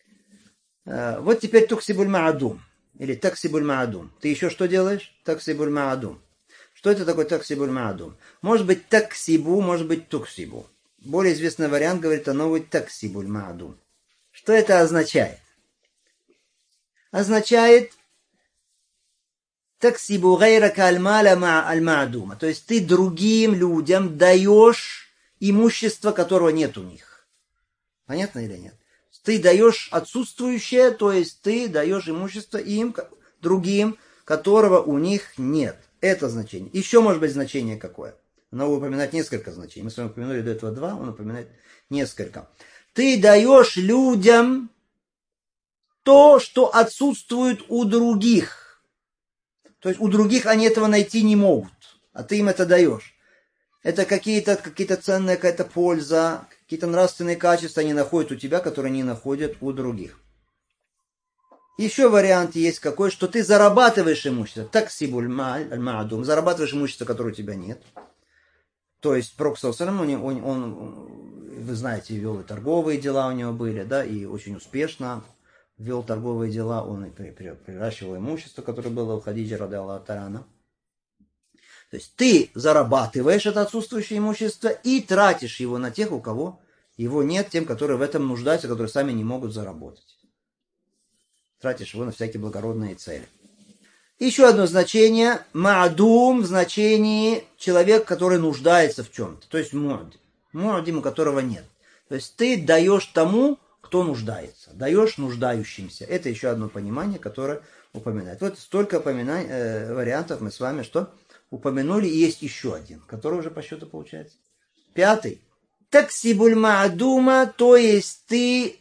Вот теперь туксибуль маадум. Или таксибуль маадум. Ты еще что делаешь? Таксибуль маадум. Что это такое таксибуль маадум? Может быть таксибу, может быть туксибу. Более известный вариант говорит о новой таксибуль маадум. Что это означает? Означает таксибу гайрака аль-маля аль-маадума. То есть ты другим людям даешь имущество, которого нет у них. Понятно или нет? Ты даешь отсутствующее, то есть ты даешь имущество им, другим, которого у них нет. Это значение. Еще может быть значение какое? Оно упоминает несколько значений. Мы с вами упомянули до этого 2, он упоминает несколько. Ты даешь людям то, что отсутствует у других. То есть у других они этого найти не могут, а ты им это даешь. Это какие-то ценные, какая-то польза, какие-то нравственные качества они находят у тебя, которые не находят у других. Еще вариант есть какой, что ты зарабатываешь имущество. Таксибуль маадум. Зарабатываешь имущество, которое у тебя нет. То есть Пророк саллаллаху алейхи ва саллям, он, вы знаете, вел и торговые дела у него были, да, и очень успешно вел торговые дела. Он и приращивал имущество, которое было у Хадиджи, радаллаху анха. То есть ты зарабатываешь это отсутствующее имущество и тратишь его на тех, у кого его нет, тем, которые в этом нуждаются, которые сами не могут заработать. Тратишь его на всякие благородные цели. Еще одно значение. Маадум в значении человек, который нуждается в чем-то. То есть муадим. Муадим, у которого нет. То есть ты даешь тому, кто нуждается. Даешь нуждающимся. Это еще одно понимание, которое упоминает. Вот столько вариантов мы с вами что упомянули. И есть еще один, который уже по счету получается 5. Таксибуль маадума, то есть ты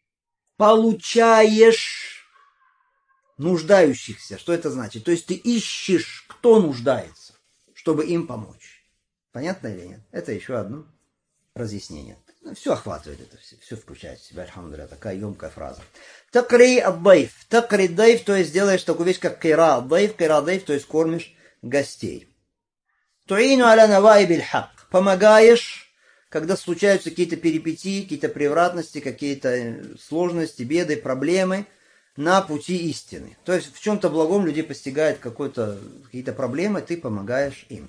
получаешь нуждающихся. Что это значит? То есть ты ищешь, кто нуждается, чтобы им помочь. Понятно или нет? Это еще одно разъяснение. Все охватывает это, все включает в себя, альхамдулилля, такая емкая фраза. Такри ад-дайф. Такри ад-дайф, то есть делаешь такую вещь, как кира ад-дайф, то есть кормишь гостей. Туину аля наваибиль хак. Помогаешь, когда случаются какие-то перипетии, какие-то превратности, какие-то сложности, беды, проблемы на пути истины. То есть в чем-то благом людей постигает какие-то проблемы, ты помогаешь им.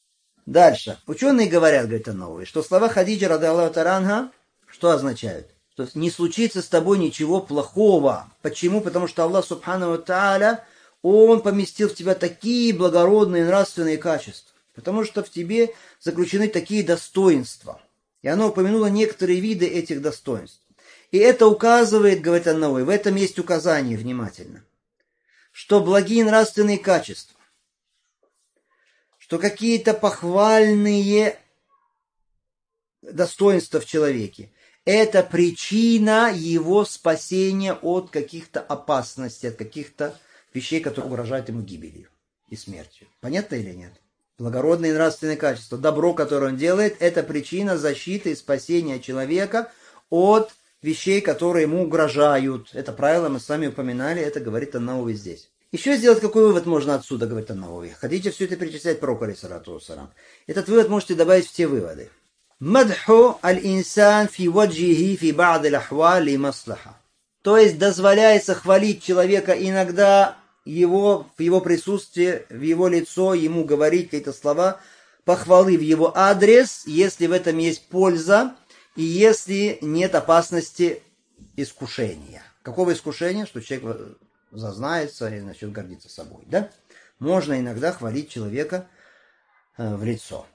Дальше. Ученые говорят, говорит Ан-Навави, что слова Хадиджи, радаллаху анха, что означают? То есть не случится с тобой ничего плохого. Почему? Потому что Аллах Субхану ва Тааля, Он поместил в тебя такие благородные нравственные качества. Потому что в тебе заключены такие достоинства. И оно упомянуло некоторые виды этих достоинств. И это указывает, говорит Ан-Навави, в этом есть указание, внимательно, что благие нравственные качества, что какие-то похвальные достоинства в человеке, это причина его спасения от каких-то опасностей, от каких-то вещей, которые угрожают ему гибелью и смертью. Понятно или нет? Благородные нравственные качества, добро, которое он делает, это причина защиты и спасения человека от вещей, которые ему угрожают. Это правило мы с вами упоминали, это говорит Ан-Навави здесь. Еще сделать какой вывод можно отсюда, говорит Ан-Навави. Хотите все это перечислять пророку, алейхиссалату вассалям. Этот вывод можете добавить в те выводы. Мадху аль-инсан фи ваджихи фи ба'д аль-ахвал ли маслаха. То есть дозволяется хвалить человека иногда в его присутствии, в его лицо, ему говорить какие-то слова похвалы в его адрес, если в этом есть польза и если нет опасности искушения. Какого искушения? Что человек зазнается и начнет гордиться собой. Да? Можно иногда хвалить человека в лицо.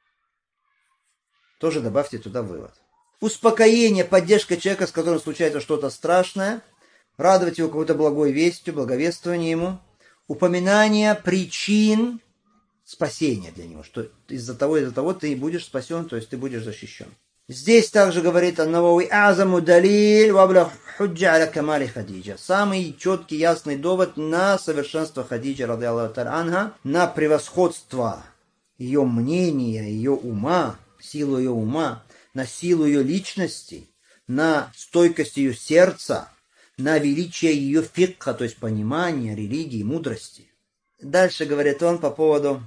Тоже добавьте туда вывод. Успокоение, поддержка человека, с которым случается что-то страшное, радовать его какой-то благой вестью, благовествование ему, упоминание причин спасения для него, что из-за того ты будешь спасен, то есть ты будешь защищен. Здесь также говорит Ан-Навави азаму далиль вабла худжа аля камали Хадиджа. Самый четкий, ясный довод на совершенство Хадиджи, ради Аллаху та'аля анха, на превосходство ее мнения, ее ума, силу ее ума, на силу ее личности, на стойкость ее сердца, на величие ее фикха, то есть понимания, религии, мудрости. Дальше говорит он по поводу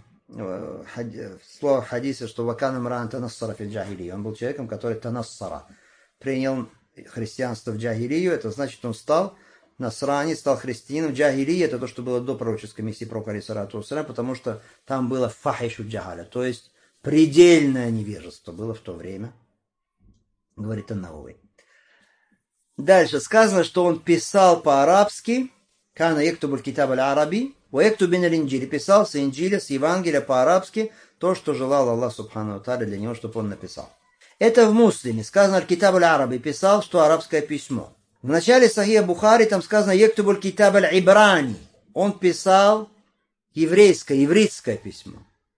слова в хадисе, что вакан имраан танассара фил джахилии. Он был человеком, который танассара, принял христианство в джахилию, это значит, он стал насрани, стал христианином. Джахилия — это то, что было до пророческой миссии пророка, алейхиссалату вассалям, потому что там было фахишу джахаля, то есть предельное невежество было в то время, говорит Ан-Навави. Дальше сказано, что он писал по-арабски, кана яктубуль китаб аль-араби, ва яктубин аль-инджили, писал с инджиля, с Евангелия по-арабски, то, что желал Аллах Субхану ва Тааля для него, чтобы он написал. Это в Муслиме, сказано аль-китаб аль-араби, писал, что арабское письмо. В начале Сахиха Бухари там сказано яктубуль китаб аль-ибрани, он писал ивритское письмо.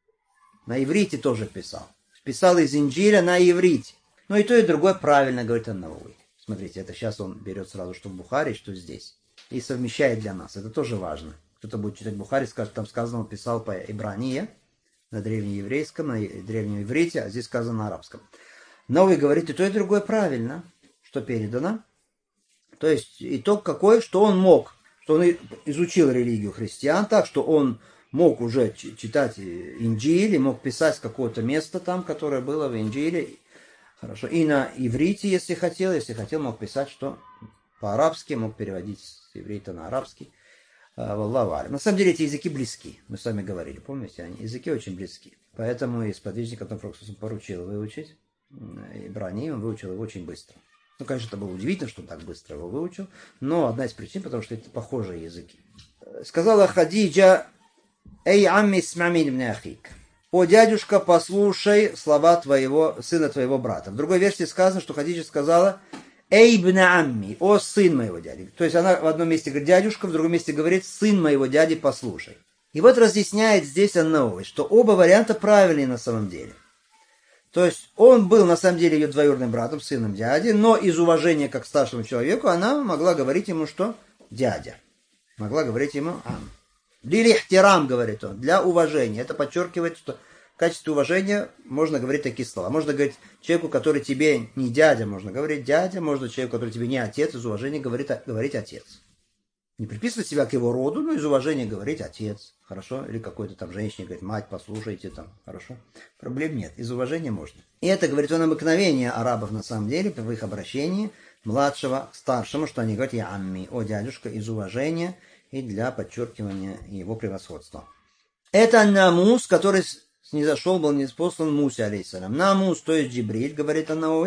На иврите тоже писал. Писал из инджиля на иврите. Но и то, и другое правильно, говорит Ан-Навави. Смотрите, это сейчас он берет сразу, что в Бухари, что здесь. И совмещает для нас. Это тоже важно. Кто-то будет читать Бухари, скажет, там сказано, он писал по ибрания, на древнееврейском, на древнем иврите, а здесь сказано на арабском. Навави говорит, и то, и другое правильно, что передано. То есть итог какой, что он мог, что он изучил религию христиан так, что он мог уже читать Инджиль, мог писать с какого-то места там, которое было в Инджиле. Хорошо. И на иврите, если хотел, мог писать, что по-арабски, мог переводить с иврита на арабский. Валлаху алям. На самом деле эти языки близки. Мы с вами говорили, помните? Они языки очень близки. Поэтому и сподвижник, который Пророк поручил выучить ибрани, он выучил его очень быстро. Ну, конечно, это было удивительно, что он так быстро его выучил, но одна из причин, потому что это похожие языки. Сказала Хадиджа: «Эй, амми смамин ibn ахик». «О, дядюшка, послушай слова твоего, сына твоего брата». В другой версии сказано, что Хадиджа сказала: «Эй, ibn амми», «о, сын моего дяди». То есть она в одном месте говорит «дядюшка», в другом месте говорит «сын моего дяди, послушай». И вот разъясняет здесь Ан-Навави, что оба варианта правильные на самом деле. То есть он был на самом деле ее двоюродным братом, сыном дяди, но из уважения как к старшему человеку она могла говорить ему, что дядя. Могла говорить ему ам. «Лилихтирам», говорит он, для уважения. Это подчеркивает, что в качестве уважения можно говорить такие слова. Можно говорить человеку, который тебе не дядя, можно говорить дядя. Можно человеку, который тебе не отец, из уважения говорить отец. Не приписывать себя к его роду, но из уважения говорить отец. Хорошо? Или какой-то там женщине говорит: мать, послушайте там. Хорошо? Проблем нет. Из уважения можно. И это, говорит он, обыкновение арабов на самом деле, в их обращении младшего к старшему, что они говорят: я амми, о дядюшка, из уважения и для подчеркивания его превосходства. Это намус, который снизошел, был ниспослан Мусе, алейхиссалям. Намус, то есть Джибриль, говорит Ан-Навави.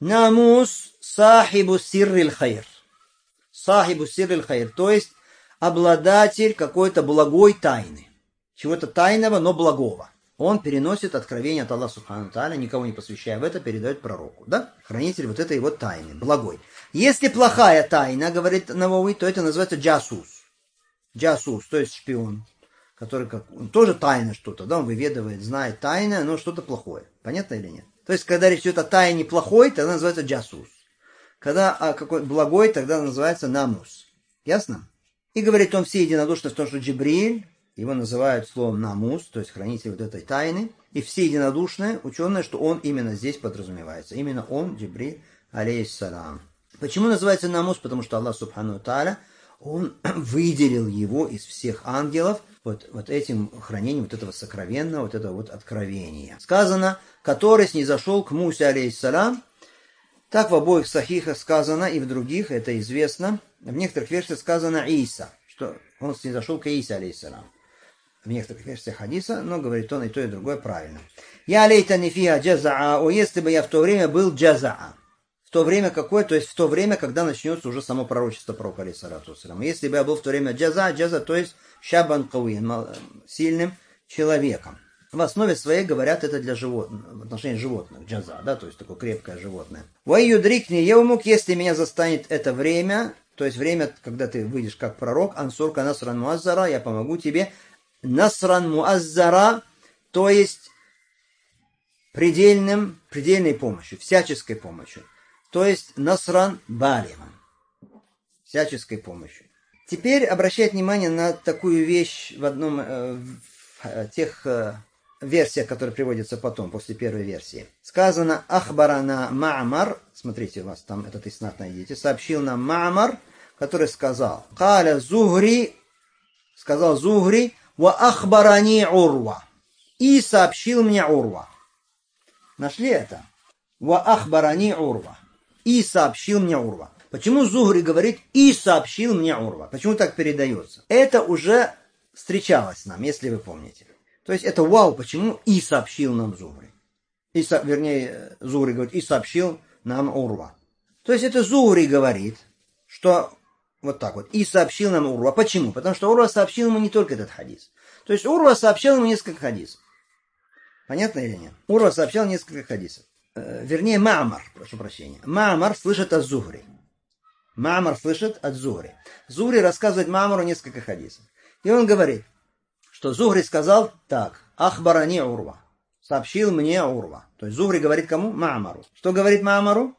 Намус сахибу сиррил хайр. Сахибу сиррил хайр, то есть обладатель какой-то благой тайны. Чего-то тайного, но благого. Он переносит откровение от Аллаха Субхану Тааля, никого не посвящая в это, передает пророку. Да? Хранитель вот этой его тайны, благой. Если плохая тайна, говорит Навави, то это называется джасус. Джасус, то есть шпион, который тоже тайно что-то, да, он выведывает, знает тайное, но что-то плохое. Понятно или нет? То есть, когда речь идет о тайне плохой, тогда называется джасус. Когда о какой благой, тогда называется намус. Ясно? И говорит он все единодушно в том, что Джибриль, его называют словом намус, то есть хранитель вот этой тайны, и все единодушные ученые, что он именно здесь подразумевается. Именно он, Джибриль, алейхиссалам. Почему называется намус? Потому что Аллах Субхану Тааля, он выделил его из всех ангелов вот этим хранением вот этого сокровенного, вот этого вот откровения. Сказано, который снизошел к Мусе, алейхиссалам. Так в обоих сахихах сказано, и в других, это известно. В некоторых версиях сказано Иса, что он снизошел к Исе, алейхиссалам. В некоторых версиях хадиса, но говорит он и то, и другое правильно. Я лейтани фиха джазаа, о, если бы я в то время был джазаа. В то время какое? То есть в то время, когда начнется уже само пророчество пророка, алейхиссалату вассалам. Если бы я был в то время джаза, то есть шабан кауин, сильным человеком. В основе своей говорят это для животных, в отношении животных, джаза, да, то есть такое крепкое животное. Вайюдрикни еумук, если меня застанет это время, то есть время, когда ты выйдешь как пророк, ансурка насран муаззара, я помогу тебе, насран муаззара, то есть предельной помощью, всяческой помощью. То есть насран балиман, всяческой помощью. Теперь обращать внимание на такую вещь в одном тех версиях, которые приводятся потом, после первой версии. Сказано «Ахбарана Ма'мар», смотрите, у вас там этот иснад найдете, сообщил нам Ма'мар, который сказал «Каля Зухри», сказал Зухри, «Ва ахбарани Урва», и сообщил мне Урва. Нашли это? «Ва ахбарани Урва», и сообщил мне Урва. Почему Зухри говорит «и сообщил мне Урва»? Почему так передается? Это уже встречалось нам, если вы помните. То есть это вау, почему «и сообщил нам Зухри». Вернее, Зухри говорит «и сообщил нам Урва». То есть это Зухри говорит, что вот так вот «и сообщил нам Урва». Почему? Потому что Урва сообщил ему не только этот хадис. То есть Урва сообщил ему несколько хадисов. Понятно или нет? Урва сообщал несколько хадисов. Вернее, Ма'мар, прошу прощения. Ма'мар слышит от Зухри. Ма'мар слышит от Зухри. Зухри рассказывает Ма'мару несколько хадисов. И он говорит, что Зухри сказал так. Ахбарани Урва. Сообщил мне Урва. То есть Зухри говорит кому? Ма'мару. Что говорит Ма'мару?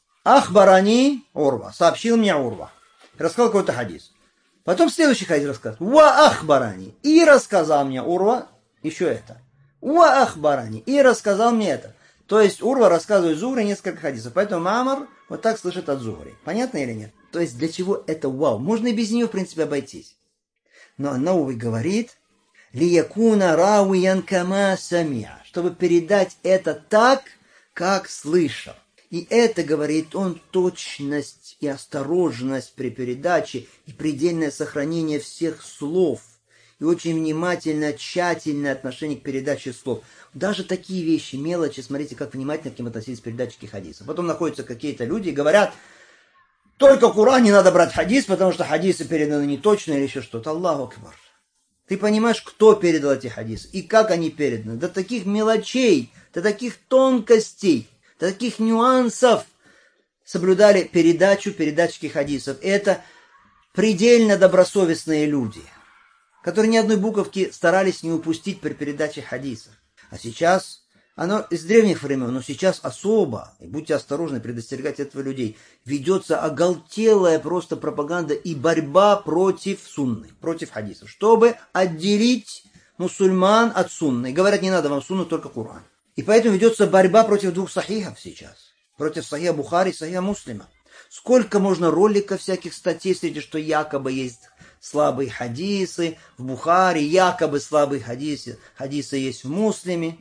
Ахбарани Урва. Сообщил мне Урва. Рассказал какой-то хадис. Потом следующий хадис рассказал. Ва ахбарани. И рассказал мне Урва еще это. Ва ахбарани. И рассказал мне это. То есть Урва рассказывает Зухри несколько хадисов. Поэтому Ма'мар вот так слышит от Зухри. Понятно или нет? То есть для чего это вау? Можно и без нее, в принципе, обойтись. Но Науви говорит, лиякуна рауян кама самиа, чтобы передать это так, как слышал. И это, говорит он, точность и осторожность при передаче и предельное сохранение всех слов. И очень внимательное, тщательное отношение к передаче слов. Даже такие вещи, мелочи, смотрите, как внимательно к ним относились к передаче хадисов. Потом находятся какие-то люди и говорят, только в Коране надо брать хадис, потому что хадисы переданы не точно или еще что-то. Аллаху акбар. Ты понимаешь, кто передал эти хадисы и как они переданы. До таких мелочей, до таких тонкостей, до таких нюансов соблюдали передачки хадисов. Это предельно добросовестные люди, которые ни одной буковки старались не упустить при передаче хадисов. А сейчас, оно из древних времен, но сейчас особо, и будьте осторожны, предостерегать этого людей, ведется оголтелая просто пропаганда и борьба против сунны, против хадисов, чтобы отделить мусульман от сунны. И говорят, не надо вам сунну, только Коран. И поэтому ведется борьба против двух сахихов сейчас, против сахиха Бухари и сахиха Муслима. Сколько можно роликов всяких статей встретить, что якобы есть слабые хадисы в Бухари, якобы слабые хадисы есть в Муслиме.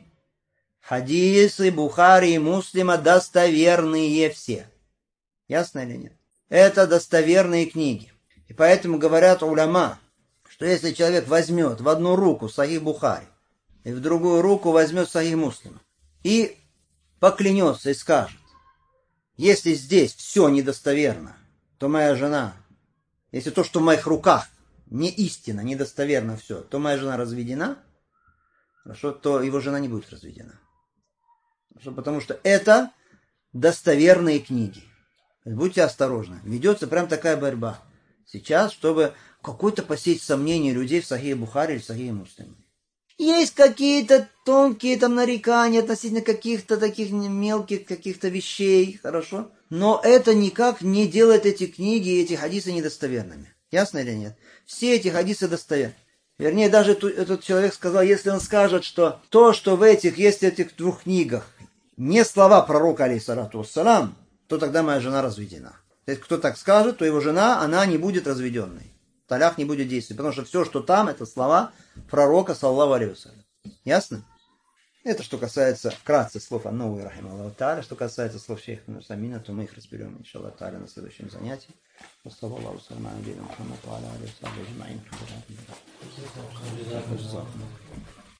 Хадисы Бухари и Муслима достоверные все. Ясно или нет? Это достоверные книги. И поэтому говорят уляма, что если человек возьмет в одну руку Сахих Бухари и в другую руку возьмет Сахих Муслима и поклянется и скажет, Если здесь все недостоверно, то моя жена, если то, что в моих руках, не истина, недостоверно все, то моя жена разведена, хорошо, то его жена не будет разведена. Хорошо, потому что это достоверные книги. Будьте осторожны. Ведется прям такая борьба сейчас, чтобы какое-то посеять сомнение людей в Сахихе Бухари или в Сахихе Муслиме. Есть какие-то тонкие там нарекания относительно каких-то таких мелких каких-то вещей, хорошо? Но это никак не делает эти книги и эти хадисы недостоверными. Ясно или нет? Все эти хадисы достоверны. Вернее, даже этот человек сказал, если он скажет, что то, что в этих, есть в этих двух книгах, не слова пророка, алейхиссалату вассалам, то тогда моя жена разведена. То есть, кто так скажет, то его жена, она не будет разведенной. Талях не будет действовать, потому что все, что там, это слова пророка, саллаллаху алейхи вассалям. Ясно? Это что касается вкратце слов Ан-Навави рахимахуллаху тааля. Что касается слов шейха Самина, то мы их разберем, иншаллах тааля, на следующем занятии. Саллаллаху алейхи ва саллям.